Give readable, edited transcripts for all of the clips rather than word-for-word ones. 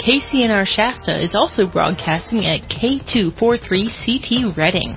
KCNR Shasta is also broadcasting at K243CT Redding.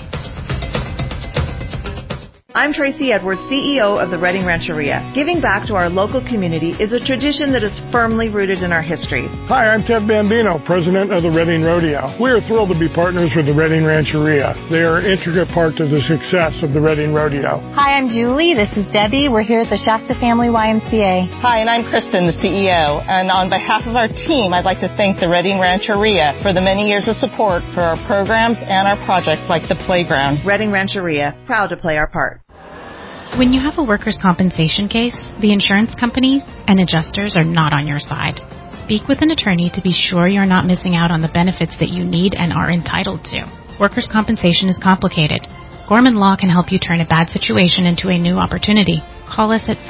I'm Tracy Edwards, CEO of the Redding Rancheria. Giving back to our local community is a tradition that is firmly rooted in our history. Hi, I'm Ted Bambino, president of the Redding Rodeo. We are thrilled to be partners with the Redding Rancheria. They are an intricate part to the success of the Redding Rodeo. Hi, I'm Julie. This is Debbie. We're here at the Shasta Family YMCA. Hi, and I'm Kristen, the CEO. And on behalf of our team, I'd like to thank the Redding Rancheria for the many years of support for our programs and our projects like the playground. Redding Rancheria, proud to play our part. When you have a workers' compensation case, the insurance companies and adjusters are not on your side. Speak with an attorney to be sure you're not missing out on the benefits that you need and are entitled to. Workers' compensation is complicated. Gorman Law can help you turn a bad situation into a new opportunity. Call us at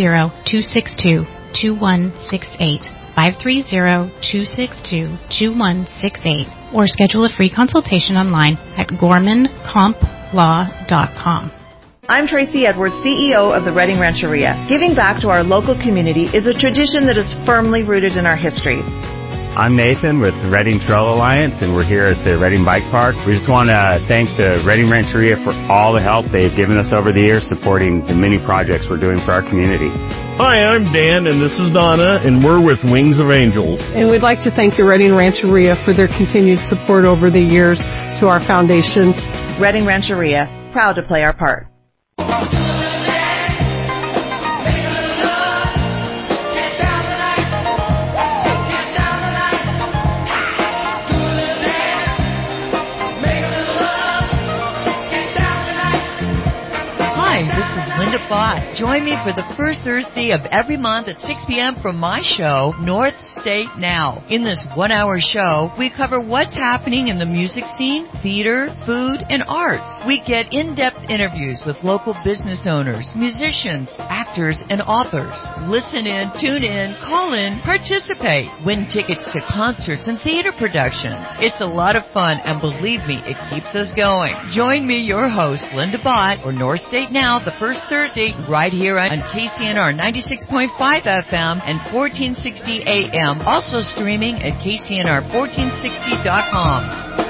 530-262-2168, 530-262-2168, or schedule a free consultation online at gormancomplaw.com. I'm Tracy Edwards, CEO of the Redding Rancheria. Giving back to our local community is a tradition that is firmly rooted in our history. I'm Nathan with the Redding Trail Alliance, and we're here at the Redding Bike Park. We just want to thank the Redding Rancheria for all the help they've given us over the years supporting the many projects we're doing for our community. Hi, I'm Dan, and this is Donna, and we're with Wings of Angels. And we'd like to thank the Redding Rancheria for their continued support over the years to our foundation. Redding Rancheria, proud to play our part. Join me for the first Thursday of every month at 6 p.m. for my show, North State Now. In this one-hour show, we cover what's happening in the music scene, theater, food, and arts. We get in-depth interviews with local business owners, musicians, actors, and authors. Listen in, tune in, call in, participate. Win tickets to concerts and theater productions. It's a lot of fun, and believe me, it keeps us going. Join me, your host, Linda Bott, for North State Now, the first Thursday, right here on KCNR 96.5 FM and 1460 AM. Also streaming at KCNR1460.com.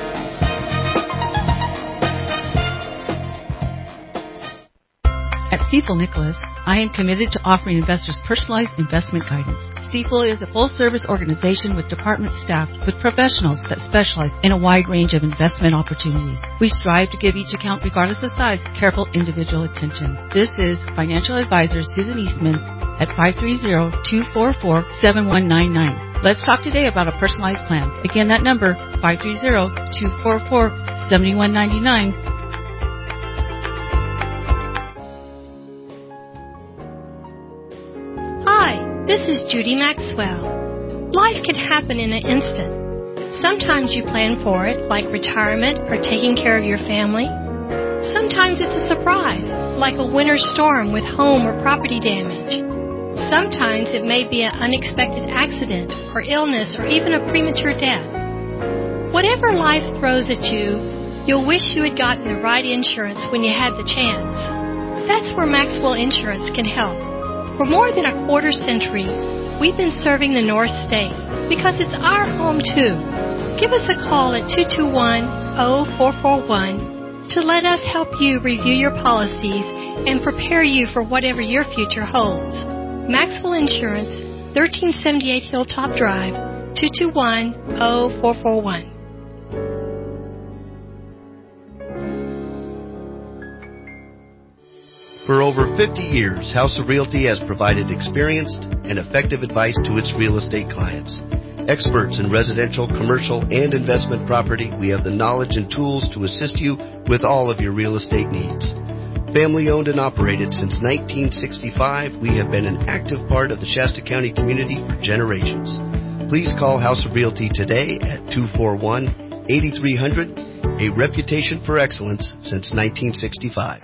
At Stifel Nicholas, I am committed to offering investors personalized investment guidance. Stifel is a full-service organization with department staff with professionals that specialize in a wide range of investment opportunities. We strive to give each account, regardless of size, careful individual attention. This is financial advisor Susan Eastman at 530-244-7199. Let's talk today about a personalized plan. Again, that number, 530-244-7199. This is Judy Maxwell. Life can happen in an instant. Sometimes you plan for it, like retirement or taking care of your family. Sometimes it's a surprise, like a winter storm with home or property damage. Sometimes it may be an unexpected accident or illness or even a premature death. Whatever life throws at you, you'll wish you had gotten the right insurance when you had the chance. That's where Maxwell Insurance can help. For more than a quarter century, we've been serving the North State because it's our home too. Give us a call at 221-0441 to let us help you review your policies and prepare you for whatever your future holds. Maxwell Insurance, 1378 Hilltop Drive, 221-0441. For over 50 years, House of Realty has provided experienced and effective advice to its real estate clients. Experts in residential, commercial, and investment property, we have the knowledge and tools to assist you with all of your real estate needs. Family owned and operated since 1965, we have been an active part of the Shasta County community for generations. Please call House of Realty today at 241-8300, a reputation for excellence since 1965.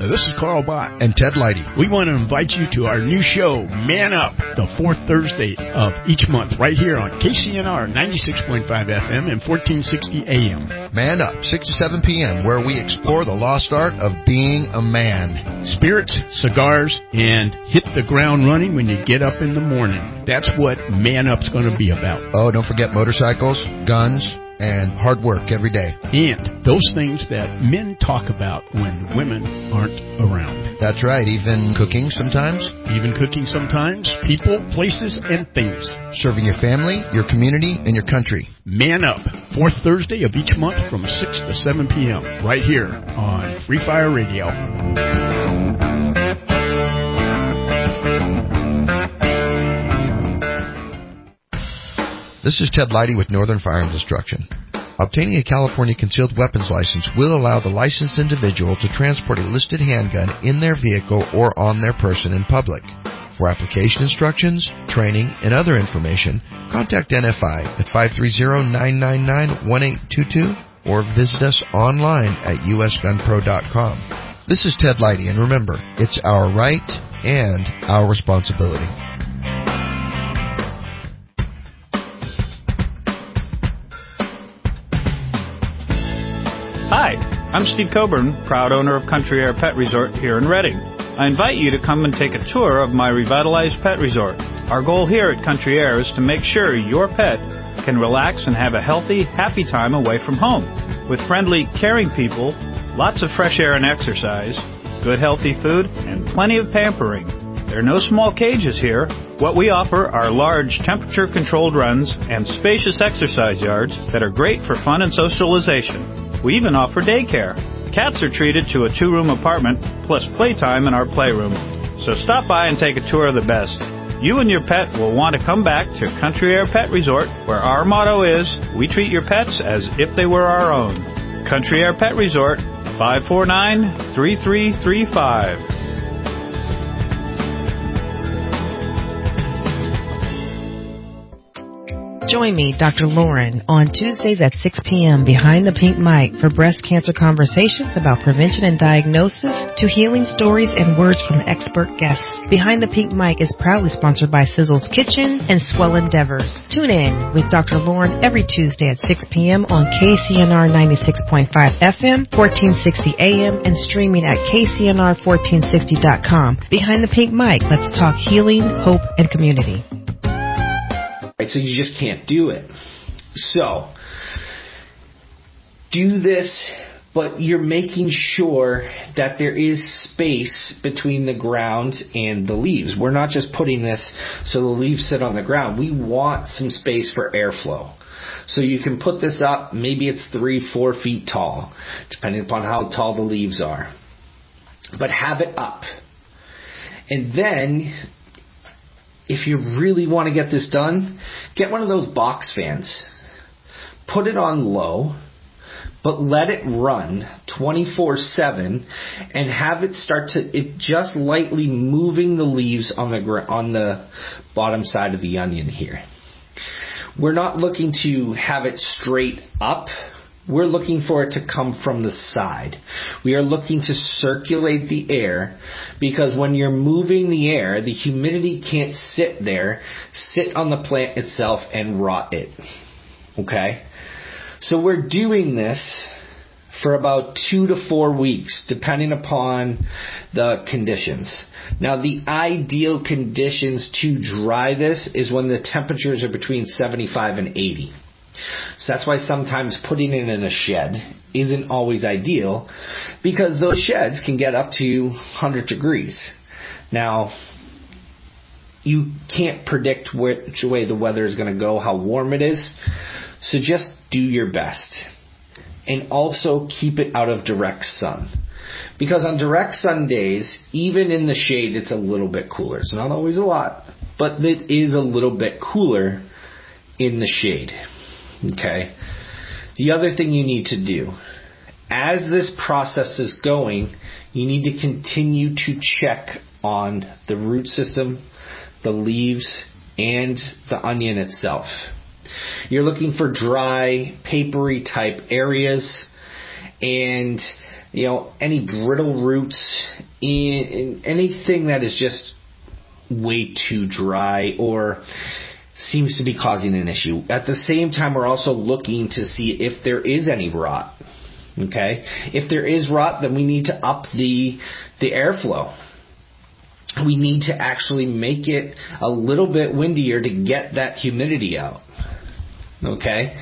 This is Carl Bott and Ted Leidy. We want to invite you to our new show, Man Up, the fourth Thursday of each month, right here on KCNR 96.5 FM and 1460 AM. Man Up, 6 to 7 p.m., where we explore the lost art of being a man. Spirits, cigars, and hit the ground running when you get up in the morning. That's what Man Up's going to be about. Oh, don't forget motorcycles, guns, and hard work every day. And those things that men talk about when women aren't around. That's right. Even cooking sometimes. People, places, and things. Serving your family, your community, and your country. Man Up, fourth Thursday of each month from 6 to 7 p.m. right here on Free Fire Radio. This is Ted Leidy with Northern Firearms Destruction. Obtaining a California concealed weapons license will allow the licensed individual to transport a listed handgun in their vehicle or on their person in public. For application instructions, training, and other information, contact NFI at 530-999-1822 or visit us online at usgunpro.com. This is Ted Leidy, and remember, it's our right and our responsibility. Hi, I'm Steve Coburn, proud owner of Country Air Pet Resort here in Redding. I invite you to come and take a tour of my revitalized pet resort. Our goal here at Country Air is to make sure your pet can relax and have a healthy, happy time away from home. With friendly, caring people, lots of fresh air and exercise, good healthy food, and plenty of pampering. There are no small cages here. What we offer are large temperature-controlled runs and spacious exercise yards that are great for fun and socialization. We even offer daycare. Cats are treated to a 2-room apartment plus playtime in our playroom. So stop by and take a tour of the best. You and your pet will want to come back to Country Air Pet Resort, where our motto is, we treat your pets as if they were our own. Country Air Pet Resort, 549-3335. Join me, Dr. Lauren, on Tuesdays at 6 p.m. behind the pink mic for breast cancer conversations about prevention and diagnosis to healing stories and words from expert guests. Behind the Pink Mic is proudly sponsored by Sizzle's Kitchen and Swell Endeavors. Tune in with Dr. Lauren every Tuesday at 6 p.m. on KCNR 96.5 FM, 1460 AM, and streaming at KCNR1460.com. Behind the Pink Mic, let's talk healing, hope, and community. Right, so you just can't do it. So, do this, but you're making sure that there is space between the ground and the leaves. We're not just putting this so the leaves sit on the ground. We want some space for airflow. So you can put this up, maybe it's 3-4 feet tall, depending upon how tall the leaves are. But have it up. And then, if you really want to get this done, get one of those box fans. Put it on low, but let it run 24/7 and have it start to just lightly moving the leaves on the bottom side of the onion here. We're not looking to have it straight up. We're looking for it to come from the side. We are looking to circulate the air, because when you're moving the air, the humidity can't sit on the plant itself and rot it. Okay? So we're doing this for about 2 to 4 weeks, depending upon the conditions. Now, the ideal conditions to dry this is when the temperatures are between 75 and 80. So that's why sometimes putting it in a shed isn't always ideal, because those sheds can get up to 100 degrees. Now, you can't predict which way the weather is going to go, how warm it is, so just do your best. And also keep it out of direct sun. Because on direct sun days, even in the shade, it's a little bit cooler. It's not always a lot, but it is a little bit cooler in the shade. Okay. The other thing you need to do, as this process is going, you need to continue to check on the root system, the leaves, and the onion itself. You're looking for dry, papery type areas, and any brittle roots, in anything that is just way too dry or seems to be causing an issue. At the same time, we're also looking to see if there is any rot. Okay? If there is rot, then we need to up the airflow. We need to actually make it a little bit windier to get that humidity out. Okay?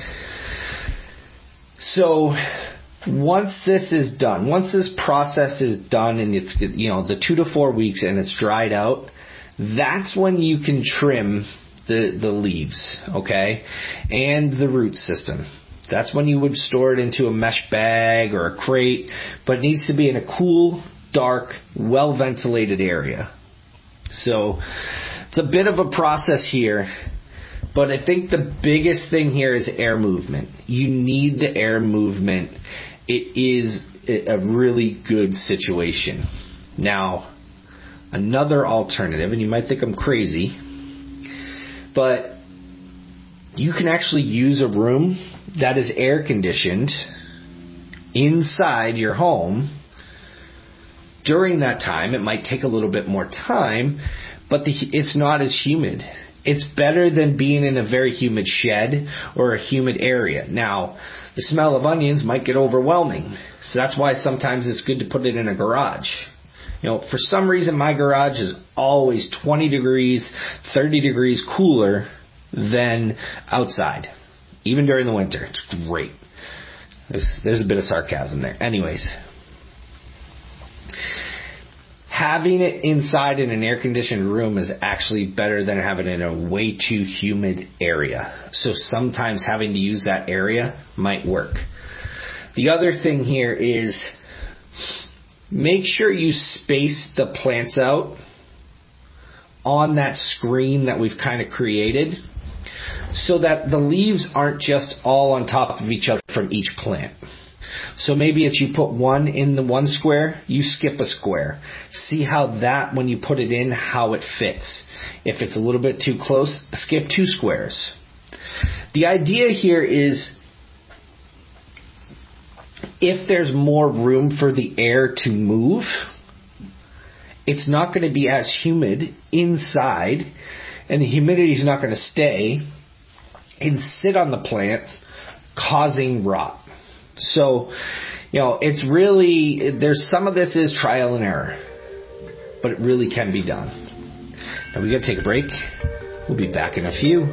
So once this is done, once this process is done and it's, the 2 to 4 weeks and it's dried out, that's when you can trim the leaves, okay, and the root system. That's when you would store it into a mesh bag or a crate, but it needs to be in a cool, dark, well-ventilated area. So it's a bit of a process here, but I think the biggest thing here is air movement. You need the air movement. It is a really good situation. Now, another alternative, and you might think I'm crazy, but you can actually use a room that is air conditioned inside your home. During that time, it might take a little bit more time, but it's not as humid. It's better than being in a very humid shed or a humid area. Now, the smell of onions might get overwhelming, so that's why sometimes it's good to put it in a garage. For some reason, my garage is always 20 degrees, 30 degrees cooler than outside, even during the winter. It's great. There's a bit of sarcasm there. Anyways, having it inside in an air-conditioned room is actually better than having it in a way too humid area. So sometimes having to use that area might work. The other thing here is make sure you space the plants out on that screen that we've kind of created so that the leaves aren't just all on top of each other from each plant. So maybe if you put one in the one square, you skip a square. See how that, when you put it in, how it fits. If it's a little bit too close, skip 2 squares. The idea here is if there's more room for the air to move, it's not going to be as humid inside, and the humidity is not going to stay and sit on the plant, causing rot. So, it's really, there's some of this is trial and error, but it really can be done. Now we got to take a break. We'll be back in a few.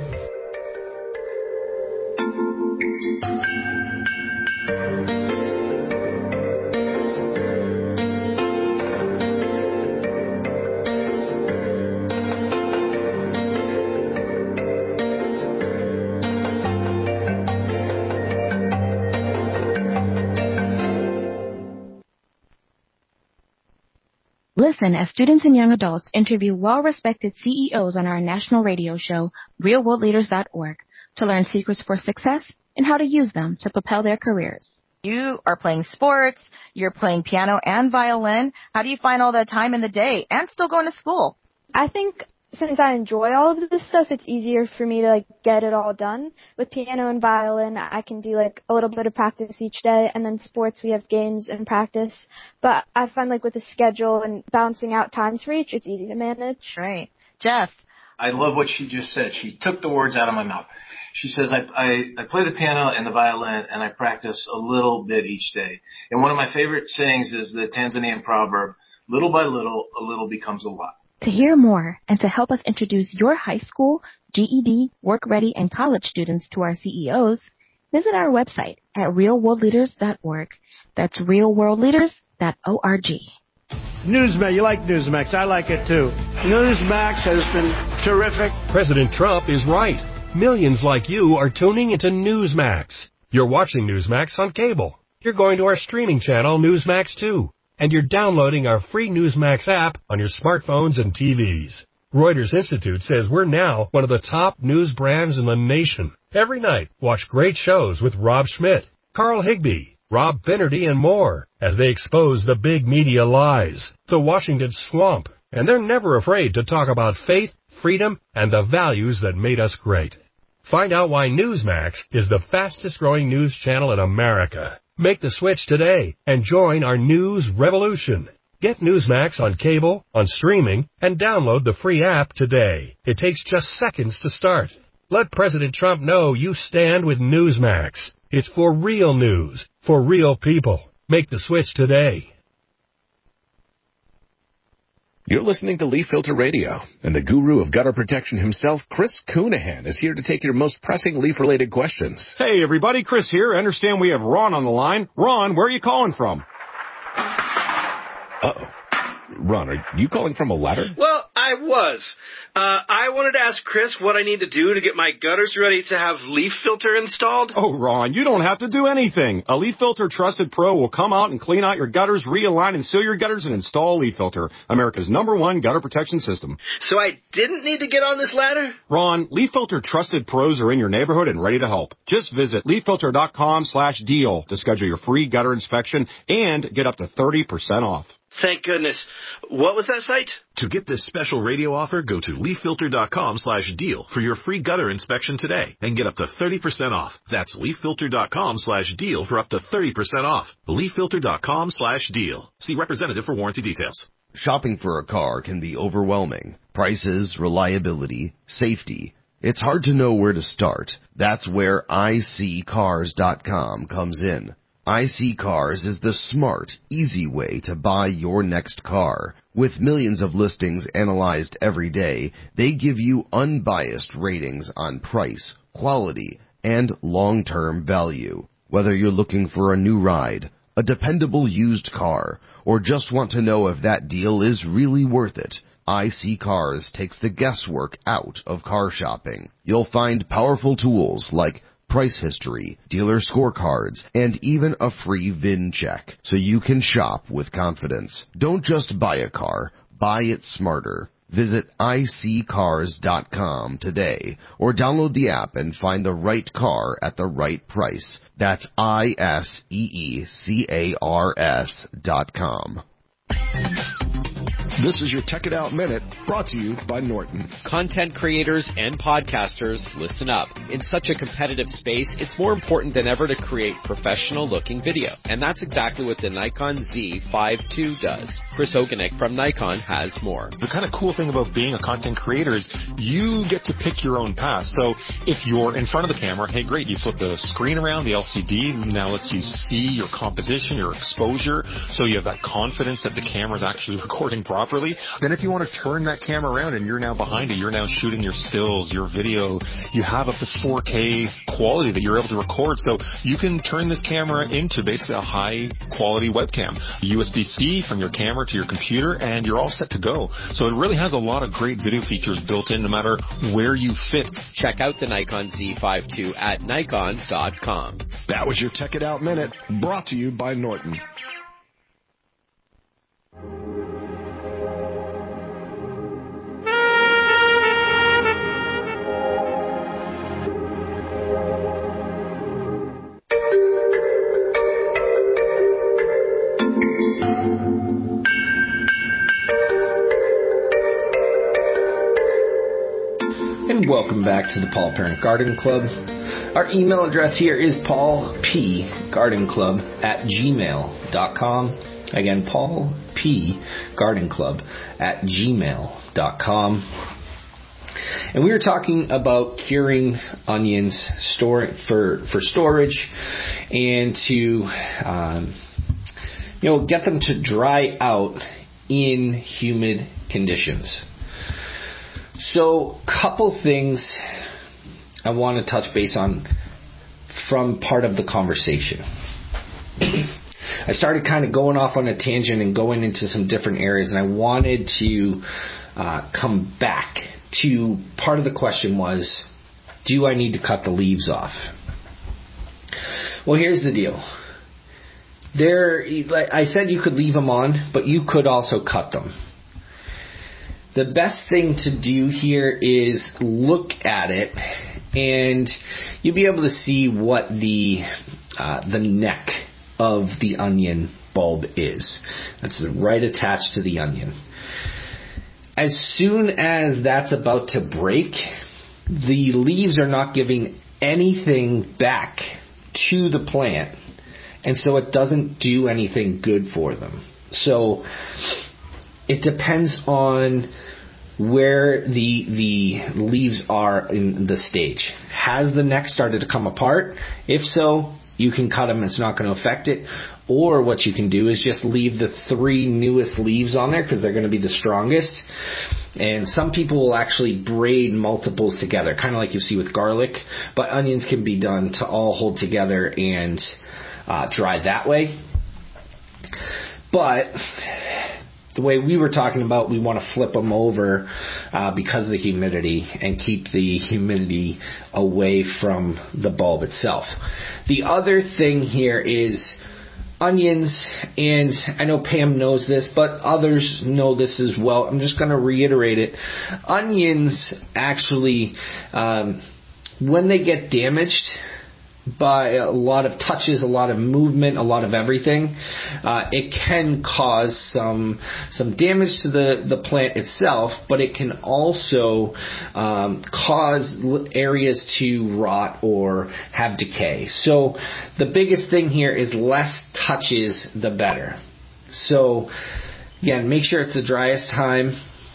Listen as students and young adults interview well-respected CEOs on our national radio show, RealWorldLeaders.org, to learn secrets for success and how to use them to propel their careers. You are playing sports, you're playing piano and violin. How do you find all that time in the day and still going to school? I think since I enjoy all of this stuff, it's easier for me to get it all done. With piano and violin, I can do a little bit of practice each day, and then sports, we have games and practice. But I find with the schedule and balancing out times for each, it's easy to manage. Right. Jeff? I love what she just said. She took the words out of my mouth. She says, I play the piano and the violin, and I practice a little bit each day. And one of my favorite sayings is the Tanzanian proverb, little by little, a little becomes a lot. To hear more and to help us introduce your high school, GED, work-ready, and college students to our CEOs, visit our website at realworldleaders.org. That's realworldleaders.org. Newsmax, you like Newsmax. I like it too. Newsmax has been terrific. President Trump is right. Millions like you are tuning into Newsmax. You're watching Newsmax on cable. You're going to our streaming channel, Newsmax 2. And you're downloading our free Newsmax app on your smartphones and TVs. Reuters Institute says we're now one of the top news brands in the nation. Every night, watch great shows with Rob Schmidt, Carl Higbee, Rob Finnerty, and more as they expose the big media lies, the Washington swamp. And they're never afraid to talk about faith, freedom, and the values that made us great. Find out why Newsmax is the fastest growing news channel in America. Make the switch today and join our news revolution. Get Newsmax on cable, on streaming, and download the free app today. It takes just seconds to start. Let President Trump know you stand with Newsmax. It's for real news, for real people. Make the switch today. You're listening to Leaf Filter Radio, and the guru of gutter protection himself, Chris Coonahan, is here to take your most pressing leaf-related questions. Hey, everybody, Chris here. I understand we have Ron on the line. Ron, where are you calling from? Uh-oh. Ron, are you calling from a ladder? Well, I was. I wanted to ask Chris what I need to do to get my gutters ready to have Leaf Filter installed. Oh, Ron, you don't have to do anything. A Leaf Filter Trusted Pro will come out and clean out your gutters, realign and seal your gutters, and install Leaf Filter, America's #1 gutter protection system. So I didn't need to get on this ladder? Ron, Leaf Filter Trusted Pros are in your neighborhood and ready to help. Just visit leaffilter.com/deal to schedule your free gutter inspection and get up to 30% off. Thank goodness. What was that site? To get this special radio offer, go to leaffilter.com/deal for your free gutter inspection today and get up to 30% off. That's leaffilter.com/deal for up to 30% off. leaffilter.com/deal. See representative for warranty details. Shopping for a car can be overwhelming. Prices, reliability, safety. It's hard to know where to start. That's where iSeeCars.com comes in. iSeeCars is the smart, easy way to buy your next car. With millions of listings analyzed every day, they give you unbiased ratings on price, quality, and long-term value. Whether you're looking for a new ride, a dependable used car, or just want to know if that deal is really worth it, iSeeCars takes the guesswork out of car shopping. You'll find powerful tools like price history, dealer scorecards, and even a free VIN check, so you can shop with confidence. Don't just buy a car, buy it smarter. Visit iSeeCars.com today, or download the app and find the right car at the right price. That's iSeeCars.com. This is your Tech It Out Minute, brought to you by Norton. Content creators and podcasters, listen up. In such a competitive space, it's more important than ever to create professional-looking video. And that's exactly what the Nikon Z5 II does. Chris Oganek from Nikon has more. The kind of cool thing about being a content creator is you get to pick your own path. So if you're in front of the camera, hey, great, you flip the screen around, the LCD now lets you see your composition, your exposure, so you have that confidence that the camera's actually recording properly. Then if you want to turn that camera around and you're now behind it, you're now shooting your stills, your video, you have up to 4K quality that you're able to record. So you can turn this camera into basically a high-quality webcam. USB-C from your camera to your computer, and you're all set to go. So it really has a lot of great video features built in no matter where you fit. Check out the Nikon Z5 II at Nikon.com. That was your Tech It Out Minute, brought to you by Norton. And welcome back to the Paul Parent Garden Club. Our email address here is paulpgardenclub@gmail.com. Again, paulpgardenclub@gmail.com. And we were talking about curing onions for storage and to get them to dry out in humid conditions. So, couple things I want to touch base on from part of the conversation. I started kind of going off on a tangent and going into some different areas, and I wanted to come back to part of the question was, do I need to cut the leaves off? Well, here's the deal. Like I said, you could leave them on, but you could also cut them. The best thing to do here is look at it, and you'll be able to see what the neck of the onion bulb is. That's right attached to the onion. As soon as that's about to break, the leaves are not giving anything back to the plant, and so it doesn't do anything good for them. So it depends on where the leaves are in the stage. Has the neck started to come apart? If so, you can cut them. It's not going to affect it. Or what you can do is just leave the 3 newest leaves on there because they're going to be the strongest. And some people will actually braid multiples together, kind of like you see with garlic. But onions can be done to all hold together and dry that way. But the way we were talking about, we want to flip them over because of the humidity and keep the humidity away from the bulb itself. The other thing here is onions, and I know Pam knows this, but others know this as well. I'm just going to reiterate it. Onions actually, when they get damaged by a lot of touches, a lot of movement, a lot of everything, it can cause some damage to the plant itself, but it can also cause areas to rot or have decay. So the biggest thing here is less touches, the better. So again, make sure it's the driest time.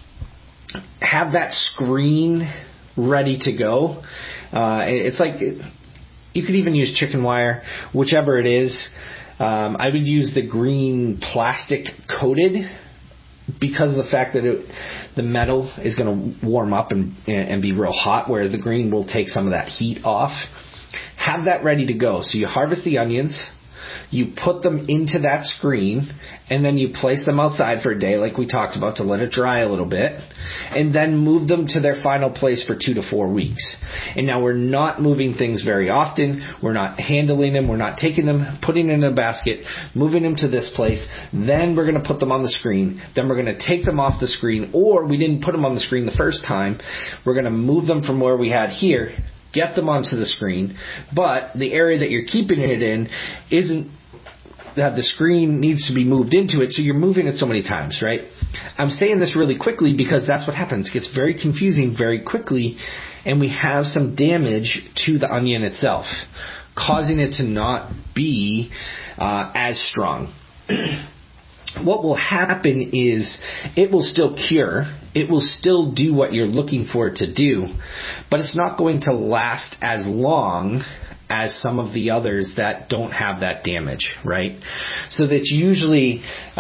Have that screen ready to go. It's like... You could even use chicken wire, whichever it is. I would use the green plastic coated because of the fact that the metal is going to warm up and be real hot, whereas the green will take some of that heat off. Have that ready to go. So you harvest the onions, you put them into that screen, and then you place them outside for a day like we talked about to let it dry a little bit, and then move them to their final place for 2 to 4 weeks. And now we're not moving things very often. We're not handling them. We're not taking them, putting them in a basket, moving them to this place. Then we're going to put them on the screen. Then we're going to take them off the screen, or we didn't put them on the screen the first time. We're going to move them from where we had here, get them onto the screen, but the area that you're keeping it in isn't that the screen needs to be moved into it, so you're moving it so many times, right? I'm saying this really quickly because that's what happens. It gets very confusing very quickly, and we have some damage to the onion itself, causing it to not be as strong. What will happen is it will still cure. It will still do what you're looking for it to do, but it's not going to last as long as some of the others that don't have that damage, right? So that's usually,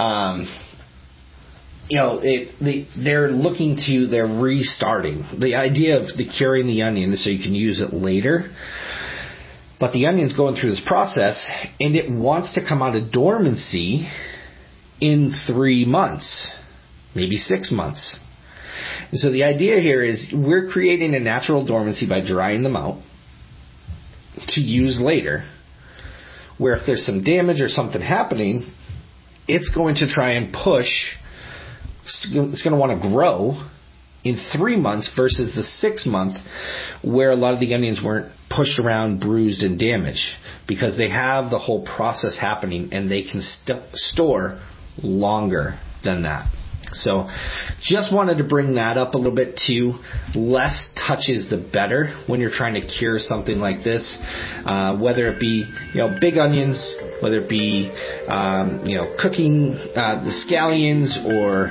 they're restarting. The idea of the curing the onion is so you can use it later. But the onion's going through this process, and it wants to come out of dormancy in 3 months, maybe 6 months. And so the idea here is we're creating a natural dormancy by drying them out to use later, where if there's some damage or something happening, it's going to try and push, it's going to want to grow in 3 months versus the 6 month where a lot of the onions weren't pushed around, bruised, and damaged, because they have the whole process happening and they can store longer than that. So just wanted to bring that up a little bit too. Less touches the better when you're trying to cure something like this, whether it be big onions, whether it be cooking the scallions or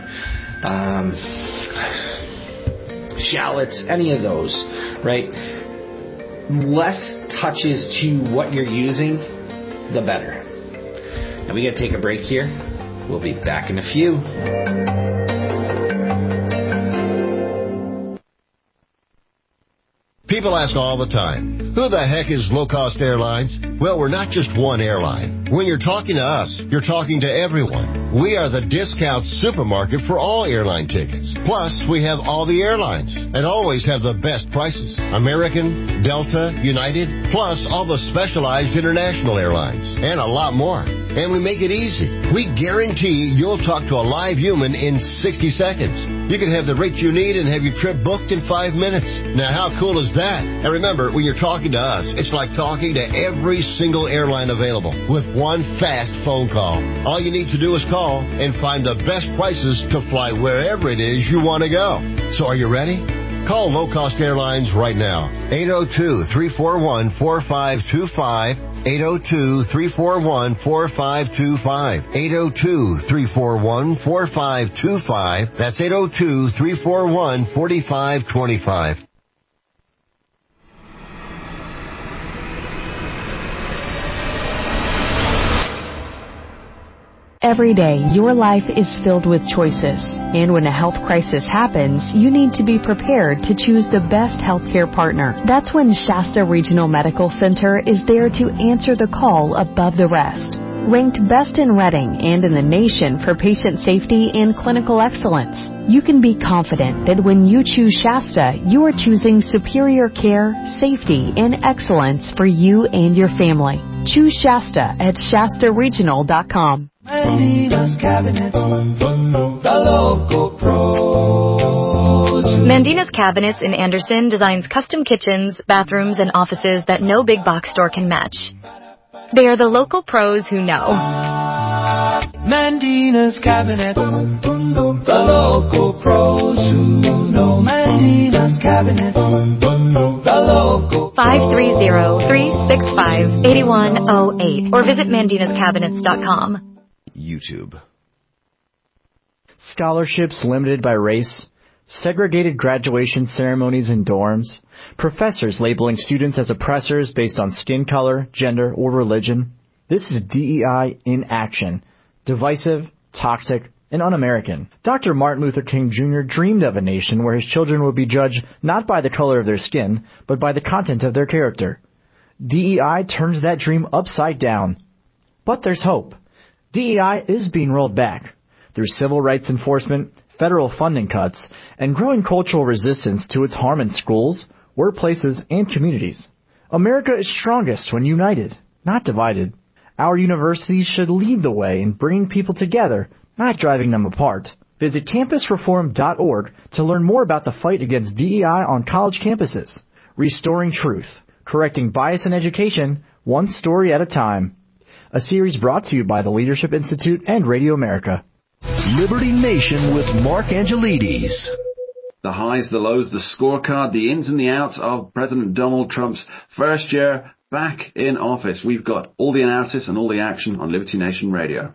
shallots, any of those, right? Less touches to what you're using, the better. Now we got to take a break here. We'll be back in a few. People ask all the time, who the heck is Low Cost Airlines? Well, we're not just one airline. When you're talking to us, you're talking to everyone. We are the discount supermarket for all airline tickets. Plus, we have all the airlines and always have the best prices. American, Delta, United, plus all the specialized international airlines and a lot more. And we make it easy. We guarantee you'll talk to a live human in 60 seconds. You can have the rate you need and have your trip booked in 5 minutes. Now, how cool is that? And remember, when you're talking to us, it's like talking to every single airline available with one fast phone call. All you need to do is call and find the best prices to fly wherever it is you want to go. So are you ready? Call Low Cost Airlines right now. 802-341-4525. 802-341-4525. 802-341-4525. That's 802-341-4525. Every day, your life is filled with choices. And when a health crisis happens, you need to be prepared to choose the best healthcare partner. That's when Shasta Regional Medical Center is there to answer the call above the rest. Ranked best in Reading and in the nation for patient safety and clinical excellence, you can be confident that when you choose Shasta, you are choosing superior care, safety, and excellence for you and your family. Choose Shasta at ShastaRegional.com. Mandina's Cabinets, the local pros. Mandina's Cabinets in Anderson designs custom kitchens, bathrooms, and offices that no big box store can match. They are the local pros who know. Mandina's Cabinets, the local pros who know. Mandina's Cabinets, the local 530-365-8108 or visit mandinascabinets.com. YouTube. Scholarships limited by race, segregated graduation ceremonies in dorms, professors labeling students as oppressors based on skin color, gender, or religion. This is DEI in action. Divisive, toxic, and un-American. Dr. Martin Luther King Jr. dreamed of a nation where his children would be judged not by the color of their skin, but by the content of their character. DEI turns that dream upside down. But there's hope. DEI is being rolled back through civil rights enforcement, federal funding cuts, and growing cultural resistance to its harm in schools, workplaces, and communities. America is strongest when united, not divided. Our universities should lead the way in bringing people together, not driving them apart. Visit campusreform.org to learn more about the fight against DEI on college campuses. Restoring truth, correcting bias in education, one story at a time. A series brought to you by the Leadership Institute and Radio America. Liberty Nation with Mark Angelides. The highs, the lows, the scorecard, the ins and the outs of President Donald Trump's first year back in office. We've got all the analysis and all the action on Liberty Nation Radio.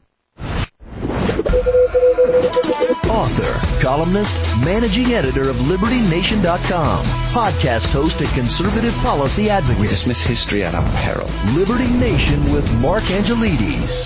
Author, columnist, managing editor of LibertyNation.com, podcast host and conservative policy advocate. We dismiss history at our peril. Liberty Nation with Mark Angelides.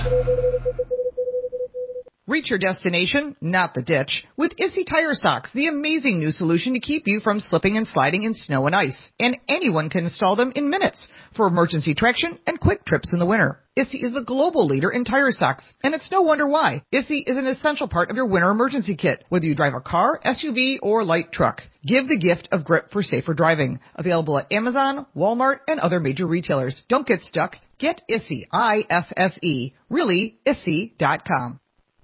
Reach your destination, not the ditch, with Issy Tire Socks, the amazing new solution to keep you from slipping and sliding in snow and ice. And anyone can install them in minutes for emergency traction and quick trips in the winter. Issy is the global leader in tire socks, and it's no wonder why. Issy is an essential part of your winter emergency kit, whether you drive a car, SUV, or light truck. Give the gift of grip for safer driving. Available at Amazon, Walmart, and other major retailers. Don't get stuck. Get Issy, I-S-S-E, really, Issy.com.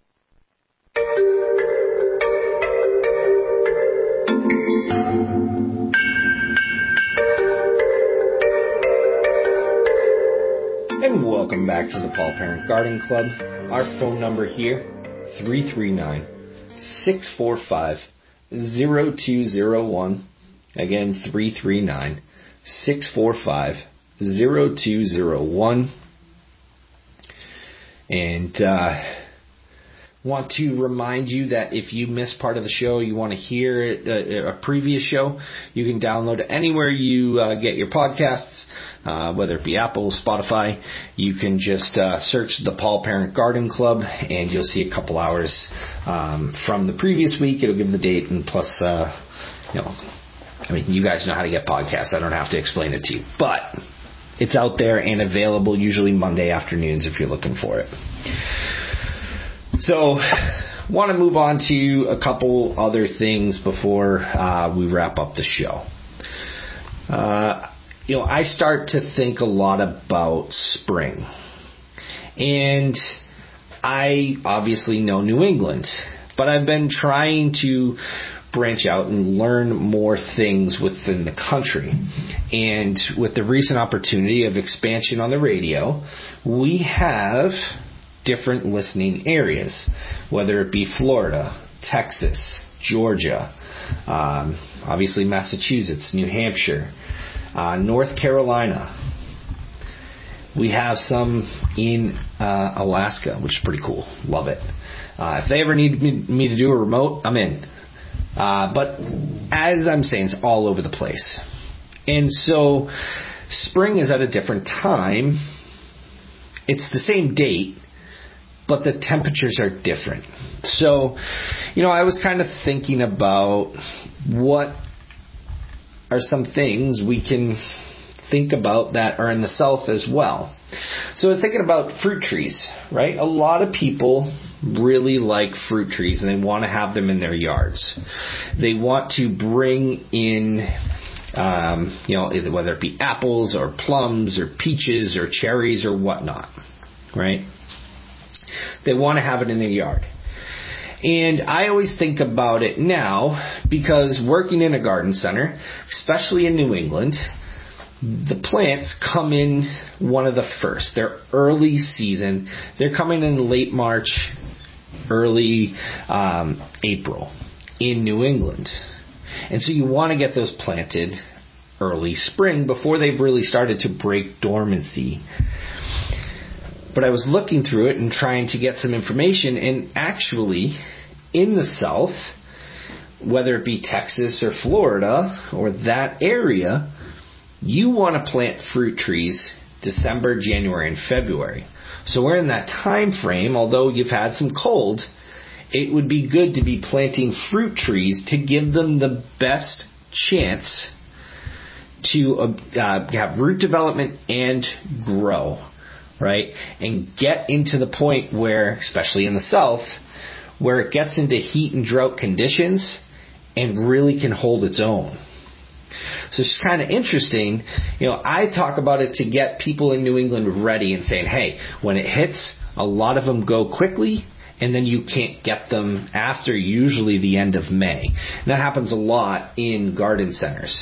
And welcome back to the Paul Parent Garden Club. Our phone number here, 339-645-0201. Again, 339-645-0201. And want to remind you that if you missed part of the show, you want to hear it, a previous show, you can download it anywhere you get your podcasts, whether it be Apple, Spotify. You can just search the Paul Parent Garden Club, and you'll see a couple hours from the previous week. It'll give the date, and plus, you guys know how to get podcasts. I don't have to explain it to you. But it's out there and available usually Monday afternoons if you're looking for it. So, want to move on to a couple other things before we wrap up the show. I start to think a lot about spring. And I obviously know New England, but I've been trying to branch out and learn more things within the country. And with the recent opportunity of expansion on the radio, we have different listening areas, whether it be Florida, Texas, Georgia, obviously Massachusetts, New Hampshire, North Carolina. We have some in Alaska, which is pretty cool. Love it. If they ever need me to do a remote, I'm in. But as I'm saying, it's all over the place. And so spring is at a different time. It's the same date, but the temperatures are different. So, I was kind of thinking about what are some things we can think about that are in the South as well. So I was thinking about fruit trees, right? A lot of people really like fruit trees and they want to have them in their yards. They want to bring in, whether it be apples or plums or peaches or cherries or whatnot, right? They want to have it in their yard. And I always think about it now because working in a garden center, especially in New England, the plants come in one of the first. They're early season. They're coming in late March, early April in New England. And so you want to get those planted early spring before they've really started to break dormancy. But I was looking through it and trying to get some information, and actually in the South, whether it be Texas or Florida or that area, you want to plant fruit trees December, January, and February. So we're in that time frame. Although you've had some cold, it would be good to be planting fruit trees to give them the best chance to have root development and grow, right? And get into the point where, especially in the South, where it gets into heat and drought conditions and really can hold its own. So it's kind of interesting. I talk about it to get people in New England ready and saying, hey, when it hits, a lot of them go quickly, and then you can't get them after usually the end of May. And that happens a lot in garden centers.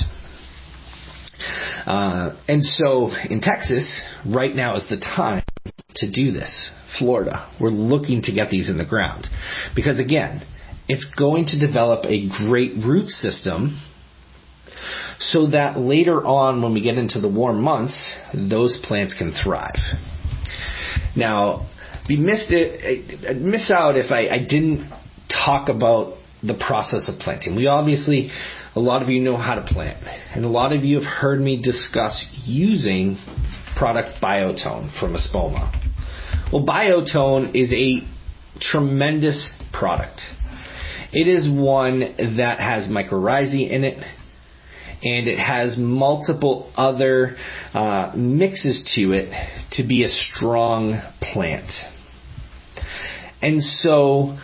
And so in Texas, right now is the time to do this. Florida, we're looking to get these in the ground. Because again, it's going to develop a great root system so that later on when we get into the warm months, those plants can thrive. Now, I'd miss out if I didn't talk about the process of planting. We obviously, a lot of you know how to plant, and a lot of you have heard me discuss using product Biotone from Espoma. Well, Biotone is a tremendous product. It is one that has mycorrhizae in it, and it has multiple other mixes to it to be a strong plant. And so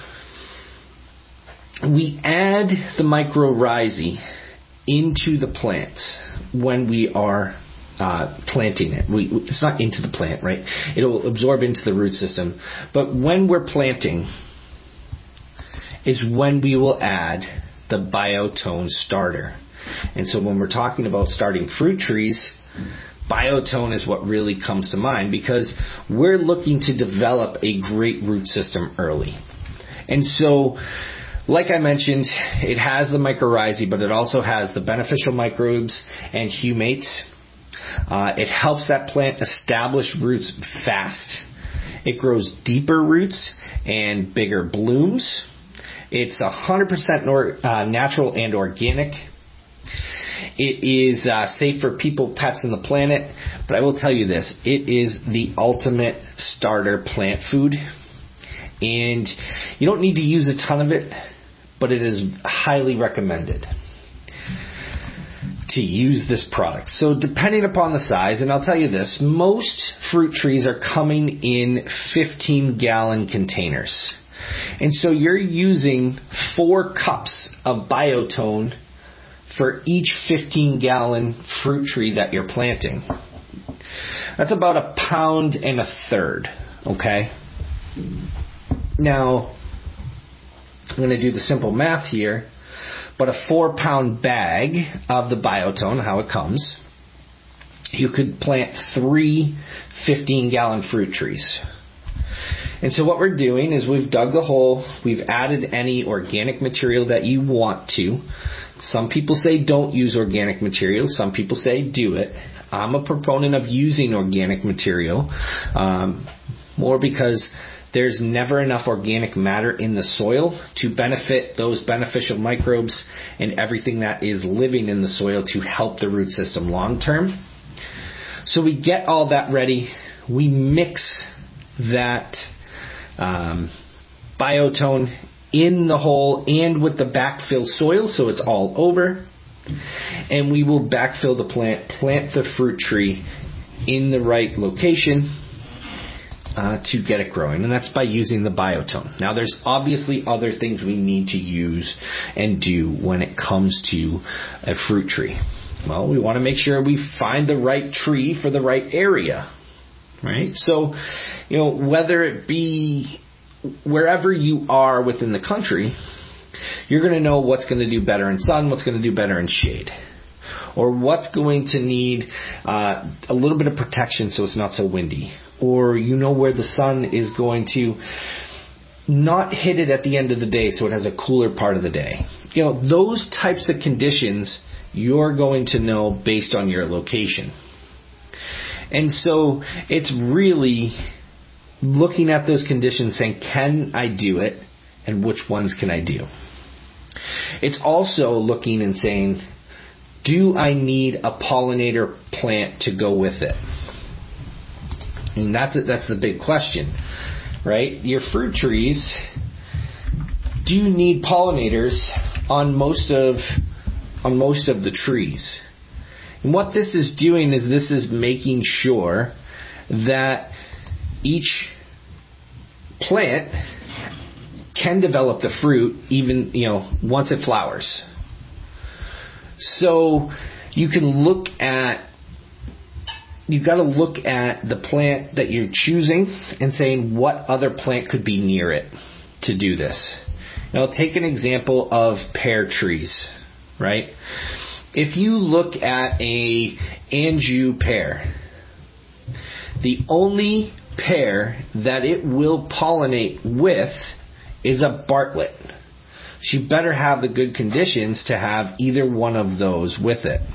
we add the mycorrhizae into the plant when we are planting it. It's not into the plant, right? It'll absorb into the root system. But when we're planting is when we will add the Biotone starter. And so when we're talking about starting fruit trees, Biotone is what really comes to mind because we're looking to develop a great root system early. And so, like I mentioned, it has the mycorrhizae, but it also has the beneficial microbes and humates. It helps that plant establish roots fast. It grows deeper roots and bigger blooms. It's 100% natural and organic. It is safe for people, pets, and the planet. But I will tell you this, it is the ultimate starter plant food. And you don't need to use a ton of it, but it is highly recommended to use this product. So depending upon the size, and I'll tell you this, most fruit trees are coming in 15-gallon containers. And so you're using 4 cups of Biotone for each 15-gallon fruit tree that you're planting. That's about 1.33 pounds, okay? Now, I'm going to do the simple math here, but a 4-pound bag of the Biotone, how it comes, you could plant 3 15-gallon fruit trees. And so what we're doing is we've dug the hole, we've added any organic material that you want to. Some people say don't use organic material, some people say do it. I'm a proponent of using organic material, more because there's never enough organic matter in the soil to benefit those beneficial microbes and everything that is living in the soil to help the root system long term. So we get all that ready, we mix that biotone in the hole and with the backfill soil so it's all over, and we will backfill the plant the fruit tree in the right location to get it growing, and that's by using the biotone. Now there's obviously other things we need to use and do when it comes to a fruit tree. Well, we want to make sure we find the right tree for the right area, right? So, whether it be wherever you are within the country, you're going to know what's going to do better in sun, what's going to do better in shade, or what's going to need a little bit of protection so it's not so windy, or where the sun is going to not hit it at the end of the day so it has a cooler part of the day. Those types of conditions you're going to know based on your location. And so it's really looking at those conditions saying, can I do it? And which ones can I do? It's also looking and saying, do I need a pollinator plant to go with it? And that's the big question, right? Your fruit trees, do you need pollinators on most of the trees? And what this is doing is this is making sure that each plant can develop the fruit even, once it flowers. So you've got to look at the plant that you're choosing and saying what other plant could be near it to do this. Now take an example of pear trees, right? If you look at a Anjou pear, the only pear that it will pollinate with is a Bartlett. So you better have the good conditions to have either one of those with it.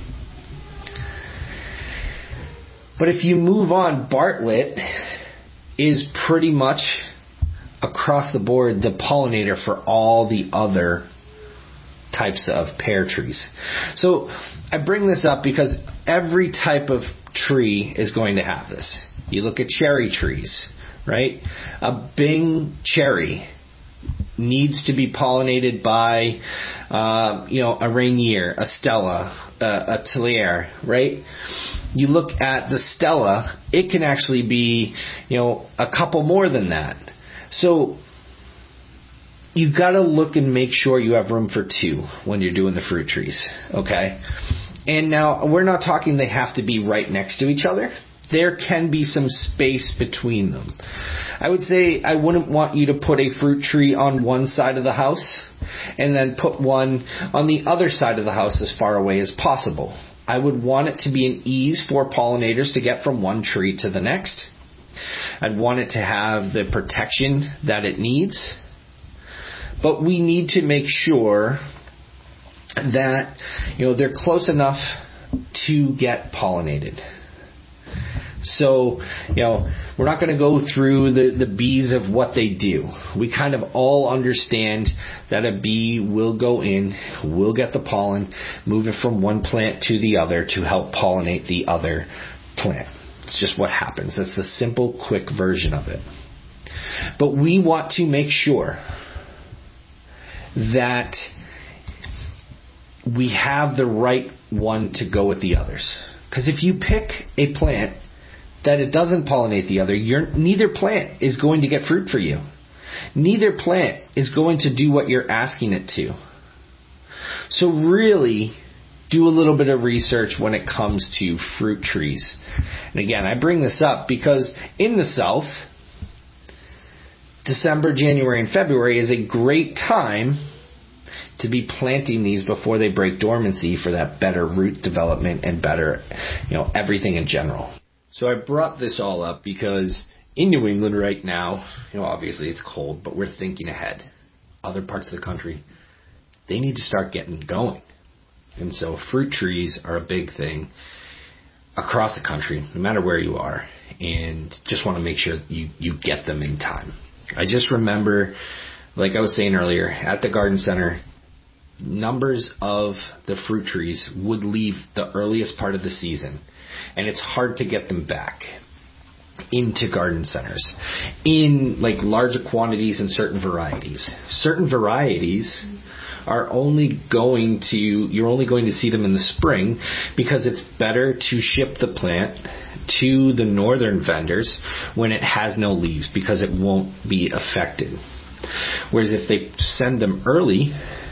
But if you move on, Bartlett is pretty much across the board the pollinator for all the other types of pear trees. So I bring this up because every type of tree is going to have this. You look at cherry trees, right? A Bing cherry needs to be pollinated by, a Rainier, a Stella, a Tillier, right? You look at the Stella, it can actually be, a couple more than that. So you've got to look and make sure you have room for two when you're doing the fruit trees, okay? And now we're not talking they have to be right next to each other. There can be some space between them. I would say I wouldn't want you to put a fruit tree on one side of the house and then put one on the other side of the house as far away as possible. I would want it to be an ease for pollinators to get from one tree to the next. I'd want it to have the protection that it needs. But we need to make sure that, they're close enough to get pollinated. So, we're not going to go through the bees of what they do. We kind of all understand that a bee will go in, will get the pollen, move it from one plant to the other to help pollinate the other plant. It's just what happens. That's the simple, quick version of it. But we want to make sure that we have the right one to go with the others. Because if you pick a plant that it doesn't pollinate the other, neither plant is going to get fruit for you. Neither plant is going to do what you're asking it to. So really do a little bit of research when it comes to fruit trees. And again, I bring this up because in the South, December, January, and February is a great time to be planting these before they break dormancy for that better root development and better, everything in general. So I brought this all up because In New England right now, obviously it's cold, but we're thinking ahead. Other parts of the country, they need to start getting going. And so fruit trees are a big thing across the country, no matter where you are, and just want to make sure you get them in time. I just remember, like I was saying earlier, at the garden center, numbers of the fruit trees would leave the earliest part of the season, and it's hard to get them back into garden centers in like larger quantities and certain varieties. Certain varieties are you're only going to see them in the spring because it's better to ship the plant to the northern vendors when it has no leaves because it won't be affected. Whereas if they send them early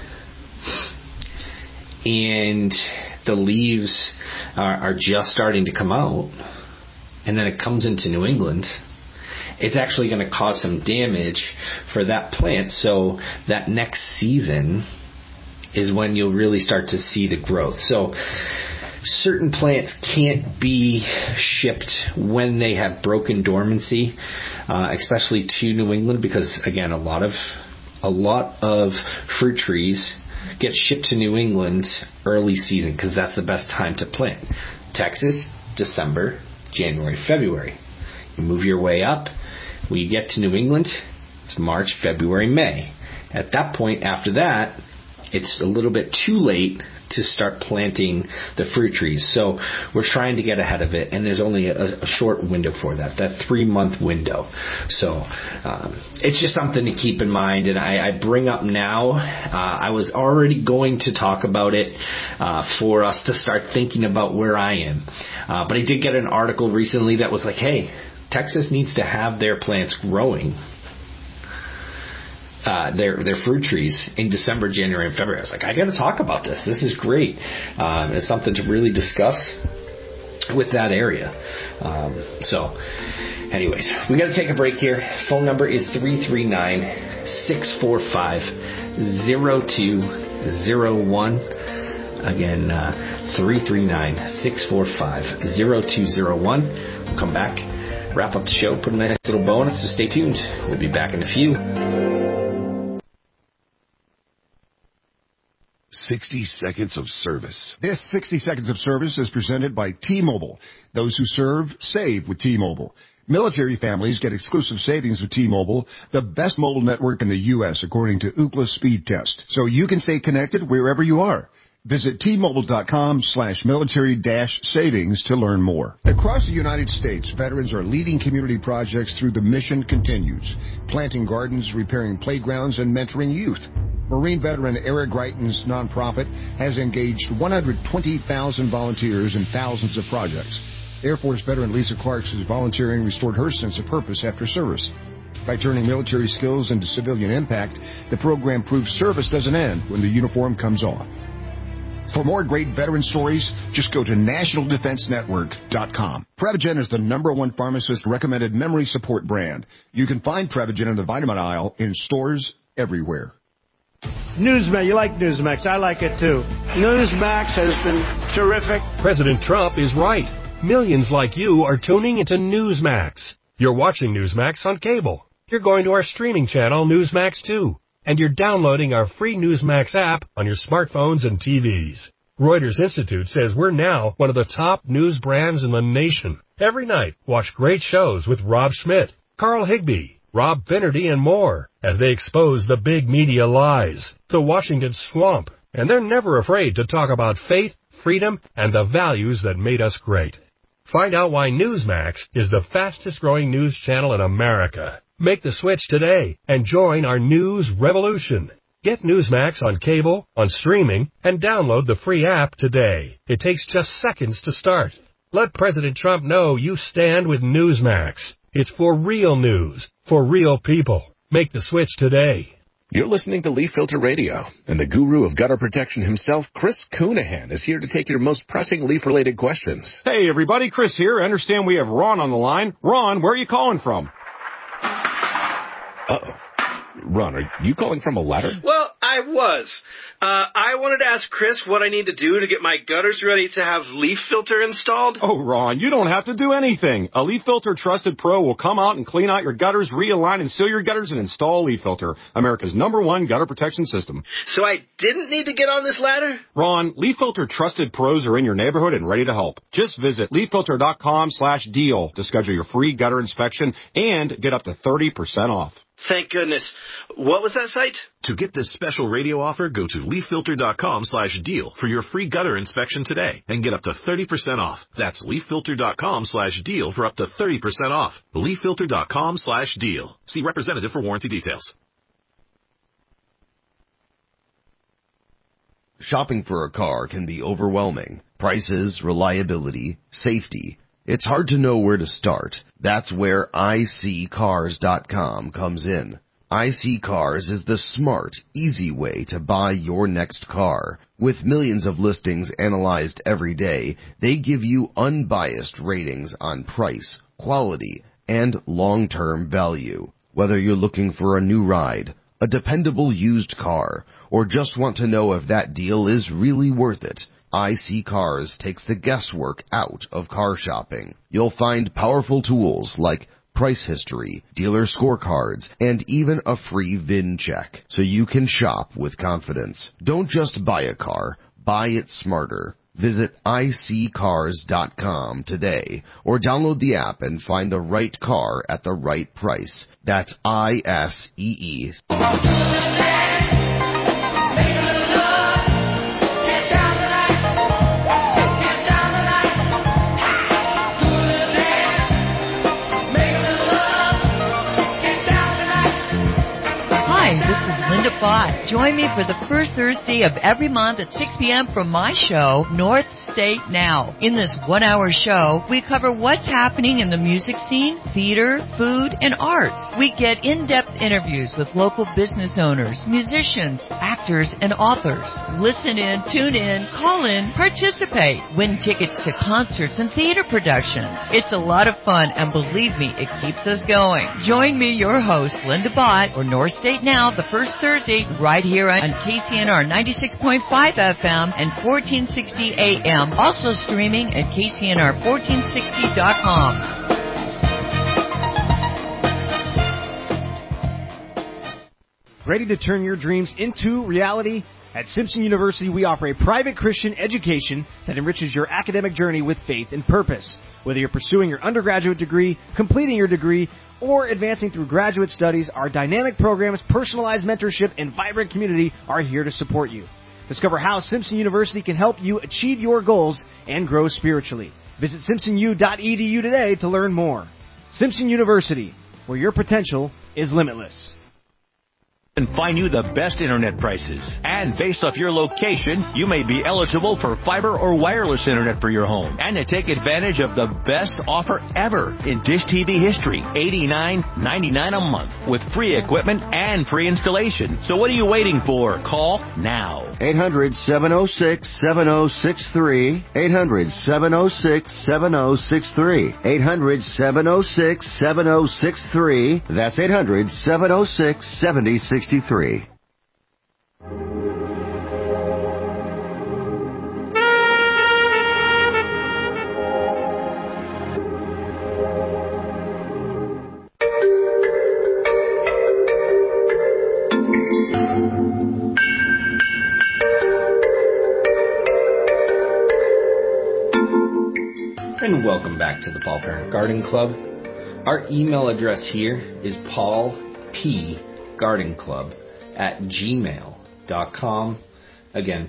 and the leaves are just starting to come out, and then it comes into New England, it's actually going to cause some damage for that plant. So that next season is when you'll really start to see the growth. So certain plants can't be shipped when they have broken dormancy, especially to New England, because again, a lot of fruit trees get shipped to New England early season because that's the best time to plant. Texas, December, January, February. You move your way up. When you get to New England, it's March, February, May. At that point, after that, it's a little bit too late to start planting the fruit trees. So we're trying to get ahead of it, and there's only a short window for that 3-month window. So it's just something to keep in mind, and I bring up now. I was already going to talk about it for us to start thinking about where I am. But I did get an article recently that was like, hey, Texas needs to have their plants growing, their fruit trees in December, January, and February. I was like, I got to talk about this. This is great. It's something to really discuss with that area. So, anyways, we got to take a break here. Phone number is 339-645-0201. Again, 339-645-0201. We'll come back, wrap up the show, put a nice little bow on it, so stay tuned. We'll be back in a few. 60 seconds of service. This 60 seconds of service is presented by T-Mobile. Those who serve, save with T-Mobile. Military families get exclusive savings with T-Mobile, the best mobile network in the U.S. according to Ookla Speed Test. So you can stay connected wherever you are. Visit T-Mobile.com/military-savings to learn more. Across the United States, veterans are leading community projects through The Mission Continues, planting gardens, repairing playgrounds, and mentoring youth. Marine veteran Eric Greitens' nonprofit has engaged 120,000 volunteers in thousands of projects. Air Force veteran Lisa Clark's volunteering restored her sense of purpose after service. By turning military skills into civilian impact, the program proves service doesn't end when the uniform comes off. For more great veteran stories, just go to nationaldefensenetwork.com. Prevagen is the #1 pharmacist-recommended memory support brand. You can find Prevagen in the vitamin aisle in stores everywhere. Newsmax, you like Newsmax. I like it too. Newsmax has been terrific. President Trump is right. Millions like you are tuning into Newsmax. You're watching Newsmax on cable. You're going to our streaming channel, Newsmax 2. And you're downloading our free Newsmax app on your smartphones and TVs. Reuters Institute says we're now one of the top news brands in the nation. Every night, watch great shows with Rob Schmidt, Carl Higbee, Rob Finnerty, and more as they expose the big media lies, the Washington swamp. And they're never afraid to talk about faith, freedom, and the values that made us great. Find out why Newsmax is the fastest growing news channel in America. Make the switch today and join our news revolution. Get Newsmax on cable, on streaming, and download the free app today. It takes just seconds to start. Let President Trump know you stand with Newsmax. It's for real news, for real people. Make the switch today. You're listening to Leaf Filter Radio, and the guru of gutter protection himself, Chris Cunahan, is here to take your most pressing leaf-related questions. Hey, everybody, Chris here. I understand we have Ron on the line. Ron, where are you calling from? Uh-oh. Ron, are you calling from a ladder? Well, I I was. I wanted to ask Chris what I need to do to get my gutters ready to have leaf filter installed. Oh, Ron, you don't have to do anything. A Leaf Filter Trusted Pro will come out and clean out your gutters, realign and seal your gutters, and install Leaf Filter, America's #1 gutter protection system. So I didn't need to get on this ladder? Ron, Leaf Filter Trusted Pros are in your neighborhood and ready to help. Just visit leaffilter.com/deal to schedule your free gutter inspection and get up to 30% off. Thank goodness. What was that site? To get this special radio offer, go to leaffilter.com/deal for your free gutter inspection today and get up to 30% off. That's leaffilter.com/deal for up to 30% off. leaffilter.com/deal. See representative for warranty details. Shopping for a car can be overwhelming. Prices, reliability, safety. It's hard to know where to start. That's where iSeeCars.com comes in. iSeeCars is the smart, easy way to buy your next car. With millions of listings analyzed every day, they give you unbiased ratings on price, quality, and long-term value. Whether you're looking for a new ride, a dependable used car, or just want to know if that deal is really worth it, iSeeCars takes the guesswork out of car shopping. You'll find powerful tools like price history, dealer scorecards, and even a free VIN check, so you can shop with confidence. Don't just buy a car, buy it smarter. Visit iSeeCars.com today, or download the app and find the right car at the right price. That's ISEE. Join me for the first Thursday of every month at 6 p.m. for my show, North State Now. In this 1-hour show, we cover what's happening in the music scene, theater, food, and arts. We get in-depth interviews with local business owners, musicians, actors, and authors. Listen in, tune in, call in, participate. Win tickets to concerts and theater productions. It's a lot of fun, and believe me, it keeps us going. Join me, your host, Linda Bott, for North State Now, the first Thursday, right here on KCNR 96.5 FM and 1460 AM. Also streaming at KCNR1460.com. Ready to turn your dreams into reality? At Simpson University, we offer a private Christian education that enriches your academic journey with faith and purpose. Whether you're pursuing your undergraduate degree, completing your degree, or advancing through graduate studies, our dynamic programs, personalized mentorship, and vibrant community are here to support you. Discover how Simpson University can help you achieve your goals and grow spiritually. Visit simpsonu.edu today to learn more. Simpson University, where your potential is limitless. And find you the best internet prices. And based off your location, you may be eligible for fiber or wireless internet for your home. And to take advantage of the best offer ever in Dish TV history, $89.99 a month with free equipment and free installation. So what are you waiting for? Call now. 800-706-7063. 800-706-7063. 800-706-7063. That's 800-706-7063. And welcome back to the Paul Parent Garden Club. Our email address here is paulpgardenclub@gmail.com. Again,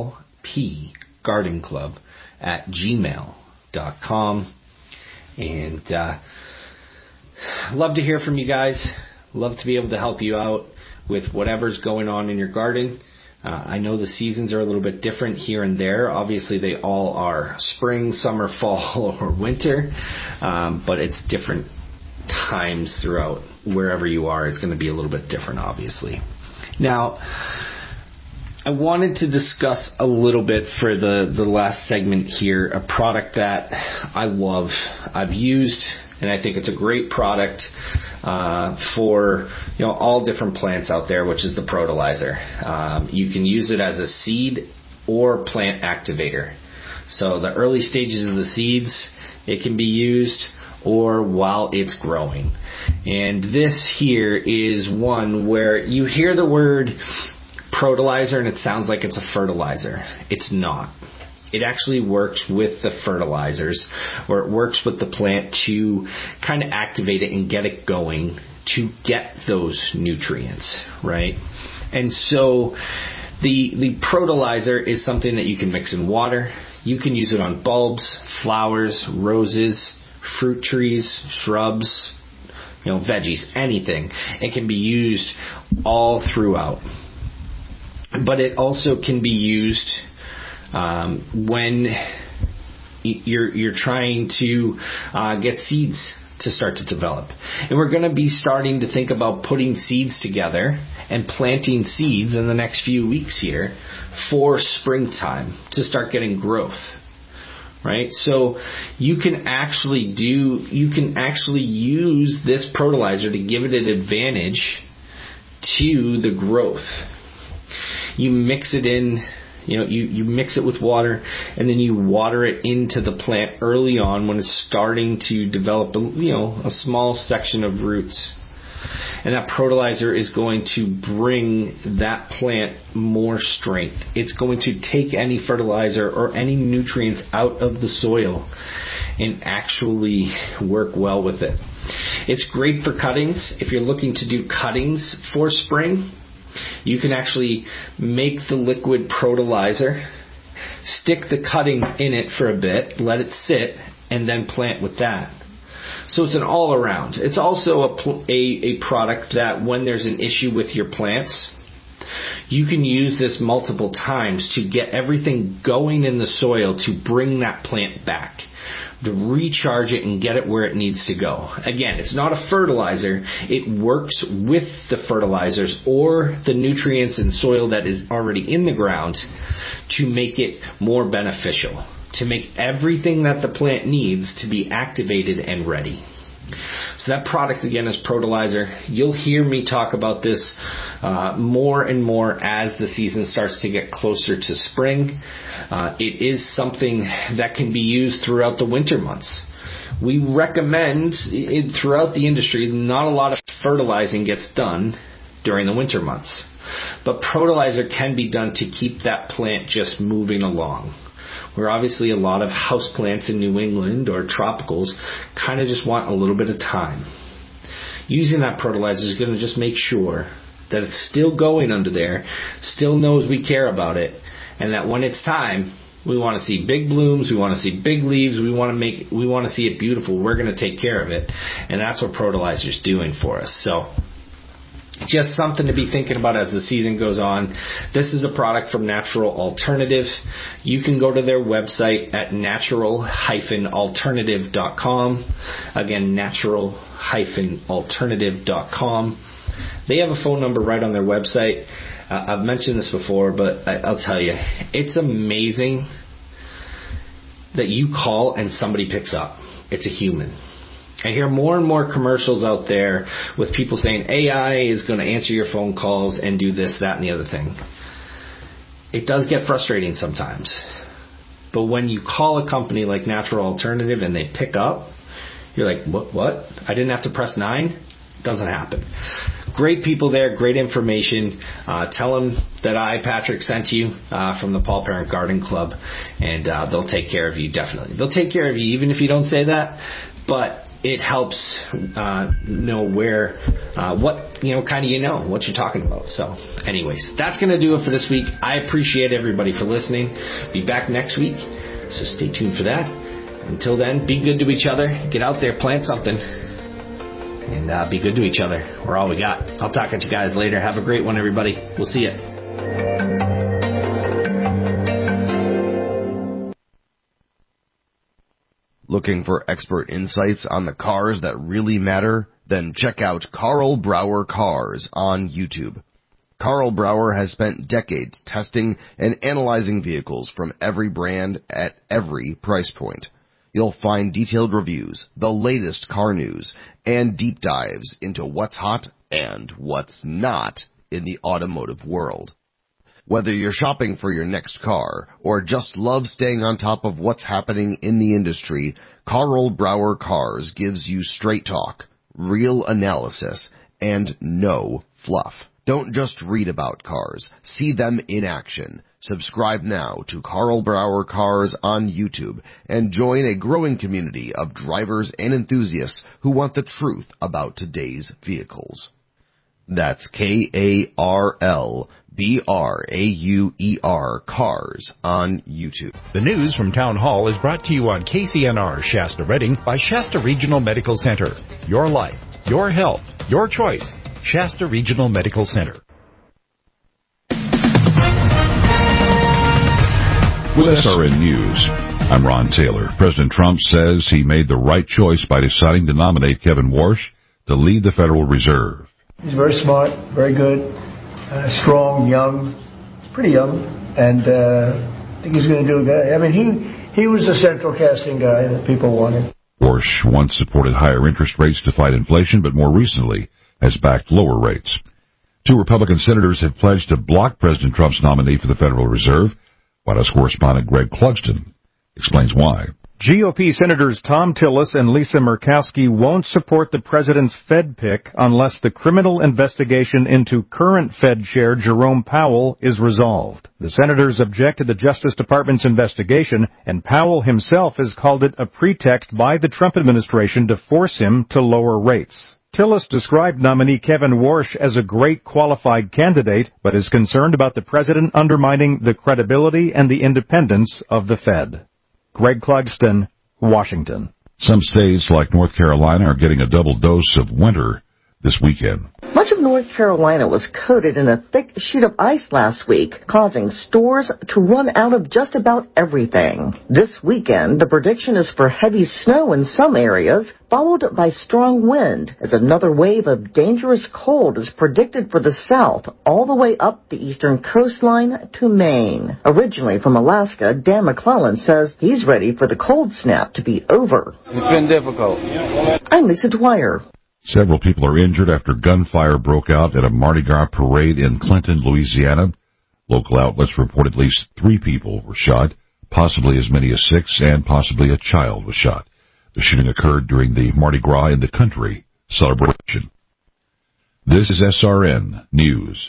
paulpgardenclub@gmail.com. And love to hear from you guys. Love to be able to help you out with whatever's going on in your garden. I know the seasons are a little bit different here and there. Obviously, they all are spring, summer, fall, or winter. But it's different times throughout wherever you are. It's going to be a little bit different, obviously. Now, I wanted to discuss a little bit for the last segment here, a product that I love, I've used, and I think it's a great product. for all different plants out there, which is the Protolizer. You can use it as a seed or plant activator. So the early stages of the seeds, it can be used, or while it's growing. And this here is one where you hear the word Protolizer and it sounds like it's a fertilizer. It's not. It actually works with the fertilizers, or it works with the plant to kind of activate it and get it going to get those nutrients, right? And so the Protolizer is something that you can mix in water. You can use it on bulbs, flowers, roses, fruit trees, shrubs, veggies, anything. It can be used all throughout. But it also can be used when you're trying to get seeds to start to develop. And we're going to be starting to think about putting seeds together and planting seeds in the next few weeks here for springtime to start getting growth. Right? So you can actually use this Protolizer to give it an advantage to the growth. You mix it in, you mix it with water, and then you water it into the plant early on when it's starting to develop a small section of roots. And that Protolizer is going to bring that plant more strength. It's going to take any fertilizer or any nutrients out of the soil and actually work well with it. It's great for cuttings. If you're looking to do cuttings for spring, you can actually make the liquid Protolizer, stick the cuttings in it for a bit, let it sit, and then plant with that. So it's an all-around. It's also a product that when there's an issue with your plants, you can use this multiple times to get everything going in the soil to bring that plant back, to recharge it and get it where it needs to go. Again, it's not a fertilizer. It works with the fertilizers or the nutrients in soil that is already in the ground to make it more beneficial, to make everything that the plant needs to be activated and ready. So that product, again, is Protolizer. You'll hear me talk about this more and more as the season starts to get closer to spring. It is something that can be used throughout the winter months. We recommend throughout the industry, not a lot of fertilizing gets done during the winter months. But Protolizer can be done to keep that plant just moving along. Where obviously a lot of houseplants in New England or tropicals kind of just want a little bit of time. Using that Protolizer is going to just make sure that it's still going under there, still knows we care about it, and that when it's time, we want to see big blooms, we want to see big leaves, we want to see it beautiful. We're going to take care of it, and that's what Protolizer is doing for us. So just something to be thinking about as the season goes on. This is a product from Natural Alternative. You can go to their website at natural-alternative.com. Again, natural-alternative.com. They have a phone number right on their website. I've mentioned this before, but I'll tell you, it's amazing that you call and somebody picks up. It's a human. I hear more and more commercials out there with people saying AI is going to answer your phone calls and do this, that, and the other thing. It does get frustrating sometimes. But when you call a company like Natural Alternative and they pick up, you're like, what? I didn't have to press 9? It doesn't happen. Great people there, great information. Tell them that Patrick, sent you from the Paul Parent Garden Club, and they'll take care of you, definitely. They'll take care of you even if you don't say that, but it helps know where, what you're talking about. So anyways, that's going to do it for this week. I appreciate everybody for listening. Be back next week, so stay tuned for that. Until then, be good to each other. Get out there, plant something, and be good to each other. We're all we got. I'll talk at you guys later. Have a great one, everybody. We'll see you. Looking for expert insights on the cars that really matter? Then check out Carl Brower Cars on YouTube. Carl Brower has spent decades testing and analyzing vehicles from every brand at every price point. You'll find detailed reviews, the latest car news, and deep dives into what's hot and what's not in the automotive world. Whether you're shopping for your next car or just love staying on top of what's happening in the industry, Carl Brower Cars gives you straight talk, real analysis, and no fluff. Don't just read about cars. See them in action. Subscribe now to Carl Brower Cars on YouTube and join a growing community of drivers and enthusiasts who want the truth about today's vehicles. That's KarlBrauer Cars on YouTube. The news from Town Hall is brought to you on KCNR Shasta Redding by Shasta Regional Medical Center. Your life, your health, your choice. Shasta Regional Medical Center. With SRN News, I'm Ron Taylor. President Trump says he made the right choice by deciding to nominate Kevin Warsh to lead the Federal Reserve. He's very smart, very good, strong, young, pretty young, and I think he's going to do good. I mean, he was the central casting guy that people wanted. Warsh once supported higher interest rates to fight inflation, but more recently has backed lower rates. 2 Republican senators have pledged to block President Trump's nominee for the Federal Reserve. White House correspondent Greg Clugston explains why. GOP Senators Tom Tillis and Lisa Murkowski won't support the president's Fed pick unless the criminal investigation into current Fed Chair Jerome Powell is resolved. The senators object to the Justice Department's investigation, and Powell himself has called it a pretext by the Trump administration to force him to lower rates. Tillis described nominee Kevin Warsh as a great qualified candidate, but is concerned about the president undermining the credibility and the independence of the Fed. Greg Clugston, Washington. Some states like North Carolina are getting a double dose of winter this weekend. Much of North Carolina was coated in a thick sheet of ice last week, causing stores to run out of just about everything. This weekend, the prediction is for heavy snow in some areas, followed by strong wind, as another wave of dangerous cold is predicted for the south, all the way up the eastern coastline to Maine. Originally from Alaska, Dan McClellan says he's ready for the cold snap to be over. It's been difficult. I'm Lisa Dwyer. Several people are injured after gunfire broke out at a Mardi Gras parade in Clinton, Louisiana. Local outlets report at least 3 people were shot, possibly as many as 6, and possibly a child was shot. The shooting occurred during the Mardi Gras in the Country celebration. This is SRN News.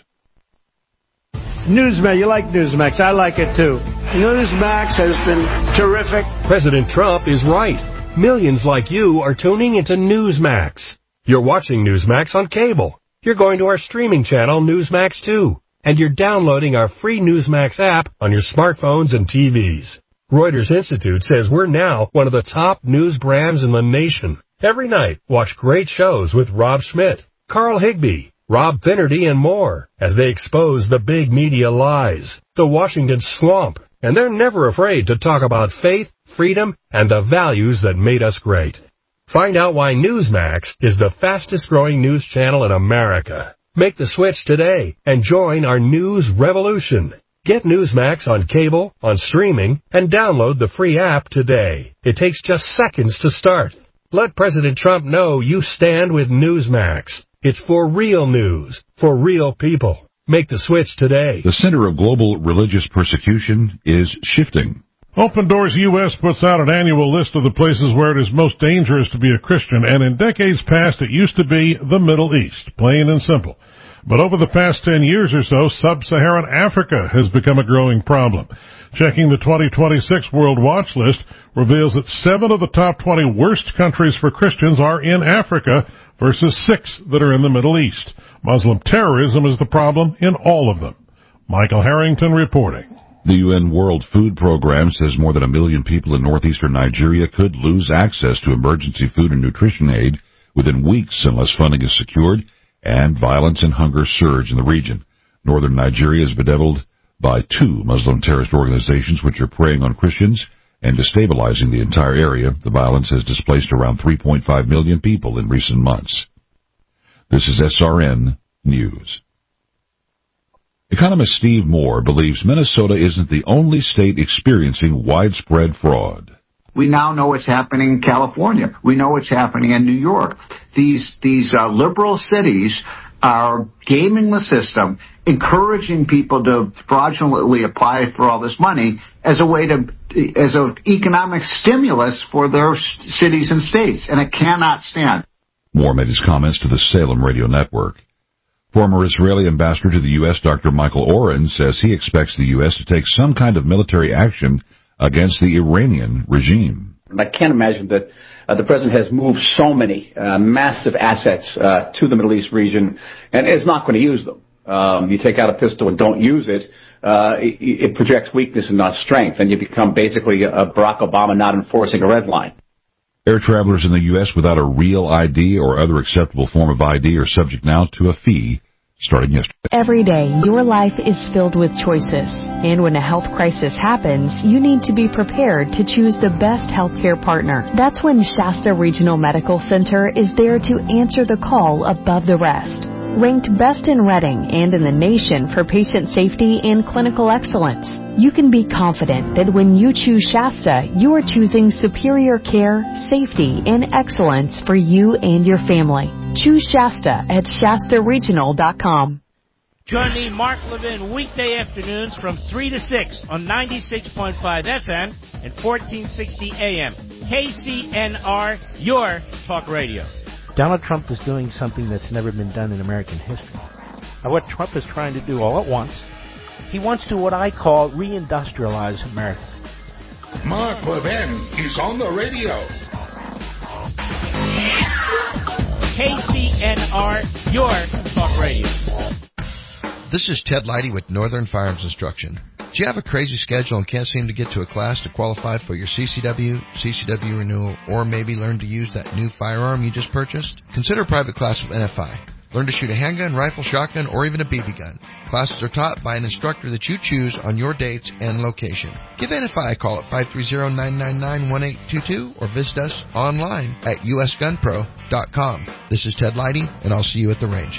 Newsmax, you like Newsmax. I like it too. Newsmax has been terrific. President Trump is right. Millions like you are tuning into Newsmax. You're watching Newsmax on cable. You're going to our streaming channel, Newsmax 2. And you're downloading our free Newsmax app on your smartphones and TVs. Reuters Institute says we're now one of the top news brands in the nation. Every night, watch great shows with Rob Schmidt, Carl Higbie, Rob Finnerty, and more as they expose the big media lies, the Washington swamp, and they're never afraid to talk about faith, freedom, and the values that made us great. Find out why Newsmax is the fastest-growing news channel in America. Make the switch today and join our news revolution. Get Newsmax on cable, on streaming, and download the free app today. It takes just seconds to start. Let President Trump know you stand with Newsmax. It's for real news, for real people. Make the switch today. The center of global religious persecution is shifting. Open Doors U.S. puts out an annual list of the places where it is most dangerous to be a Christian, and in decades past it used to be the Middle East, plain and simple. But over the past 10 years or so, Sub-Saharan Africa has become a growing problem. Checking the 2026 World Watch List reveals that 7 of the top 20 worst countries for Christians are in Africa versus 6 that are in the Middle East. Muslim terrorism is the problem in all of them. Michael Harrington reporting. The UN World Food Program says more than 1 million people in northeastern Nigeria could lose access to emergency food and nutrition aid within weeks unless funding is secured and violence and hunger surge in the region. Northern Nigeria is bedeviled by 2 Muslim terrorist organizations which are preying on Christians and destabilizing the entire area. The violence has displaced around 3.5 million people in recent months. This is SRN News. Economist Steve Moore believes Minnesota isn't the only state experiencing widespread fraud. We now know what's happening in California. We know what's happening in New York. These liberal cities are gaming the system, encouraging people to fraudulently apply for all this money as an economic stimulus for their cities and states, and it cannot stand. Moore made his comments to the Salem Radio Network. Former Israeli ambassador to the U.S., Dr. Michael Oren, says he expects the U.S. to take some kind of military action against the Iranian regime. I can't imagine that the president has moved so many massive assets to the Middle East region and is not going to use them. You take out a pistol and don't use it, it projects weakness and not strength, and you become basically a Barack Obama not enforcing a red line. Air travelers in the U.S. without a real ID or other acceptable form of ID are subject now to a fee starting yesterday. Every day, your life is filled with choices. And when a health crisis happens, you need to be prepared to choose the best healthcare partner. That's when Shasta Regional Medical Center is there to answer the call above the rest. Ranked best in Reading and in the nation for patient safety and clinical excellence, you can be confident that when you choose Shasta, you are choosing superior care, safety, and excellence for you and your family. Choose Shasta at ShastaRegional.com. Join me, Mark Levin, weekday afternoons from 3 to 6 on 96.5 FM and 1460 AM. KCNR, your talk radio. Donald Trump is doing something that's never been done in American history. Now, what Trump is trying to do all at once, he wants to what I call reindustrialize America. Mark Levin is on the radio. KCNR, your talk radio. This is Ted Leidy with Northern Firearms Instruction. Do you have a crazy schedule and can't seem to get to a class to qualify for your CCW renewal, or maybe learn to use that new firearm you just purchased? Consider a private class with NFI. Learn to shoot a handgun, rifle, shotgun, or even a BB gun. Classes are taught by an instructor that you choose on your dates and location. Give NFI a call at 530-999-1822 or visit us online at usgunpro.com. This is Ted Leidy, and I'll see you at the range.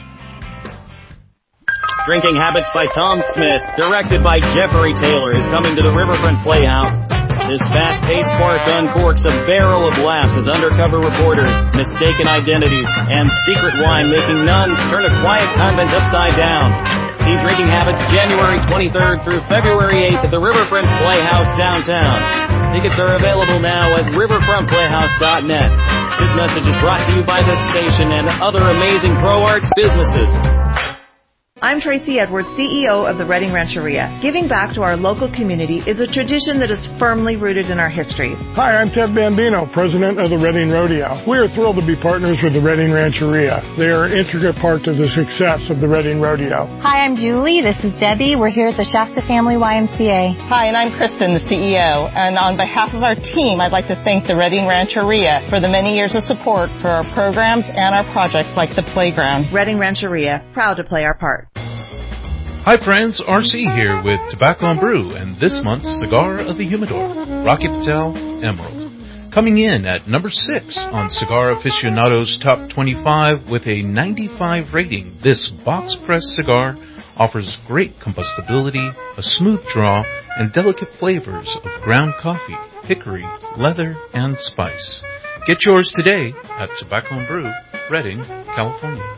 Drinking Habits by Tom Smith, directed by Jeffrey Taylor, is coming to the Riverfront Playhouse. This fast-paced farce uncorks a barrel of laughs as undercover reporters, mistaken identities, and secret wine-making nuns turn a quiet convent upside down. See Drinking Habits January 23rd through February 8th at the Riverfront Playhouse downtown. Tickets are available now at riverfrontplayhouse.net. This message is brought to you by this station and other amazing pro arts businesses. I'm Tracy Edwards, CEO of the Reading Rancheria. Giving back to our local community is a tradition that is firmly rooted in our history. Hi, I'm Ted Bambino, president of the Reading Rodeo. We are thrilled to be partners with the Reading Rancheria. They are an intricate part to the success of the Reading Rodeo. Hi, I'm Julie. This is Debbie. We're here at the Shasta Family YMCA. Hi, and I'm Kristen, the CEO. And on behalf of our team, I'd like to thank the Reading Rancheria for the many years of support for our programs and our projects like the playground. Reading Rancheria, proud to play our part. Hi friends, RC here with Tobacco and Brew and this month's Cigar of the Humidor, Rocky Patel Emerald. Coming in at number 6 on Cigar Aficionado's Top 25 with a 95 rating, this box-pressed cigar offers great combustibility, a smooth draw, and delicate flavors of ground coffee, hickory, leather, and spice. Get yours today at Tobacco and Brew, Redding, California.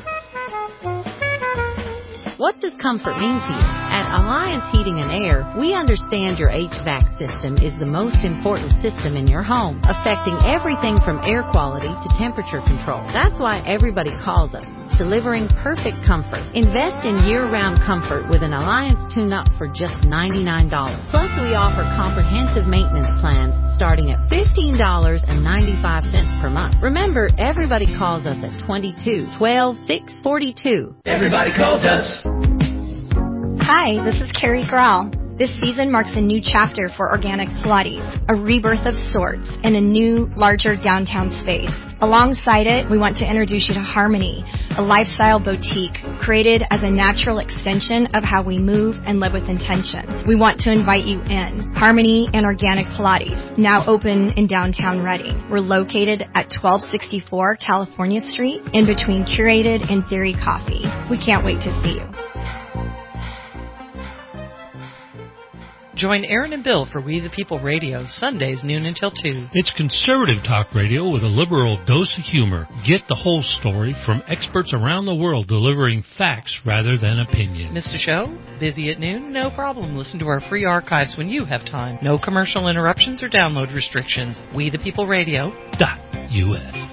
What does comfort mean to you? At Alliance Heating and Air, we understand your HVAC system is the most important system in your home, affecting everything from air quality to temperature control. That's why everybody calls us, delivering perfect comfort. Invest in year-round comfort with an Alliance tune-up for just $99. Plus, we offer comprehensive maintenance plans starting at $15.95 per month. Remember, everybody calls us at 22-12-642. Everybody calls us. Hi, this is Carrie Grawl. This season marks a new chapter for Organic Pilates, a rebirth of sorts in a new, larger downtown space. Alongside it, we want to introduce you to Harmony, a lifestyle boutique created as a natural extension of how we move and live with intention. We want to invite you in. Harmony and Organic Pilates, now open in downtown Reading. We're located at 1264 California Street, in between Curated and Theory Coffee. We can't wait to see you. Join Aaron and Bill for We the People Radio, Sundays noon until 2. It's conservative talk radio with a liberal dose of humor. Get the whole story from experts around the world delivering facts rather than opinion. Missed a show? Busy at noon? No problem. Listen to our free archives when you have time. No commercial interruptions or download restrictions. WeThePeopleRadio.us.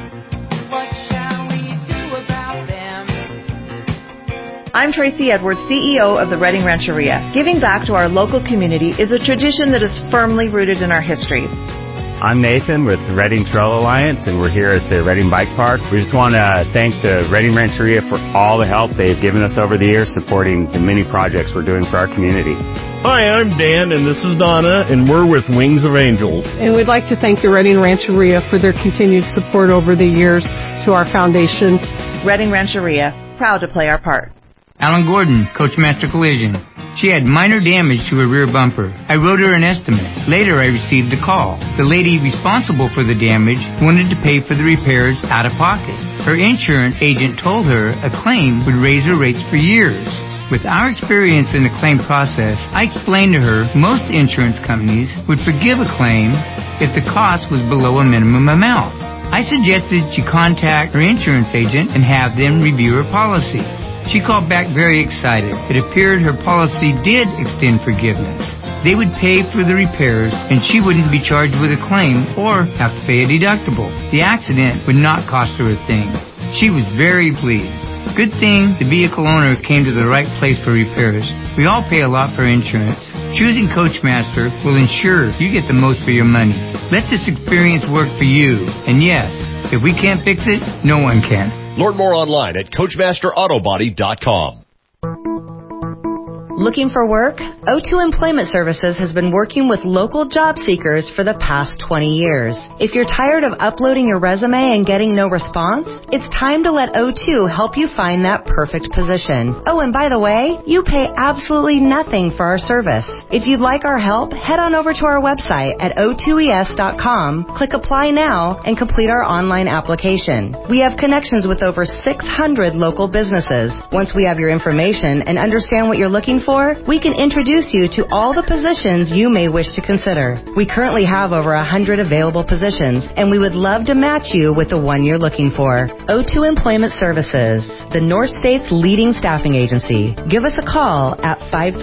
I'm Tracy Edwards, CEO of the Redding Rancheria. Giving back to our local community is a tradition that is firmly rooted in our history. I'm Nathan with the Redding Trail Alliance, and we're here at the Redding Bike Park. We just want to thank the Redding Rancheria for all the help they've given us over the years supporting the many projects we're doing for our community. Hi, I'm Dan, and this is Donna, and we're with Wings of Angels. And we'd like to thank the Redding Rancheria for their continued support over the years to our foundation. Redding Rancheria, proud to play our part. Alan Gordon, Coachmaster Collision. She had minor damage to her rear bumper. I wrote her an estimate. Later, I received a call. The lady responsible for the damage wanted to pay for the repairs out of pocket. Her insurance agent told her a claim would raise her rates for years. With our experience in the claim process, I explained to her most insurance companies would forgive a claim if the cost was below a minimum amount. I suggested she contact her insurance agent and have them review her policy. She called back very excited. It appeared her policy did extend forgiveness. They would pay for the repairs, and she wouldn't be charged with a claim or have to pay a deductible. The accident would not cost her a thing. She was very pleased. Good thing the vehicle owner came to the right place for repairs. We all pay a lot for insurance. Choosing Coachmaster will ensure you get the most for your money. Let this experience work for you. And yes, if we can't fix it, no one can. Learn more online at CoachmasterAutobody.com. Looking for work? O2 Employment Services has been working with local job seekers for the past 20 years. If you're tired of uploading your resume and getting no response, it's time to let O2 help you find that perfect position. Oh, and by the way, you pay absolutely nothing for our service. If you'd like our help, head on over to our website at o2es.com, click Apply Now, and complete our online application. We have connections with over 600 local businesses. Once we have your information and understand what you're looking for, we can introduce you to all the positions you may wish to consider. We currently have over 100 available positions, and we would love to match you with the one you're looking for. O2 Employment Services, the North State's leading staffing agency. Give us a call at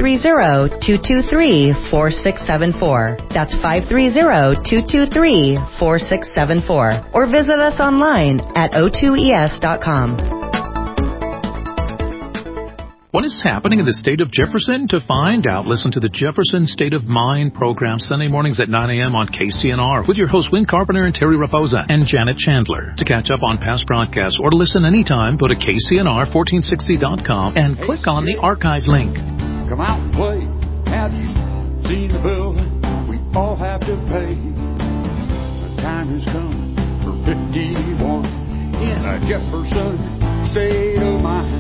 530-223-4674. That's 530-223-4674. Or visit us online at o2es.com. What is happening in the state of Jefferson? To find out, listen to the Jefferson State of Mind program Sunday mornings at 9 a.m. on KCNR with your hosts Win Carpenter and Terry Raposa and Janet Chandler. To catch up on past broadcasts or to listen anytime, go to KCNR1460.com and click on the archive link. Come out and play. Have you seen the bill we all have to pay? The time has come for 51 in a Jefferson State of Mind.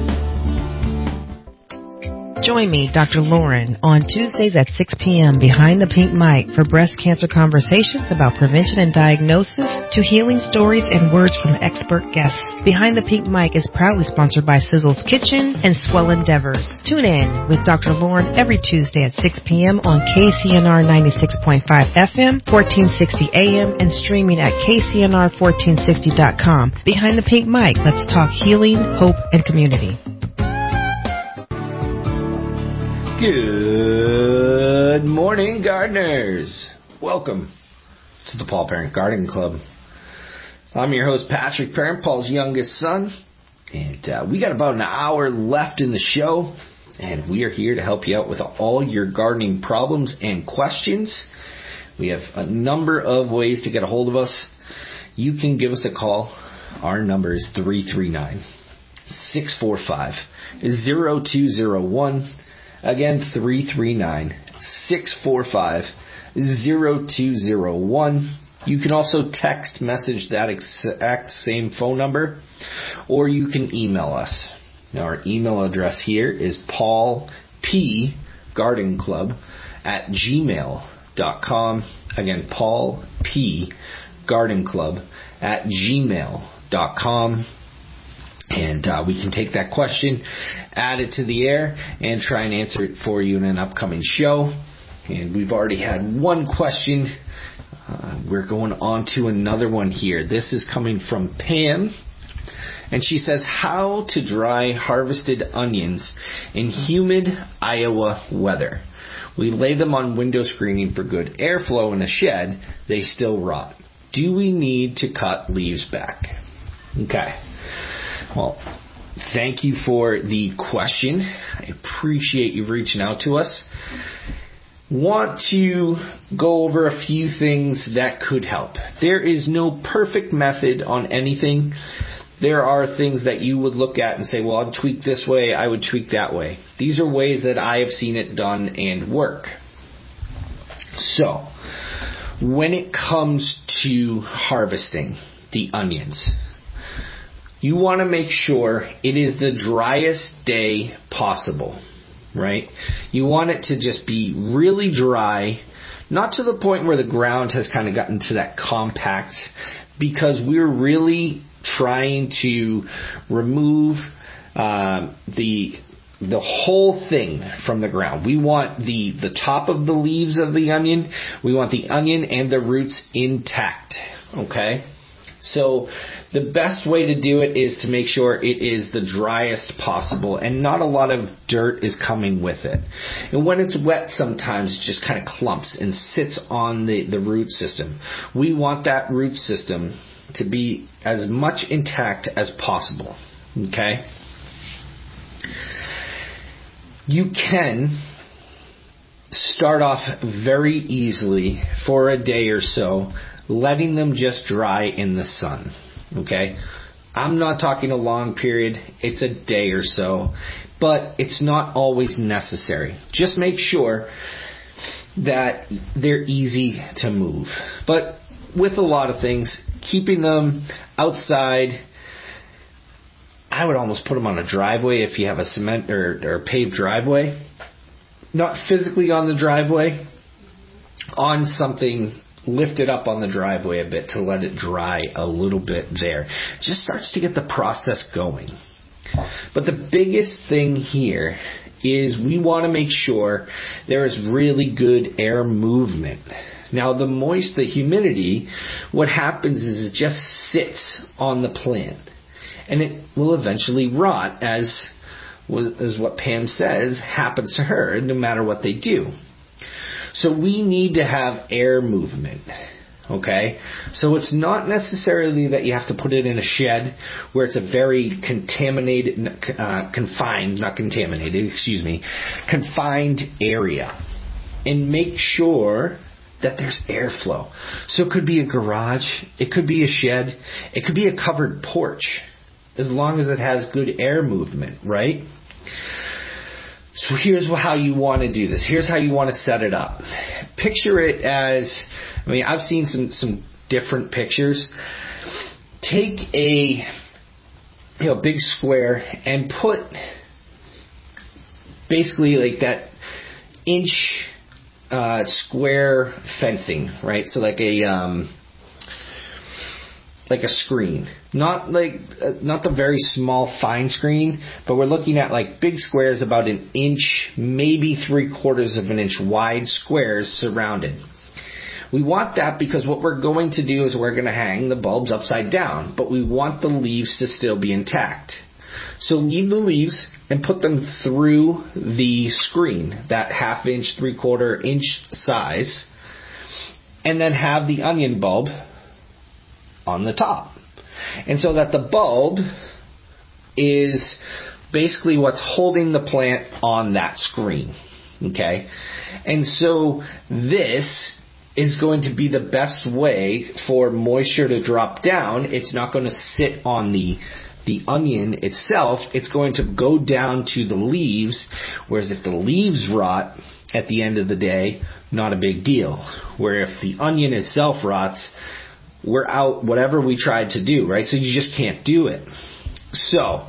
Join me, Dr. Lauren, on Tuesdays at 6 p.m. behind the pink mic for breast cancer conversations about prevention and diagnosis to healing stories and words from expert guests. Behind the Pink Mic is proudly sponsored by Sizzle's Kitchen and Swell Endeavors. Tune in with Dr. Lauren every Tuesday at 6 p.m. on KCNR 96.5 FM, 1460 AM, and streaming at KCNR1460.com. Behind the Pink Mic, let's talk healing, hope, and community. Good morning, gardeners. Welcome to the Paul Parent Gardening Club. I'm your host, Patrick Parent, Paul's youngest son, and we got about an hour left in the show, and we are here to help you out with all your gardening problems and questions. We have a number of ways to get a hold of us. You can give us a call. Our number is 339-645-0201. Again, 339-645-0201. You can also text message that exact same phone number, or you can email us. Now, our email address here is paulpgardenclub@gmail.com. Again, paulpgardenclub@gmail.com. And we can take that question, add it to the air, and try and answer it for you in an upcoming show. And we've already had one question. We're going on to another one here. This is coming from Pam. And she says, how to dry harvested onions in humid Iowa weather. We lay them on window screening for good airflow in a shed. They still rot. Do we need to cut leaves back? Okay. Well, thank you for the question. I appreciate you reaching out to us. Want to go over a few things that could help. There is no perfect method on anything. There are things that you would look at and say, well, I'd tweak this way, I would tweak that way. These are ways that I have seen it done and work. So, when it comes to harvesting the onions, you want to make sure it is the driest day possible, right? You want it to just be really dry, not to the point where the ground has kind of gotten to that compact, because we're really trying to remove the whole thing from the ground. We want the top of the leaves of the onion. We want the onion and the roots intact. Okay? So the best way to do it is to make sure it is the driest possible and not a lot of dirt is coming with it. And when it's wet, sometimes it just kind of clumps and sits on the root system. We want that root system to be as much intact as possible. Okay? You can start off very easily for a day or so, letting them just dry in the sun. Okay? I'm not talking a long period. It's a day or so. But it's not always necessary. Just make sure that they're easy to move. But with a lot of things, keeping them outside, I would almost put them on a driveway if you have a cement or paved driveway. Not physically on the driveway, on something lifted up on the driveway a bit to let it dry a little bit there. Just starts to get the process going. But the biggest thing here is we want to make sure there is really good air movement. Now the humidity, what happens is it just sits on the plant. And it will eventually rot, as what Pam says happens to her no matter what they do. So we need to have air movement. Okay? So it's not necessarily that you have to put it in a shed where it's a very confined area. And make sure that there's airflow. So it could be a garage, it could be a shed, it could be a covered porch, as long as it has good air movement, right? So here's how you want to do this. Here's how you want to set it up. Picture it as, I've seen some different pictures. Take a big square and put basically like that inch square fencing, right? So like a screen, not the very small fine screen, but we're looking at like big squares about an inch, maybe 3/4 of an inch wide squares surrounded. We want that because what we're going to do is we're going to hang the bulbs upside down, but we want the leaves to still be intact. So leave the leaves and put them through the screen, that 1/2 inch, 3/4 inch size, and then have the onion bulb on the top. And so that the bulb is basically what's holding the plant on that screen. Okay? And so this is going to be the best way for moisture to drop down. It's not going to sit on the onion itself. It's going to go down to the leaves, whereas if the leaves rot at the end of the day, not a big deal. Where if the onion itself rots, we're out whatever we tried to do, right? So you just can't do it. So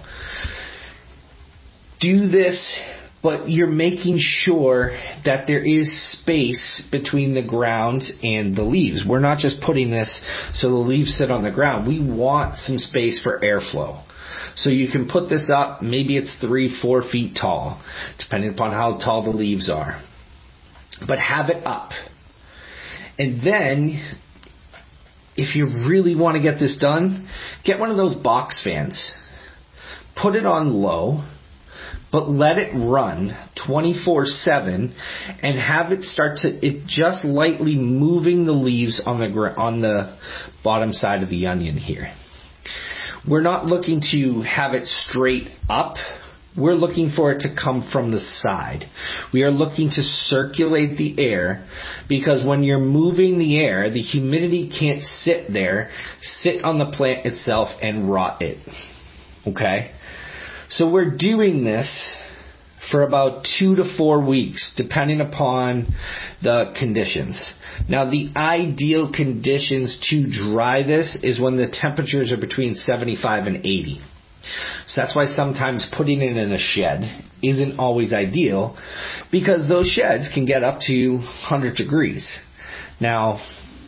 do this, but you're making sure that there is space between the ground and the leaves. We're not just putting this so the leaves sit on the ground. We want some space for airflow. So you can put this up, maybe it's 3-4 feet tall, depending upon how tall the leaves are. but have it up. And then, if you really want to get this done, get one of those box fans. Put it on low, but let it run 24/7 and have it start to just lightly moving the leaves on the bottom side of the onion here. We're not looking to have it straight up. We're looking for it to come from the side. We are looking to circulate the air, because when you're moving the air, the humidity can't sit on the plant itself and rot it. Okay? So we're doing this for about 2 to 4 weeks, depending upon the conditions. Now, the ideal conditions to dry this is when the temperatures are between 75 and 80. So that's why sometimes putting it in a shed isn't always ideal, because those sheds can get up to 100 degrees. Now,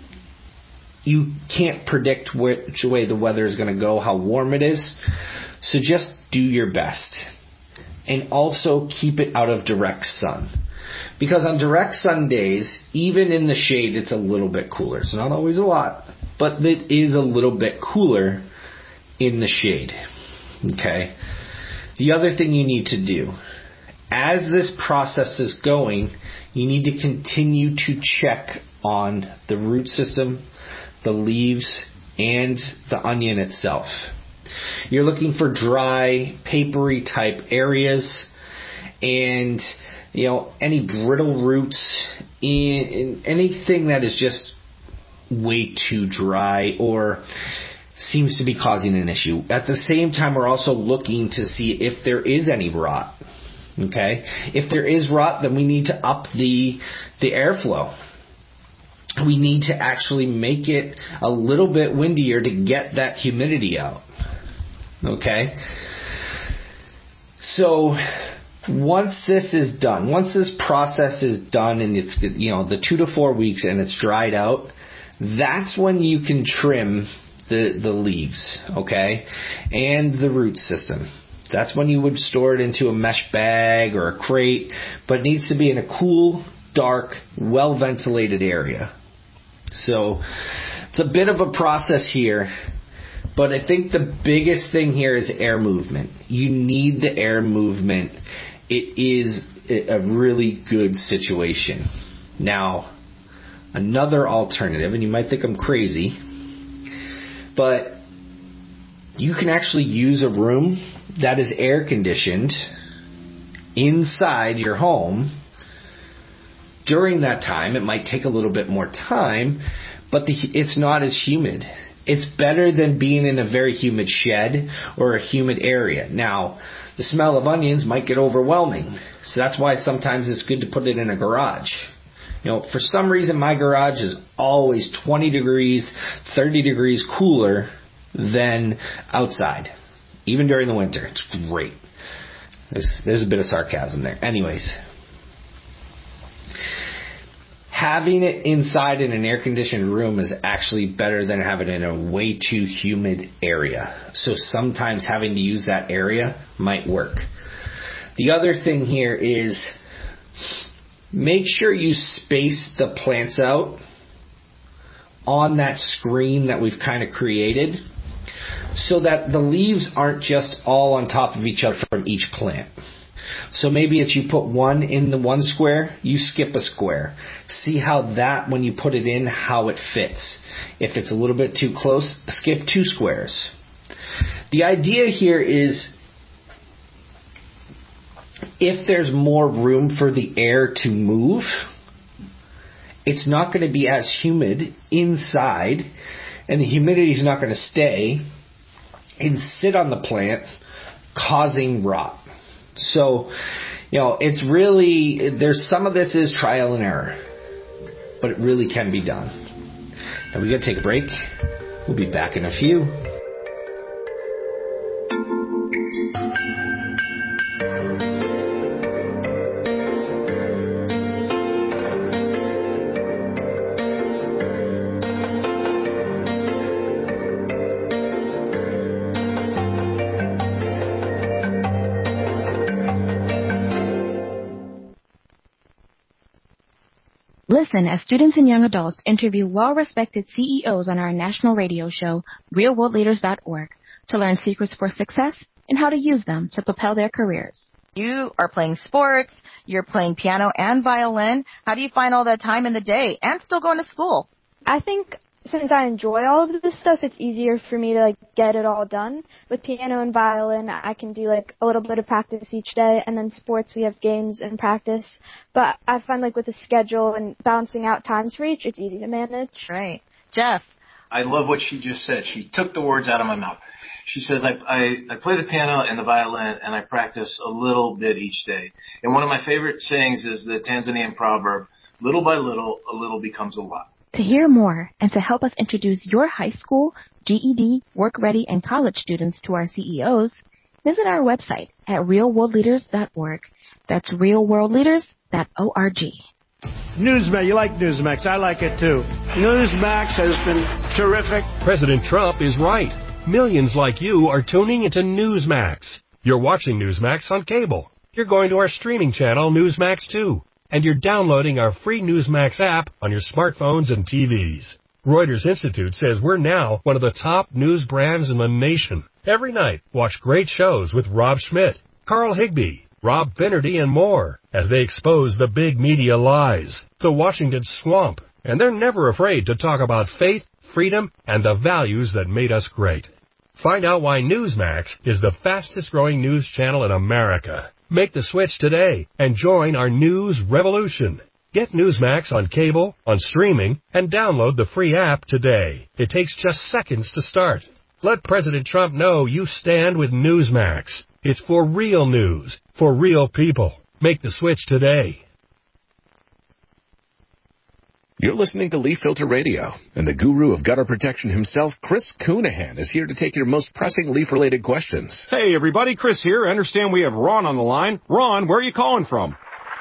you can't predict which way the weather is going to go, how warm it is. So just do your best. And also keep it out of direct sun. Because on direct sun days, even in the shade, it's a little bit cooler. It's not always a lot, but it is a little bit cooler in the shade. Okay. The other thing you need to do, as this process is going, you need to continue to check on the root system, the leaves, and the onion itself. You're looking for dry, papery type areas, and any brittle roots, in anything that is just way too dry or seems to be causing an issue. At the same time, we're also looking to see if there is any rot. Okay? If there is rot, then we need to up the airflow. We need to actually make it a little bit windier to get that humidity out. Okay? So once this is done, once this process is done and it's the 2 to 4 weeks and it's dried out, that's when you can trim the leaves, okay, and the root system. That's when you would store it into a mesh bag or a crate, but it needs to be in a cool, dark, well-ventilated area. So it's a bit of a process here, but I think the biggest thing here is air movement. You need the air movement. It is a really good situation. Now, another alternative, and you might think I'm crazy, but you can actually use a room that is air conditioned inside your home. During that time, it might take a little bit more time, but it's not as humid. It's better than being in a very humid shed or a humid area. Now, the smell of onions might get overwhelming, so that's why sometimes it's good to put it in a garage. For some reason, my garage is always 20 degrees, 30 degrees cooler than outside, even during the winter. It's great. There's a bit of sarcasm there. Anyways, having it inside in an air-conditioned room is actually better than having it in a way too humid area. So sometimes having to use that area might work. The other thing here is make sure you space the plants out on that screen that we've kind of created so that the leaves aren't just all on top of each other from each plant. So maybe if you put one in the one square, you skip a square. See how that, when you put it in, how it fits. If it's a little bit too close, skip 2 squares. The idea here is if there's more room for the air to move, it's not going to be as humid inside, and the humidity is not going to stay and sit on the plant, causing rot. So, it's really, there's some of this is trial and error, but it really can be done. Now we got to take a break. We'll be back in a few. Listen as students and young adults interview well-respected CEOs on our national radio show, realworldleaders.org, to learn secrets for success and how to use them to propel their careers. You are playing sports, you're playing piano and violin. How do you find all that time in the day and still going to school? I think since I enjoy all of this stuff, it's easier for me to get it all done. With piano and violin, I can do a little bit of practice each day, and then sports, we have games and practice. But I find with the schedule and balancing out times for each, it's easy to manage. Right. Jeff? I love what she just said. She took the words out of my mouth. She says, I play the piano and the violin, and I practice a little bit each day. And one of my favorite sayings is the Tanzanian proverb, little by little, a little becomes a lot. To hear more and to help us introduce your high school, GED, work-ready, and college students to our CEOs, visit our website at realworldleaders.org. That's realworldleaders.org. Newsmax, you like Newsmax. I like it too. Newsmax has been terrific. President Trump is right. Millions like you are tuning into Newsmax. You're watching Newsmax on cable. You're going to our streaming channel, Newsmax 2. And you're downloading our free Newsmax app on your smartphones and TVs. Reuters Institute says we're now one of the top news brands in the nation. Every night, watch great shows with Rob Schmidt, Carl Higbie, Rob Finnerty, and more as they expose the big media lies, the Washington swamp. And they're never afraid to talk about faith, freedom, and the values that made us great. Find out why Newsmax is the fastest-growing news channel in America. Make the switch today and join our news revolution. Get Newsmax on cable, on streaming, and download the free app today. It takes just seconds to start. Let President Trump know you stand with Newsmax. It's for real news, for real people. Make the switch today. You're listening to Leaf Filter Radio, and the guru of gutter protection himself, Chris Coonahan, is here to take your most pressing leaf-related questions. Hey, everybody, Chris here. I understand we have Ron on the line. Ron, where are you calling from?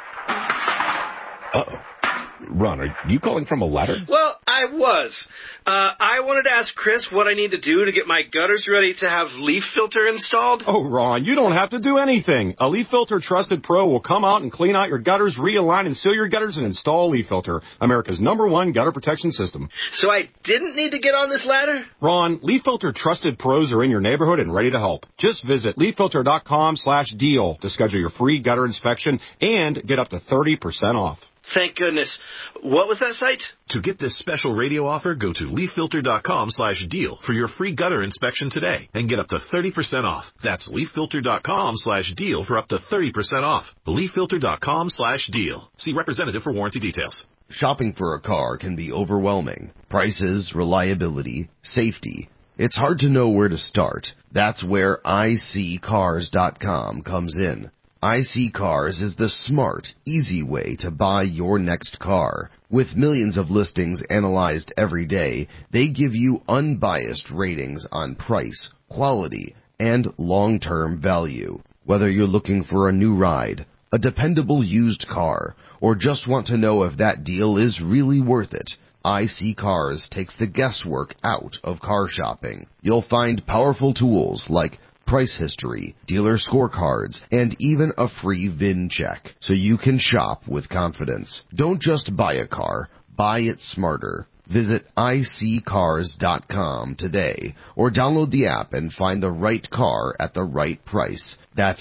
Uh-oh. Ron, are you calling from a ladder? Well, I was. I wanted to ask Chris what I need to do to get my gutters ready to have Leaf Filter installed. Oh, Ron, you don't have to do anything. A Leaf Filter Trusted Pro will come out and clean out your gutters, realign and seal your gutters, and install Leaf Filter, America's #1 gutter protection system. So I didn't need to get on this ladder? Ron, Leaf Filter Trusted Pros are in your neighborhood and ready to help. Just visit leaffilter.com/deal to schedule your free gutter inspection and get up to 30% off. Thank goodness. What was that site? To get this special radio offer, go to leaffilter.com/deal for your free gutter inspection today and get up to 30% off. That's leaffilter.com/deal for up to 30% off. leaffilter.com/deal. See representative for warranty details. Shopping for a car can be overwhelming. Prices, reliability, safety. It's hard to know where to start. That's where iSeeCars.com comes in. iSeeCars is the smart, easy way to buy your next car. With millions of listings analyzed every day, they give you unbiased ratings on price, quality, and long-term value. Whether you're looking for a new ride, a dependable used car, or just want to know if that deal is really worth it, iSeeCars takes the guesswork out of car shopping. You'll find powerful tools like price history, dealer scorecards, and even a free VIN check, so you can shop with confidence. Don't just buy a car, buy it smarter. Visit iSeeCars.com today, or download the app and find the right car at the right price. That's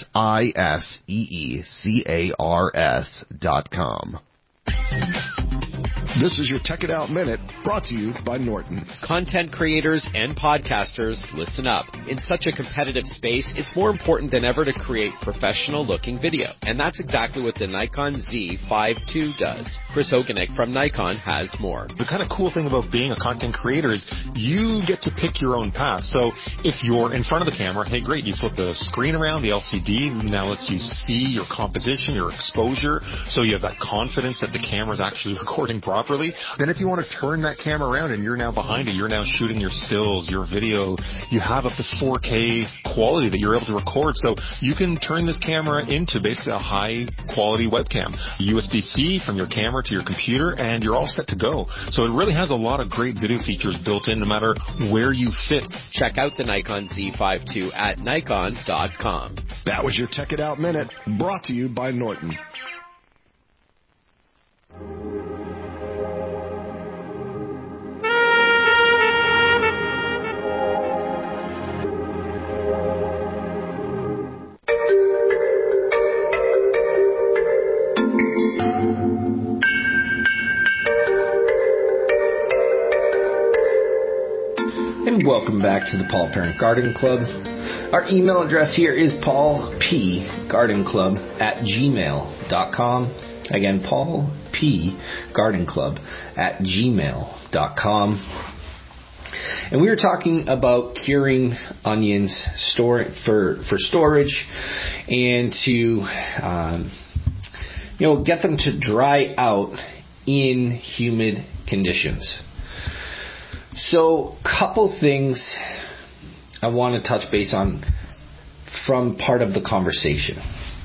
iSeeCars.com. This is your Tech It Out Minute, brought to you by Norton. Content creators and podcasters, listen up. In such a competitive space, it's more important than ever to create professional-looking video. And that's exactly what the Nikon Z5 II does. Chris Oganek from Nikon has more. The kind of cool thing about being a content creator is you get to pick your own path. So if you're in front of the camera, hey, great, you flip the screen around, the LCD now lets you see your composition, your exposure, so you have that confidence that the camera's actually recording properly. Then if you want to turn that camera around and you're now behind it, you're now shooting your stills, your video, you have up to 4K quality that you're able to record. So you can turn this camera into basically a high quality webcam. USB-C from your camera to your computer, and you're all set to go. So it really has a lot of great video features built in no matter where you fit. Check out the Nikon Z5 II at Nikon.com. That was your Tech It Out Minute, brought to you by Norton. Welcome back to the Paul Parent Garden Club. Our email address here is paulpgardenclub@gmail.com. Again, paulpgardenclub@gmail.com. And we were talking about curing onions for storage and to get them to dry out in humid conditions. So, couple things I want to touch base on from part of the conversation.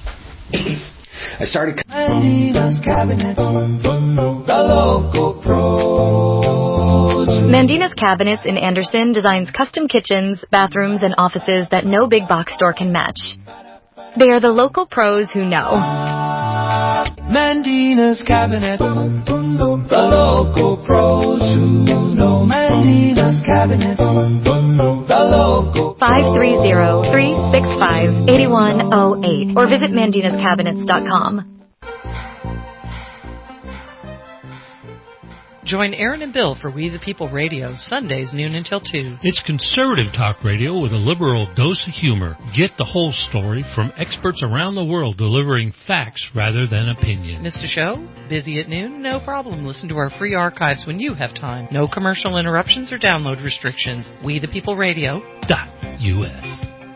I started. Mandina's Cabinets, the local pros. Mandina's Cabinets in Anderson designs custom kitchens, bathrooms, and offices that no big box store can match. They are the local pros who know. Mandina's Cabinets, the local pros who know. Mandina's Cabinets, the local 530-365-8108 or visit mandinascabinets.com. Join Aaron and Bill for We the People Radio, Sundays noon until 2. It's conservative talk radio with a liberal dose of humor. Get the whole story from experts around the world delivering facts rather than opinion. Missed a show? Busy at noon? No problem. Listen to our free archives when you have time. No commercial interruptions or download restrictions. WeThePeopleRadio.us.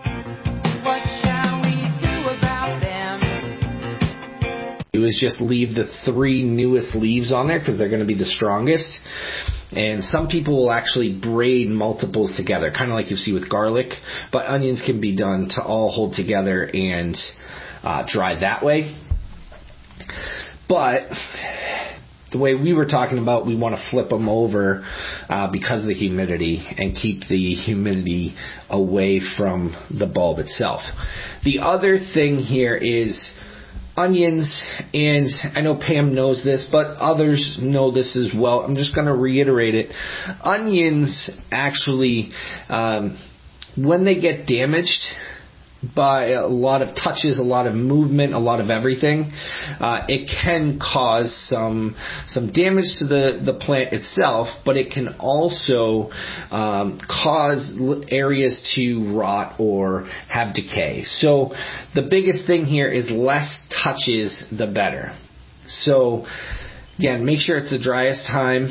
Is just leave the 3 newest leaves on there because they're going to be the strongest. And some people will actually braid multiples together, kind of like you see with garlic. But onions can be done to all hold together and dry that way. But the way we were talking about, we want to flip them over because of the humidity and keep the humidity away from the bulb itself. The other thing here is onions, and I know Pam knows this, but others know this as well. I'm just going to reiterate it. Onions actually, when they get damaged by a lot of touches, a lot of movement, a lot of everything, it can cause some damage to the plant itself, but it can also cause areas to rot or have decay. So the biggest thing here is less touches, the better. So again, make sure it's the driest time.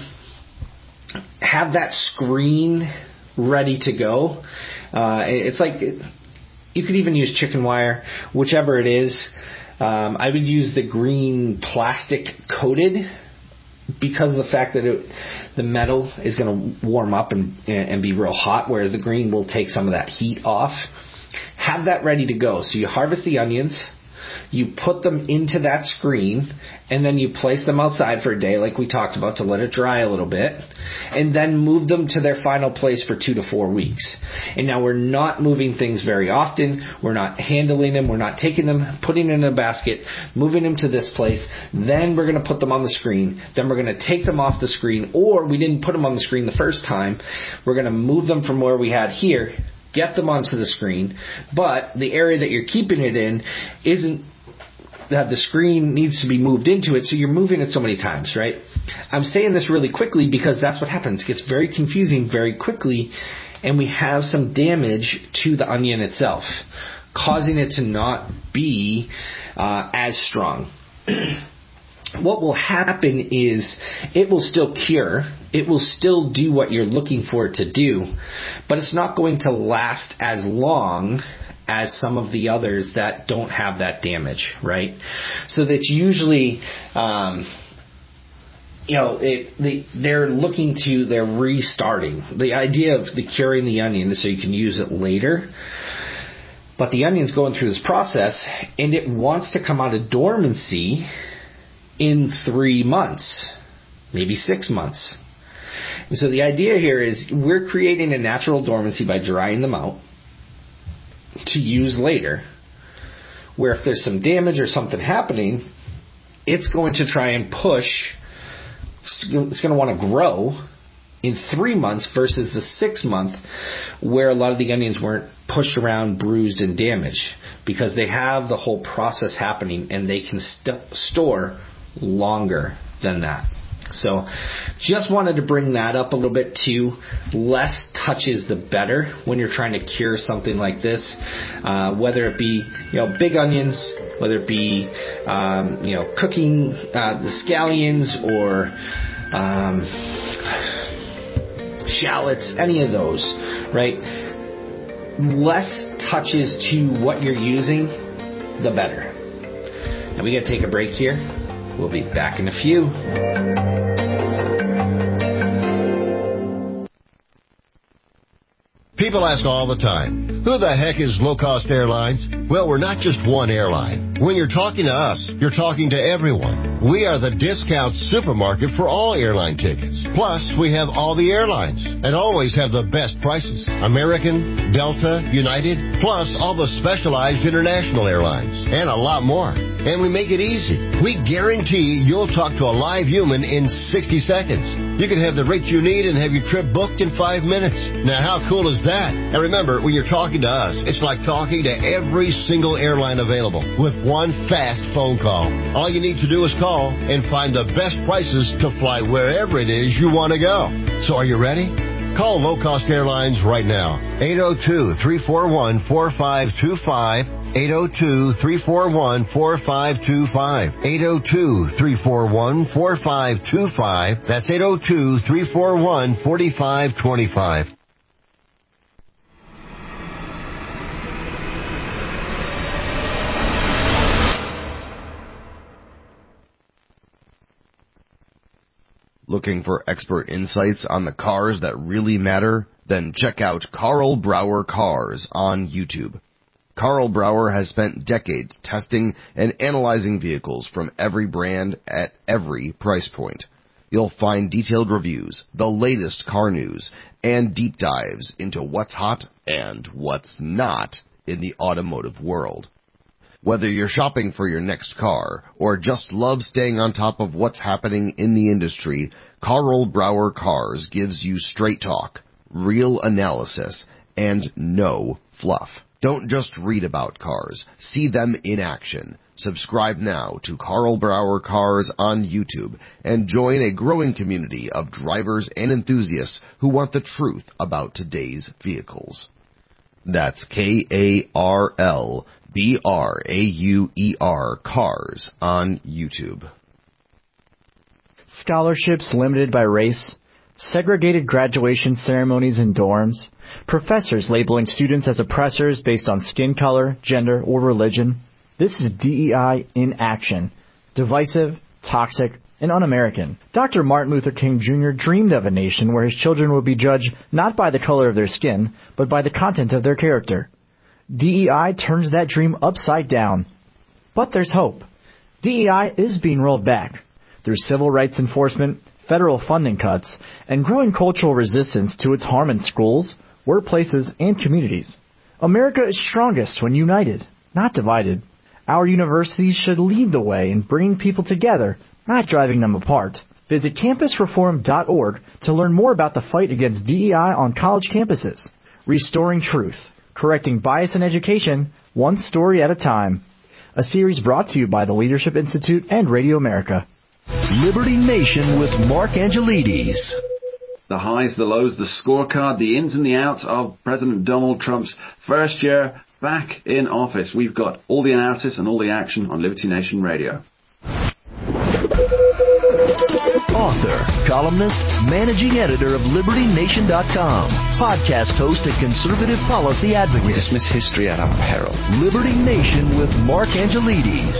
Have that screen ready to go. It's like... You could even use chicken wire, whichever it is. I would use the green plastic coated because of the fact that the metal is going to warm up and be real hot, whereas the green will take some of that heat off. Have that ready to go. So you harvest the onions, you put them into that screen, and then you place them outside for a day like we talked about to let it dry a little bit, and then move them to their final place for 2 to 4 weeks. And now we're not moving things very often. We're not handling them. We're not taking them, putting them in a basket, moving them to this place. Then we're going to put them on the screen. Then we're going to take them off the screen, or we didn't put them on the screen the first time. We're going to move them from where we had here, get them onto the screen, but the area that you're keeping it in isn't that the screen needs to be moved into it, so you're moving it so many times, right? I'm saying this really quickly because that's what happens. It gets very confusing very quickly, and we have some damage to the onion itself, causing it to not be as strong. What will happen is it will still cure. It will still do what you're looking for it to do, but it's not going to last as long as some of the others that don't have that damage, right? So that's usually, they're restarting. The idea of the curing the onion is so you can use it later. But the onion's going through this process, and it wants to come out of dormancy in 3 months, maybe 6 months. And so the idea here is we're creating a natural dormancy by drying them out to use later, where if there's some damage or something happening, it's going to try and push, it's going to want to grow in 3 months versus the 6 month where a lot of the onions weren't pushed around, bruised, and damaged, because they have the whole process happening and they can store longer than that. So just wanted to bring that up a little bit too. Less touches the better when you're trying to cure something like this, whether it be, big onions, whether it be, cooking the scallions or shallots, any of those, right? Less touches to what you're using, the better. Now we got to take a break here. We'll be back in a few. People ask all the time, who the heck is Low Cost Airlines? Well, we're not just one airline. When you're talking to us, you're talking to everyone. We are the discount supermarket for all airline tickets. Plus, we have all the airlines and always have the best prices. American, Delta, United, plus all the specialized international airlines and a lot more. And we make it easy. We guarantee you'll talk to a live human in 60 seconds. You can have the rate you need and have your trip booked in 5 minutes. Now, how cool is that? And remember, when you're talking to us, it's like talking to every single airline available with one fast phone call. All you need to do is call and find the best prices to fly wherever it is you want to go. So are you ready? Call Low Cost Airlines right now. 802-341-4525. 802-341-4525. 802-341-4525. That's 802-341-4525. Looking for expert insights on the cars that really matter? Then check out Carl Brower Cars on YouTube. Carl Brower has spent decades testing and analyzing vehicles from every brand at every price point. You'll find detailed reviews, the latest car news, and deep dives into what's hot and what's not in the automotive world. Whether you're shopping for your next car or just love staying on top of what's happening in the industry, Carl Brower Cars gives you straight talk, real analysis, and no fluff. Don't just read about cars. See them in action. Subscribe now to Carl Brower Cars on YouTube and join a growing community of drivers and enthusiasts who want the truth about today's vehicles. That's KARLBRAUER Cars on YouTube. Scholarships limited by race, segregated graduation ceremonies in dorms, professors labeling students as oppressors based on skin color, gender, or religion. This is DEI in action. Divisive, toxic, and un-American. Dr. Martin Luther King Jr. dreamed of a nation where his children would be judged not by the color of their skin, but by the content of their character. DEI turns that dream upside down. But there's hope. DEI is being rolled back. Through civil rights enforcement, federal funding cuts, and growing cultural resistance to its harm in schools, workplaces, and communities. America is strongest when united, not divided. Our universities should lead the way in bringing people together, not driving them apart. Visit campusreform.org to learn more about the fight against DEI on college campuses. Restoring truth, correcting bias in education, one story at a time. A series brought to you by the Leadership Institute and Radio America. Liberty Nation with Mark Angelides. The highs, the lows, the scorecard, the ins and the outs of President Donald Trump's first year back in office. We've got all the analysis and all the action on Liberty Nation Radio. Author, columnist, managing editor of LibertyNation.com, podcast host and conservative policy advocate. We dismiss history at our peril. Liberty Nation with Mark Angelides.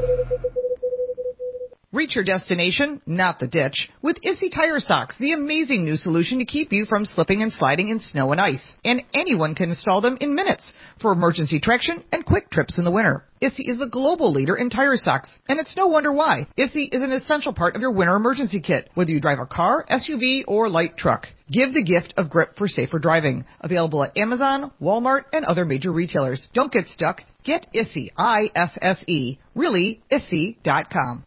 Reach your destination, not the ditch, with Issy Tire Socks, the amazing new solution to keep you from slipping and sliding in snow and ice. And anyone can install them in minutes for emergency traction and quick trips in the winter. Issy is the global leader in tire socks, and it's no wonder why. Issy is an essential part of your winter emergency kit, whether you drive a car, SUV, or light truck. Give the gift of grip for safer driving. Available at Amazon, Walmart, and other major retailers. Don't get stuck. Get Issy, I-S-S-E, really, Issy.com.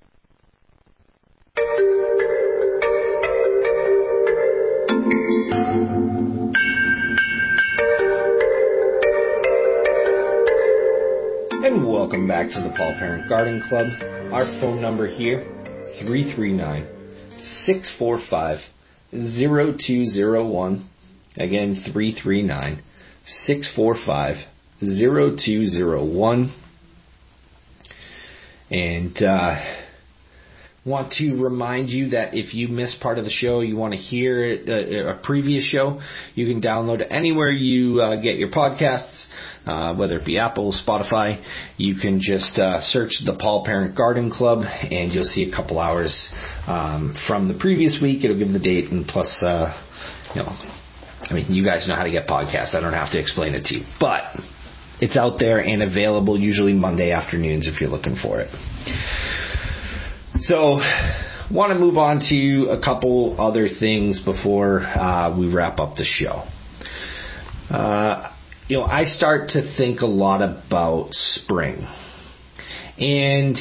And welcome back to the Paul Parent Garden Club. Our phone number here, 339-645-0201. Again, 339-645-0201. And want to remind you that if you missed part of the show, you want to hear it, a previous show, you can download it anywhere you get your podcasts, whether it be Apple, Spotify. You can just search the Paul Parent Garden Club, and you'll see a couple hours from the previous week. It'll give the date, and plus, you guys know how to get podcasts. I don't have to explain it to you. But it's out there and available usually Monday afternoons if you're looking for it. So, want to move on to a couple other things before we wrap up the show. I start to think a lot about spring. And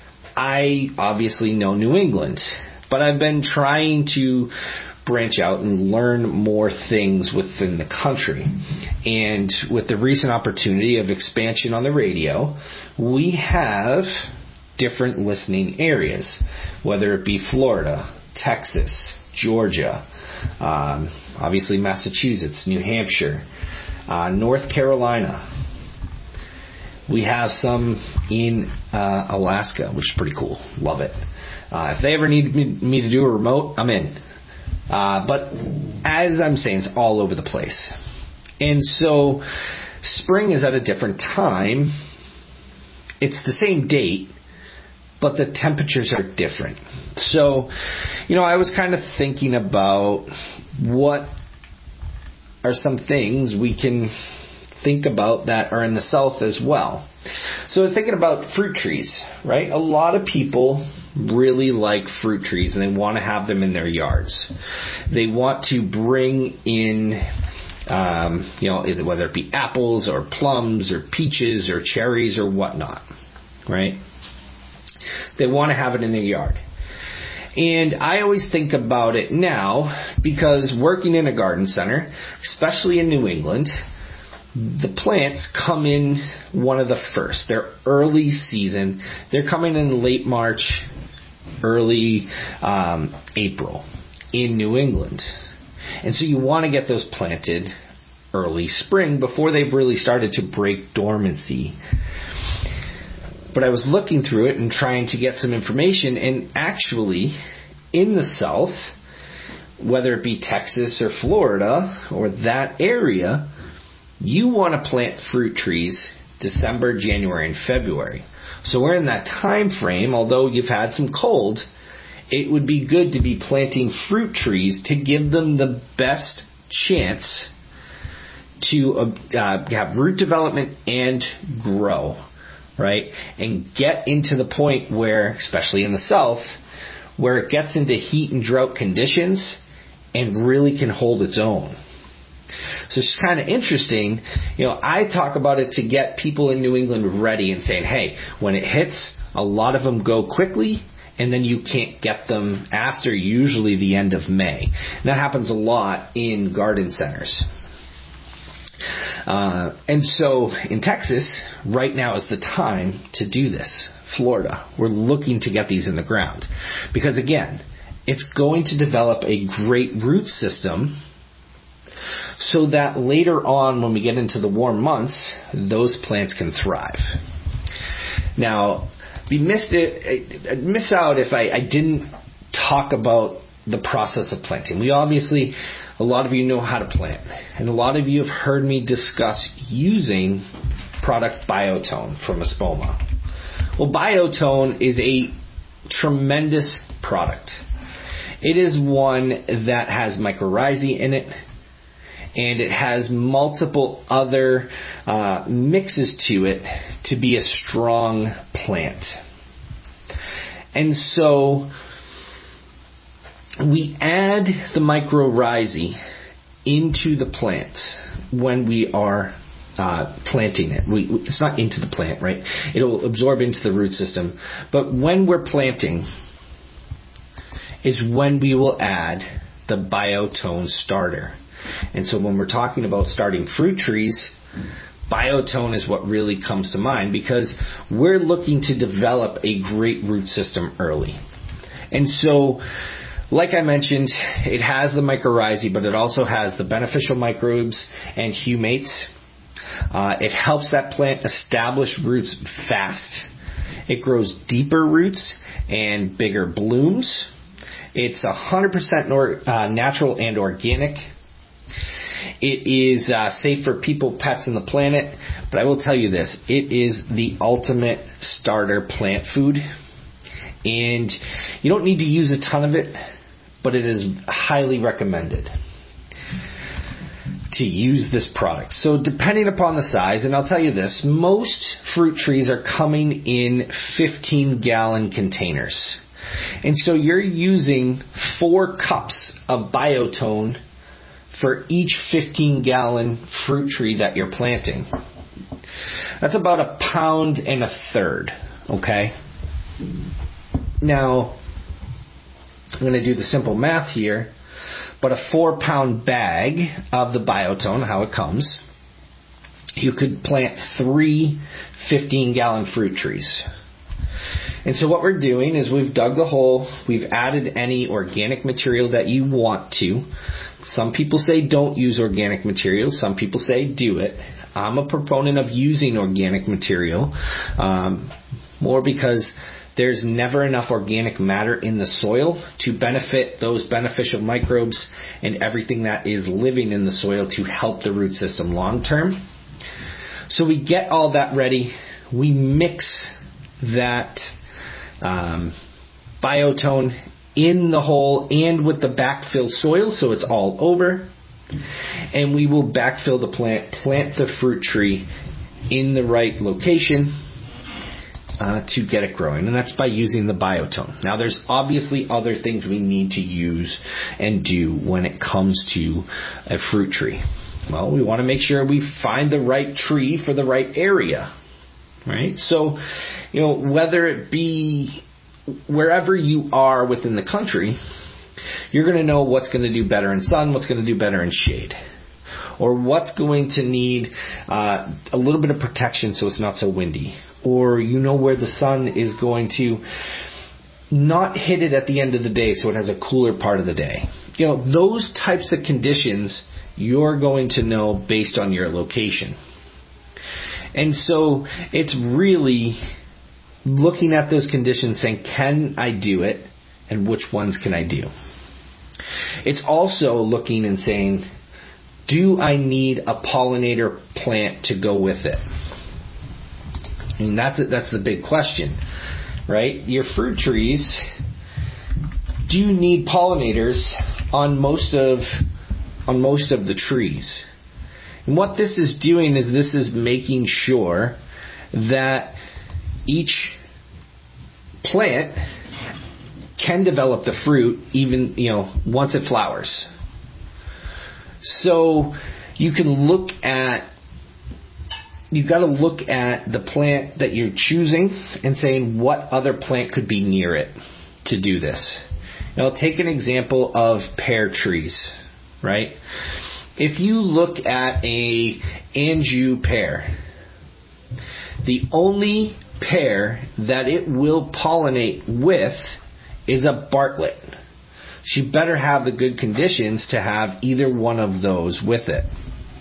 I obviously know New England, but I've been trying to branch out and learn more things within the country. And with the recent opportunity of expansion on the radio, we have different listening areas, whether it be Florida, Texas, Georgia, obviously Massachusetts, New Hampshire, North Carolina. We have some in Alaska, which is pretty cool. Love it. If they ever need me to do a remote, I'm in. But as I'm saying, it's all over the place. And so spring is at a different time. It's the same date, but the temperatures are different. So, I was kind of thinking about what are some things we can think about that are in the South as well. So I was thinking about fruit trees, right? A lot of people really like fruit trees and they want to have them in their yards. They want to bring in, whether it be apples or plums or peaches or cherries or whatnot, right? They want to have it in their yard. And I always think about it now because working in a garden center, especially in New England, the plants come in one of the first. They're early season. They're coming in late March, early April in New England. And so you want to get those planted early spring before they've really started to break dormancy. But I was looking through it and trying to get some information, and actually in the South, whether it be Texas or Florida or that area, you want to plant fruit trees December, January, and February. So we're in that time frame. Although you've had some cold, it would be good to be planting fruit trees to give them the best chance to have root development and grow, right? And get into the point where, especially in the South, where it gets into heat and drought conditions and really can hold its own. So it's kind of interesting. I talk about it to get people in New England ready and saying, hey, when it hits, a lot of them go quickly, and then you can't get them after usually the end of May. And that happens a lot in garden centers. And so in Texas, right now is the time to do this. Florida, we're looking to get these in the ground. Because again, it's going to develop a great root system so that later on when we get into the warm months, those plants can thrive. Now, I'd miss out if I didn't talk about the process of planting. We obviously, a lot of you know how to plant, and a lot of you have heard me discuss using product Biotone from Espoma. Well, Biotone is a tremendous product. It is one that has mycorrhizae in it, and it has multiple other mixes to it to be a strong plant. And so we add the mycorrhizae into the plant when we are planting it. It's not into the plant, right? It'll absorb into the root system. But when we're planting is when we will add the Biotone starter. And so when we're talking about starting fruit trees, Biotone is what really comes to mind because we're looking to develop a great root system early. And so Like I mentioned, it has the mycorrhizae, but it also has the beneficial microbes and humates. It helps that plant establish roots fast. It grows deeper roots and bigger blooms. It's 100% natural and organic. It is safe for people, pets, and the planet. But I will tell you this, it is the ultimate starter plant food. And you don't need to use a ton of it, but it is highly recommended to use this product. So depending upon the size, and I'll tell you this, most fruit trees are coming in 15-gallon containers. And so you're using 4 cups of Biotone for each 15-gallon fruit tree that you're planting. That's about 1.33 pounds, okay? Now, I'm going to do the simple math here, but a 4-pound bag of the Biotone, how it comes, you could plant 3 15-gallon fruit trees. And so what we're doing is we've dug the hole, we've added any organic material that you want to. Some people say don't use organic material, some people say do it. I'm a proponent of using organic material, more because there's never enough organic matter in the soil to benefit those beneficial microbes and everything that is living in the soil to help the root system long term. So we get all that ready. We mix that Biotone in the hole and with the backfill soil so it's all over. And we will backfill the plant the fruit tree in the right location to get it growing, and that's by using the Biotone. Now, there's obviously other things we need to use and do when it comes to a fruit tree. Well, we want to make sure we find the right tree for the right area, right? So, whether it be wherever you are within the country, you're going to know what's going to do better in sun, what's going to do better in shade, or what's going to need a little bit of protection so it's not so windy, or where the sun is going to not hit it at the end of the day so it has a cooler part of the day. Those types of conditions you're going to know based on your location. And so it's really looking at those conditions saying, can I do it and which ones can I do? It's also looking and saying, do I need a pollinator plant to go with it? I mean, that's the big question, right? Your fruit trees, do you need pollinators on most of the trees? And what this is doing is this is making sure that each plant can develop the fruit even, once it flowers. So you've got to look at the plant that you're choosing and saying what other plant could be near it to do this. Now, take an example of pear trees, right? If you look at a Anjou pear, the only pear that it will pollinate with is a Bartlett. She better have the good conditions to have either one of those with it.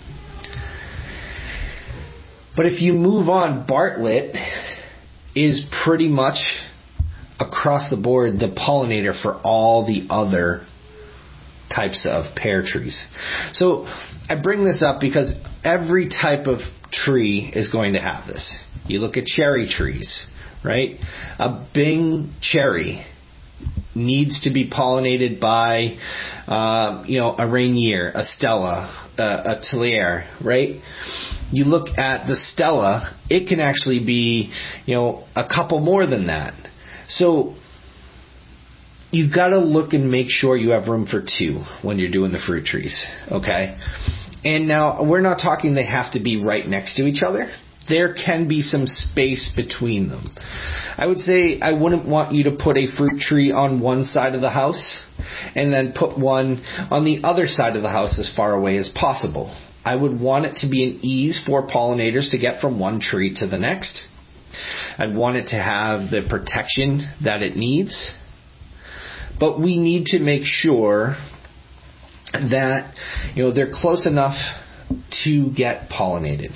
But if you move on, Bartlett is pretty much across the board the pollinator for all the other types of pear trees. So I bring this up because every type of tree is going to have this. You look at cherry trees, right? A Bing cherry needs to be pollinated by, a Rainier, a Stella, a Tillier, right? You look at the Stella, it can actually be, a couple more than that. So you've got to look and make sure you have room for 2 when you're doing the fruit trees, okay? And now we're not talking they have to be right next to each other. There can be some space between them. I would say I wouldn't want you to put a fruit tree on one side of the house and then put one on the other side of the house as far away as possible. I would want it to be an ease for pollinators to get from one tree to the next. I'd want it to have the protection that it needs. But we need to make sure that, they're close enough to get pollinated.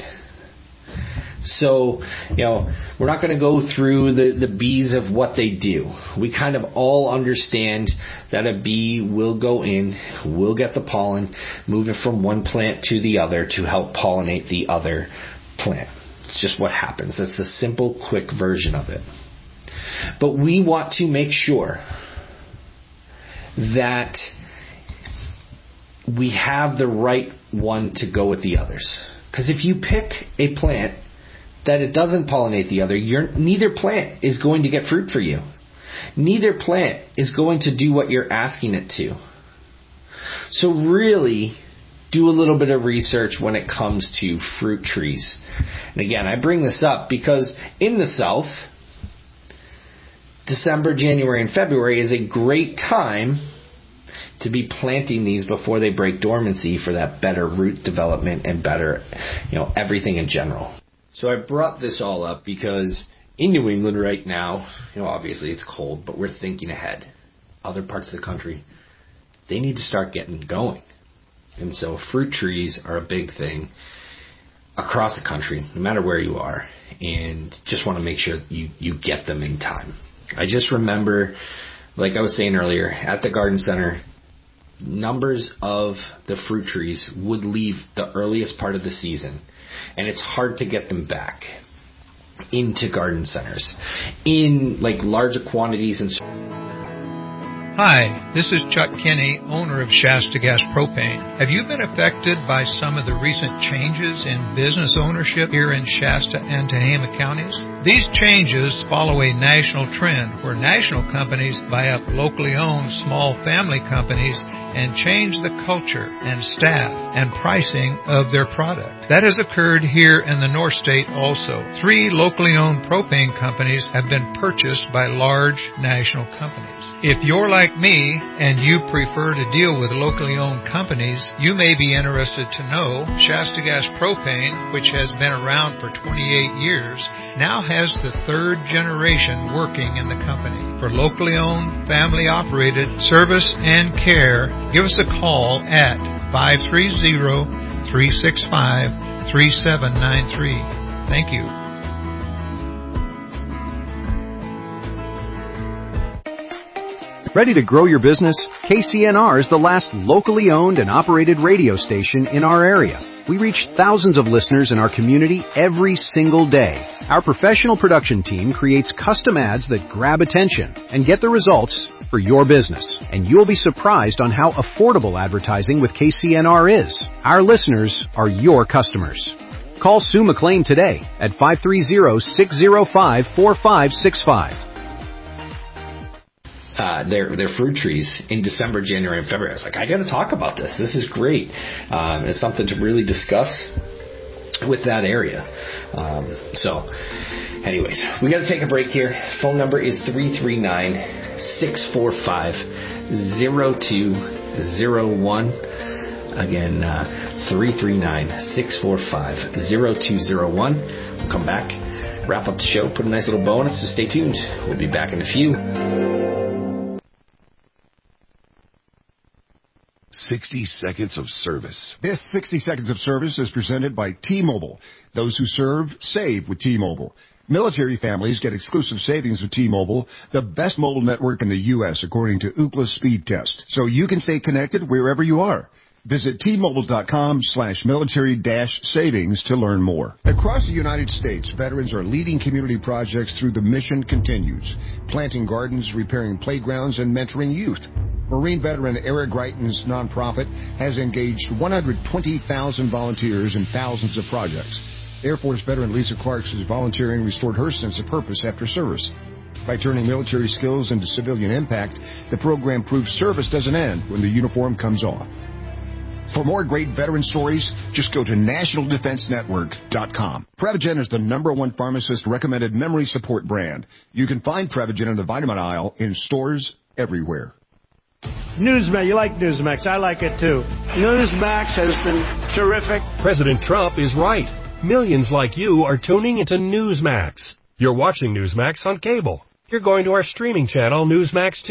So, we're not going to go through the bees of what they do. We kind of all understand that a bee will go in, will get the pollen, move it from one plant to the other to help pollinate the other plant. It's just what happens. That's the simple, quick version of it. But we want to make sure that we have the right one to go with the others. Because if you pick a plant that it doesn't pollinate the other, neither plant is going to get fruit for you. Neither plant is going to do what you're asking it to. So really do a little bit of research when it comes to fruit trees. And again, I bring this up because in the South, December, January, and February is a great time to be planting these before they break dormancy for that better root development and better, everything in general. So I brought this all up because in New England right now, obviously it's cold, but we're thinking ahead. Other parts of the country, they need to start getting going. And so fruit trees are a big thing across the country, no matter where you are, and just want to make sure you get them in time. I just remember, like I was saying earlier, at the garden center, numbers of the fruit trees would leave the earliest part of the season, and it's hard to get them back into garden centers in larger quantities. And Hi, this is Chuck Kinney, owner of Shasta Gas Propane. Have you been affected by some of the recent changes in business ownership here in Shasta and Tehama counties? These changes follow a national trend where national companies buy up locally owned small family companies and change the culture and staff and pricing of their product. That has occurred here in the North State also. 3 locally owned propane companies have been purchased by large national companies. If you're like me and you prefer to deal with locally owned companies, you may be interested to know Shasta Gas Propane, which has been around for 28 years, now has the 3rd generation working in the company. For locally owned, family operated service and care, give us a call at 530-365-3793. Thank you. Ready to grow your business? KCNR is the last locally owned and operated radio station in our area. We reach thousands of listeners in our community every single day. Our professional production team creates custom ads that grab attention and get the results for your business. And you'll be surprised on how affordable advertising with KCNR is. Our listeners are your customers. Call Sue McLean today at 530-605-4565. Their fruit trees in December, January, and February. I was like, I got to talk about this. This is great. It's something to really discuss with that area. So, anyways, we got to take a break here. Phone number is 339-645-0201. Again, 339-645-0201. We'll come back, wrap up the show, put a nice little bow on it, so stay tuned. We'll be back in a few. 60 seconds of service. This 60 seconds of service is presented by T-Mobile. Those who serve, save with T-Mobile. Military families get exclusive savings with T-Mobile, the best mobile network in the U.S. according to Ookla Speed Test, so you can stay connected wherever you are. Visit T-Mobile.com/military-savings to learn more. Across the United States, veterans are leading community projects through The Mission Continues, planting gardens, repairing playgrounds, and mentoring youth. Marine veteran Eric Greitens' nonprofit has engaged 120,000 volunteers in thousands of projects. Air Force veteran Lisa Clark's volunteering restored her sense of purpose after service. By turning military skills into civilian impact, the program proves service doesn't end when the uniform comes off. For more great veteran stories, just go to nationaldefensenetwork.com. Prevagen is the #1 pharmacist-recommended memory support brand. You can find Prevagen in the vitamin aisle in stores everywhere. Newsmax, you like Newsmax. I like it too. Newsmax has been terrific. President Trump is right. Millions like you are tuning into Newsmax. You're watching Newsmax on cable. You're going to our streaming channel, Newsmax 2.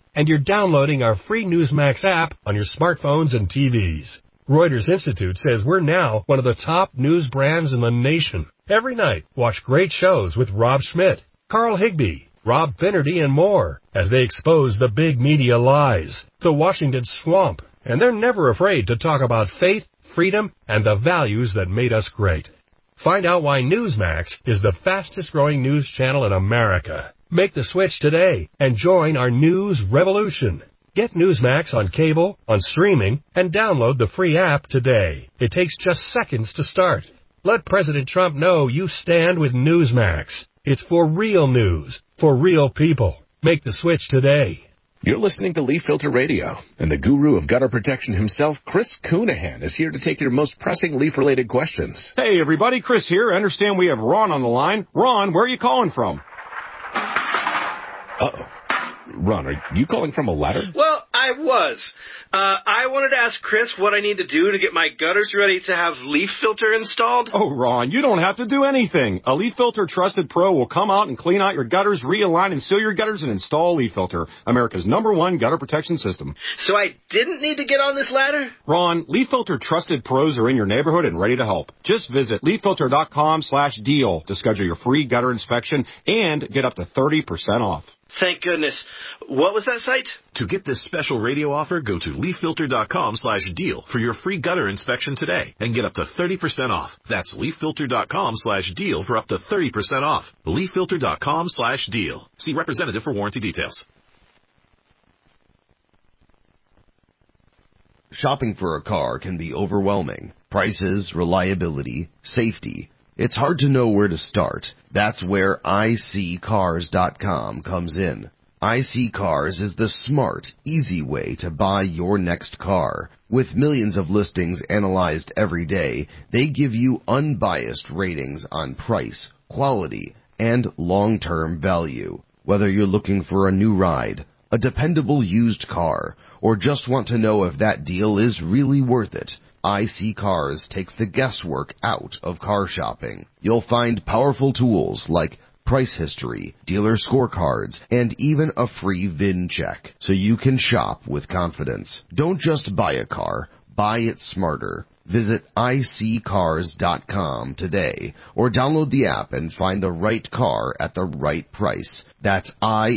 and you're downloading our free Newsmax app on your smartphones and TVs. Reuters Institute says we're now one of the top news brands in the nation. Every night, watch great shows with Rob Schmidt, Carl Higbie, Rob Finnerty, and more as they expose the big media lies, the Washington swamp, and they're never afraid to talk about faith, freedom, and the values that made us great. Find out why Newsmax is the fastest-growing news channel in America. Make the switch today and join our news revolution. Get Newsmax on cable, on streaming, and download the free app today. It takes just seconds to start. Let President Trump know you stand with Newsmax. It's for real news, for real people. Make the switch today. You're listening to Leaf Filter Radio, and the guru of gutter protection himself, Chris Coonahan, is here to take your most pressing leaf-related questions. Hey, everybody, Chris here. I understand we have Ron on the line. Ron, where are you calling from? Uh-oh. Ron, are you calling from a ladder? Well, I was. I wanted to ask Chris what I need to do to get my gutters ready to have Leaf Filter installed. Oh, Ron, you don't have to do anything. A Leaf Filter Trusted Pro will come out and clean out your gutters, realign and seal your gutters, and install Leaf Filter, America's #1 gutter protection system. So I didn't need to get on this ladder? Ron, Leaf Filter Trusted Pros are in your neighborhood and ready to help. Just visit leaffilter.com/deal to schedule your free gutter inspection and get up to 30% off. Thank goodness. What was that site? To get this special radio offer, go to leaffilter.com/deal for your free gutter inspection today and get up to 30% off. That's leaffilter.com/deal for up to 30% off. leaffilter.com/deal. See representative for warranty details. Shopping for a car can be overwhelming. Prices, reliability, safety. It's hard to know where to start. That's where iSeeCars.com comes in. iSeeCars is the smart, easy way to buy your next car. With millions of listings analyzed every day, they give you unbiased ratings on price, quality, and long-term value. Whether you're looking for a new ride, a dependable used car, or just want to know if that deal is really worth it, iSeeCars takes the guesswork out of car shopping. You'll find powerful tools like price history, dealer scorecards, and even a free VIN check, so you can shop with confidence. Don't just buy a car, buy it smarter. Visit iSeeCars.com today, or download the app and find the right car at the right price. That's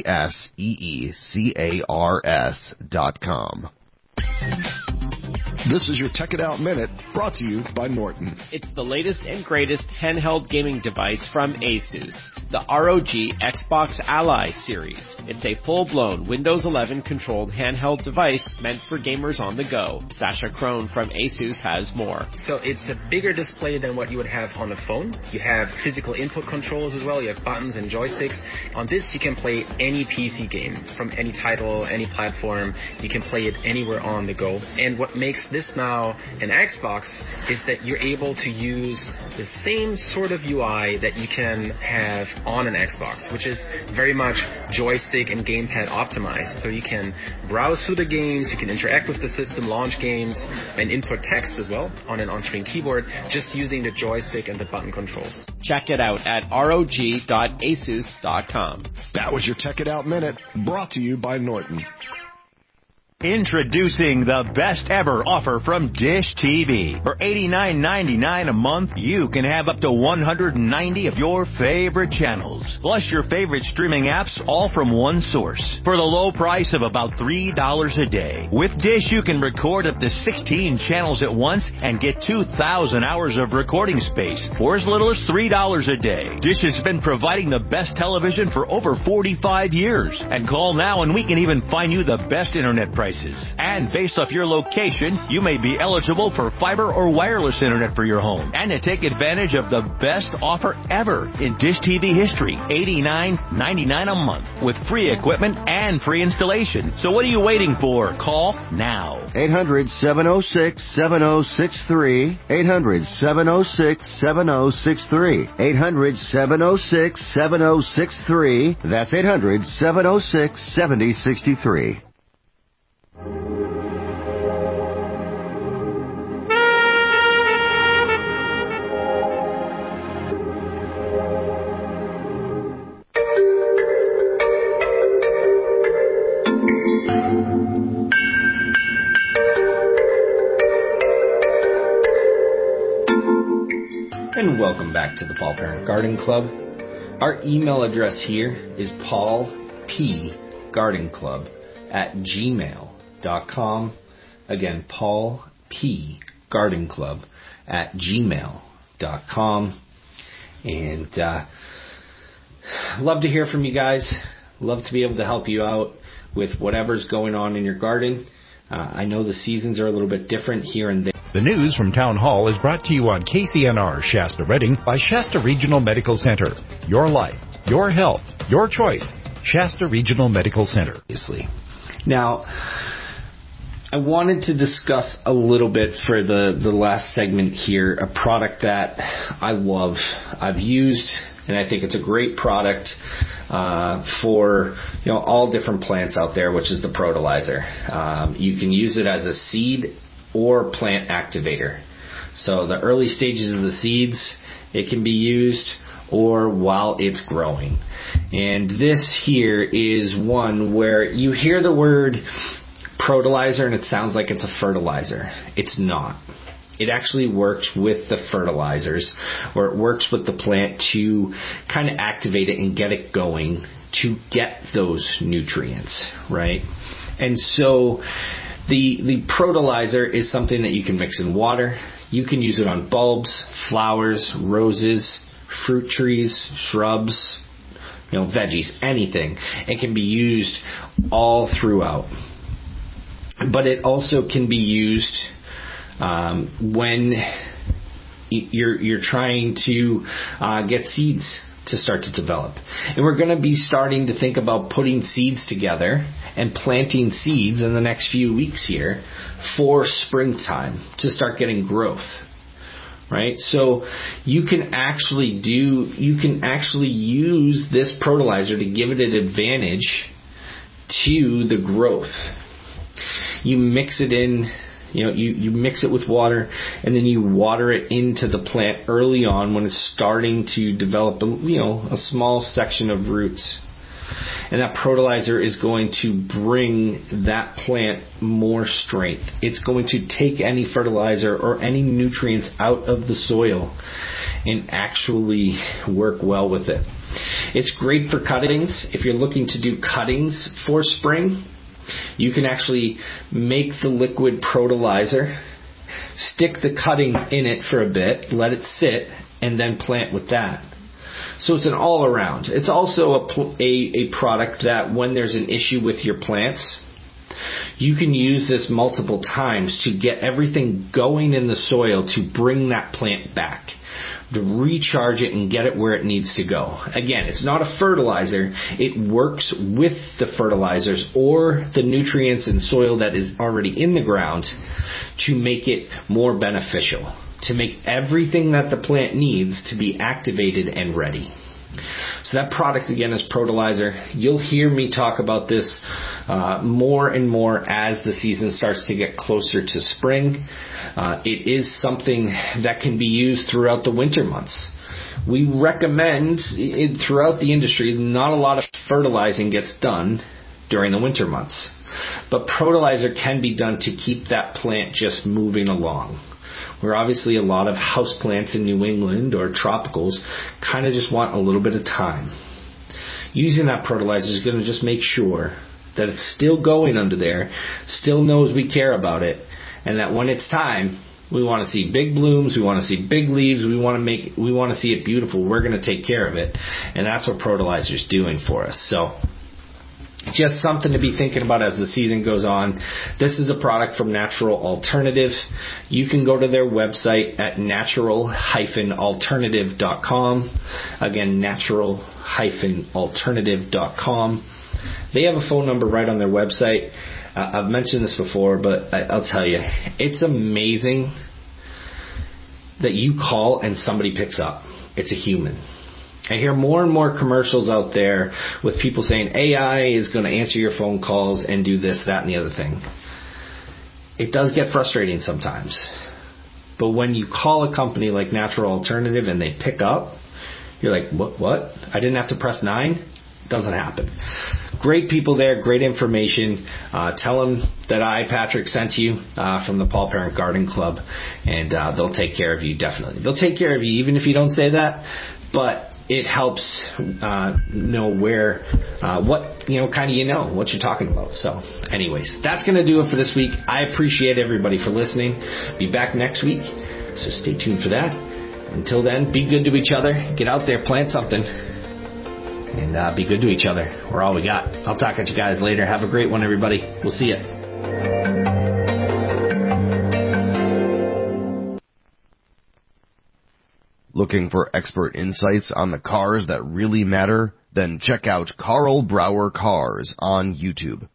iSeeCars.com. This is your Tech It Out Minute, brought to you by Norton. It's the latest and greatest handheld gaming device from Asus, the ROG Xbox Ally series. It's a full-blown Windows 11 controlled handheld device meant for gamers on the go. Sasha Crone from Asus has more. So it's a bigger display than what you would have on a phone. You have physical input controls as well. You have buttons and joysticks. On this, you can play any PC game from any title, any platform. You can play it anywhere on the go. And what makes this now an Xbox is that you're able to use the same sort of UI that you can have on an Xbox, which is very much joystick and gamepad optimized. So you can browse through the games, you can interact with the system, launch games, and input text as well on an on-screen keyboard, just using the joystick and the button controls. Check it out at rog.asus.com. That was your Tech It Out Minute, brought to you by Norton. Introducing the best ever offer from Dish TV. For $89.99 a month, you can have up to 190 of your favorite channels, plus your favorite streaming apps, all from one source, for the low price of about $3 a day. With Dish, you can record up to 16 channels at once and get 2,000 hours of recording space for as little as $3 a day. Dish has been providing the best television for over 45 years. And call now and we can even find you the best internet prices. And based off your location, you may be eligible for fiber or wireless internet for your home. And to take advantage of the best offer ever in Dish TV history, $89.99 a month with free equipment and free installation. So what are you waiting for? Call now. 800-706-7063. 800-706-7063. 800-706-7063. That's 800-706-7063. and welcome back to the Paul Parent Garden Club. Our email address here is paulpgardenclub@gmail.com. Again, paulpgardenclub@gmail.com. And love to hear from you guys. Love to be able to help you out with whatever's going on in your garden. I know the seasons are a little bit different here and there. The news from Town Hall is brought to you on KCNR Shasta Redding by Shasta Regional Medical Center. Your life, your health, your choice. Shasta Regional Medical Center. Now, I wanted to discuss a little bit for the last segment here, a product that I love. I've used, and I think it's a great product for all different plants out there, which is the Protolizer. You can use it as a seed or plant activator. So the early stages of the seeds, it can be used, or while it's growing. And this here is one where you hear the word Protolizer and it sounds like it's a fertilizer. It's not. It actually works with the fertilizers, or it works with the plant to kind of activate it and get it going to get those nutrients, right? And so the Protolizer is something that you can mix in water. You can use it on bulbs, flowers, roses, fruit trees, shrubs, veggies, anything. It can be used all throughout. But it also can be used when you're trying to get seeds to start to develop. And we're going to be starting to think about putting seeds together and planting seeds in the next few weeks here for springtime to start getting growth. Right? So you can actually use this Protolizer to give it an advantage to the growth. You mix it in, you mix it with water, and then you water it into the plant early on when it's starting to develop, a small section of roots. And that Protolizer is going to bring that plant more strength. It's going to take any fertilizer or any nutrients out of the soil and actually work well with it. It's great for cuttings. If you're looking to do cuttings for spring, you can actually make the liquid Protolizer, stick the cuttings in it for a bit, let it sit, and then plant with that. So it's an all-around. It's also a product that when there's an issue with your plants, you can use this multiple times to get everything going in the soil to bring that plant back, to recharge it and get it where it needs to go. Again, it's not a fertilizer. It works with the fertilizers or the nutrients in soil that is already in the ground to make it more beneficial, to make everything that the plant needs to be activated and ready. So that product, again, is Protolizer. You'll hear me talk about this more and more as the season starts to get closer to spring. It is something that can be used throughout the winter months. We recommend throughout the industry, not a lot of fertilizing gets done during the winter months. But Protolizer can be done to keep that plant just moving along. Where obviously a lot of houseplants in New England or tropicals kind of just want a little bit of time. Using that Protolizer is going to just make sure that it's still going under there, still knows we care about it, and that when it's time, we want to see big blooms, we want to see big leaves, we want to see it beautiful. We're going to take care of it, and that's what Protolizer is doing for us. So just something to be thinking about as the season goes on. This is a product from Natural Alternative. You can go to their website at natural-alternative.com. Again, natural-alternative.com. They have a phone number right on their website. I've mentioned this before, but I'll tell you, it's amazing that you call and somebody picks up. It's a human. I hear more and more commercials out there with people saying AI is going to answer your phone calls and do this, that, and the other thing. It does get frustrating sometimes. But when you call a company like Natural Alternative and they pick up, you're like, what? I didn't have to press 9? Doesn't happen. Great people there, great information. Tell them that I, Patrick, sent you from the Paul Parent Garden Club, and they'll take care of you, definitely. They'll take care of you even if you don't say that, but it helps know where, what you're talking about. So anyways, that's going to do it for this week. I appreciate everybody for listening. Be back next week, so stay tuned for that. Until then, be good to each other. Get out there, plant something, and be good to each other. We're all we got. I'll talk at you guys later. Have a great one, everybody. We'll see you. Looking for expert insights on the cars that really matter? Then check out Carl Brower Cars on YouTube.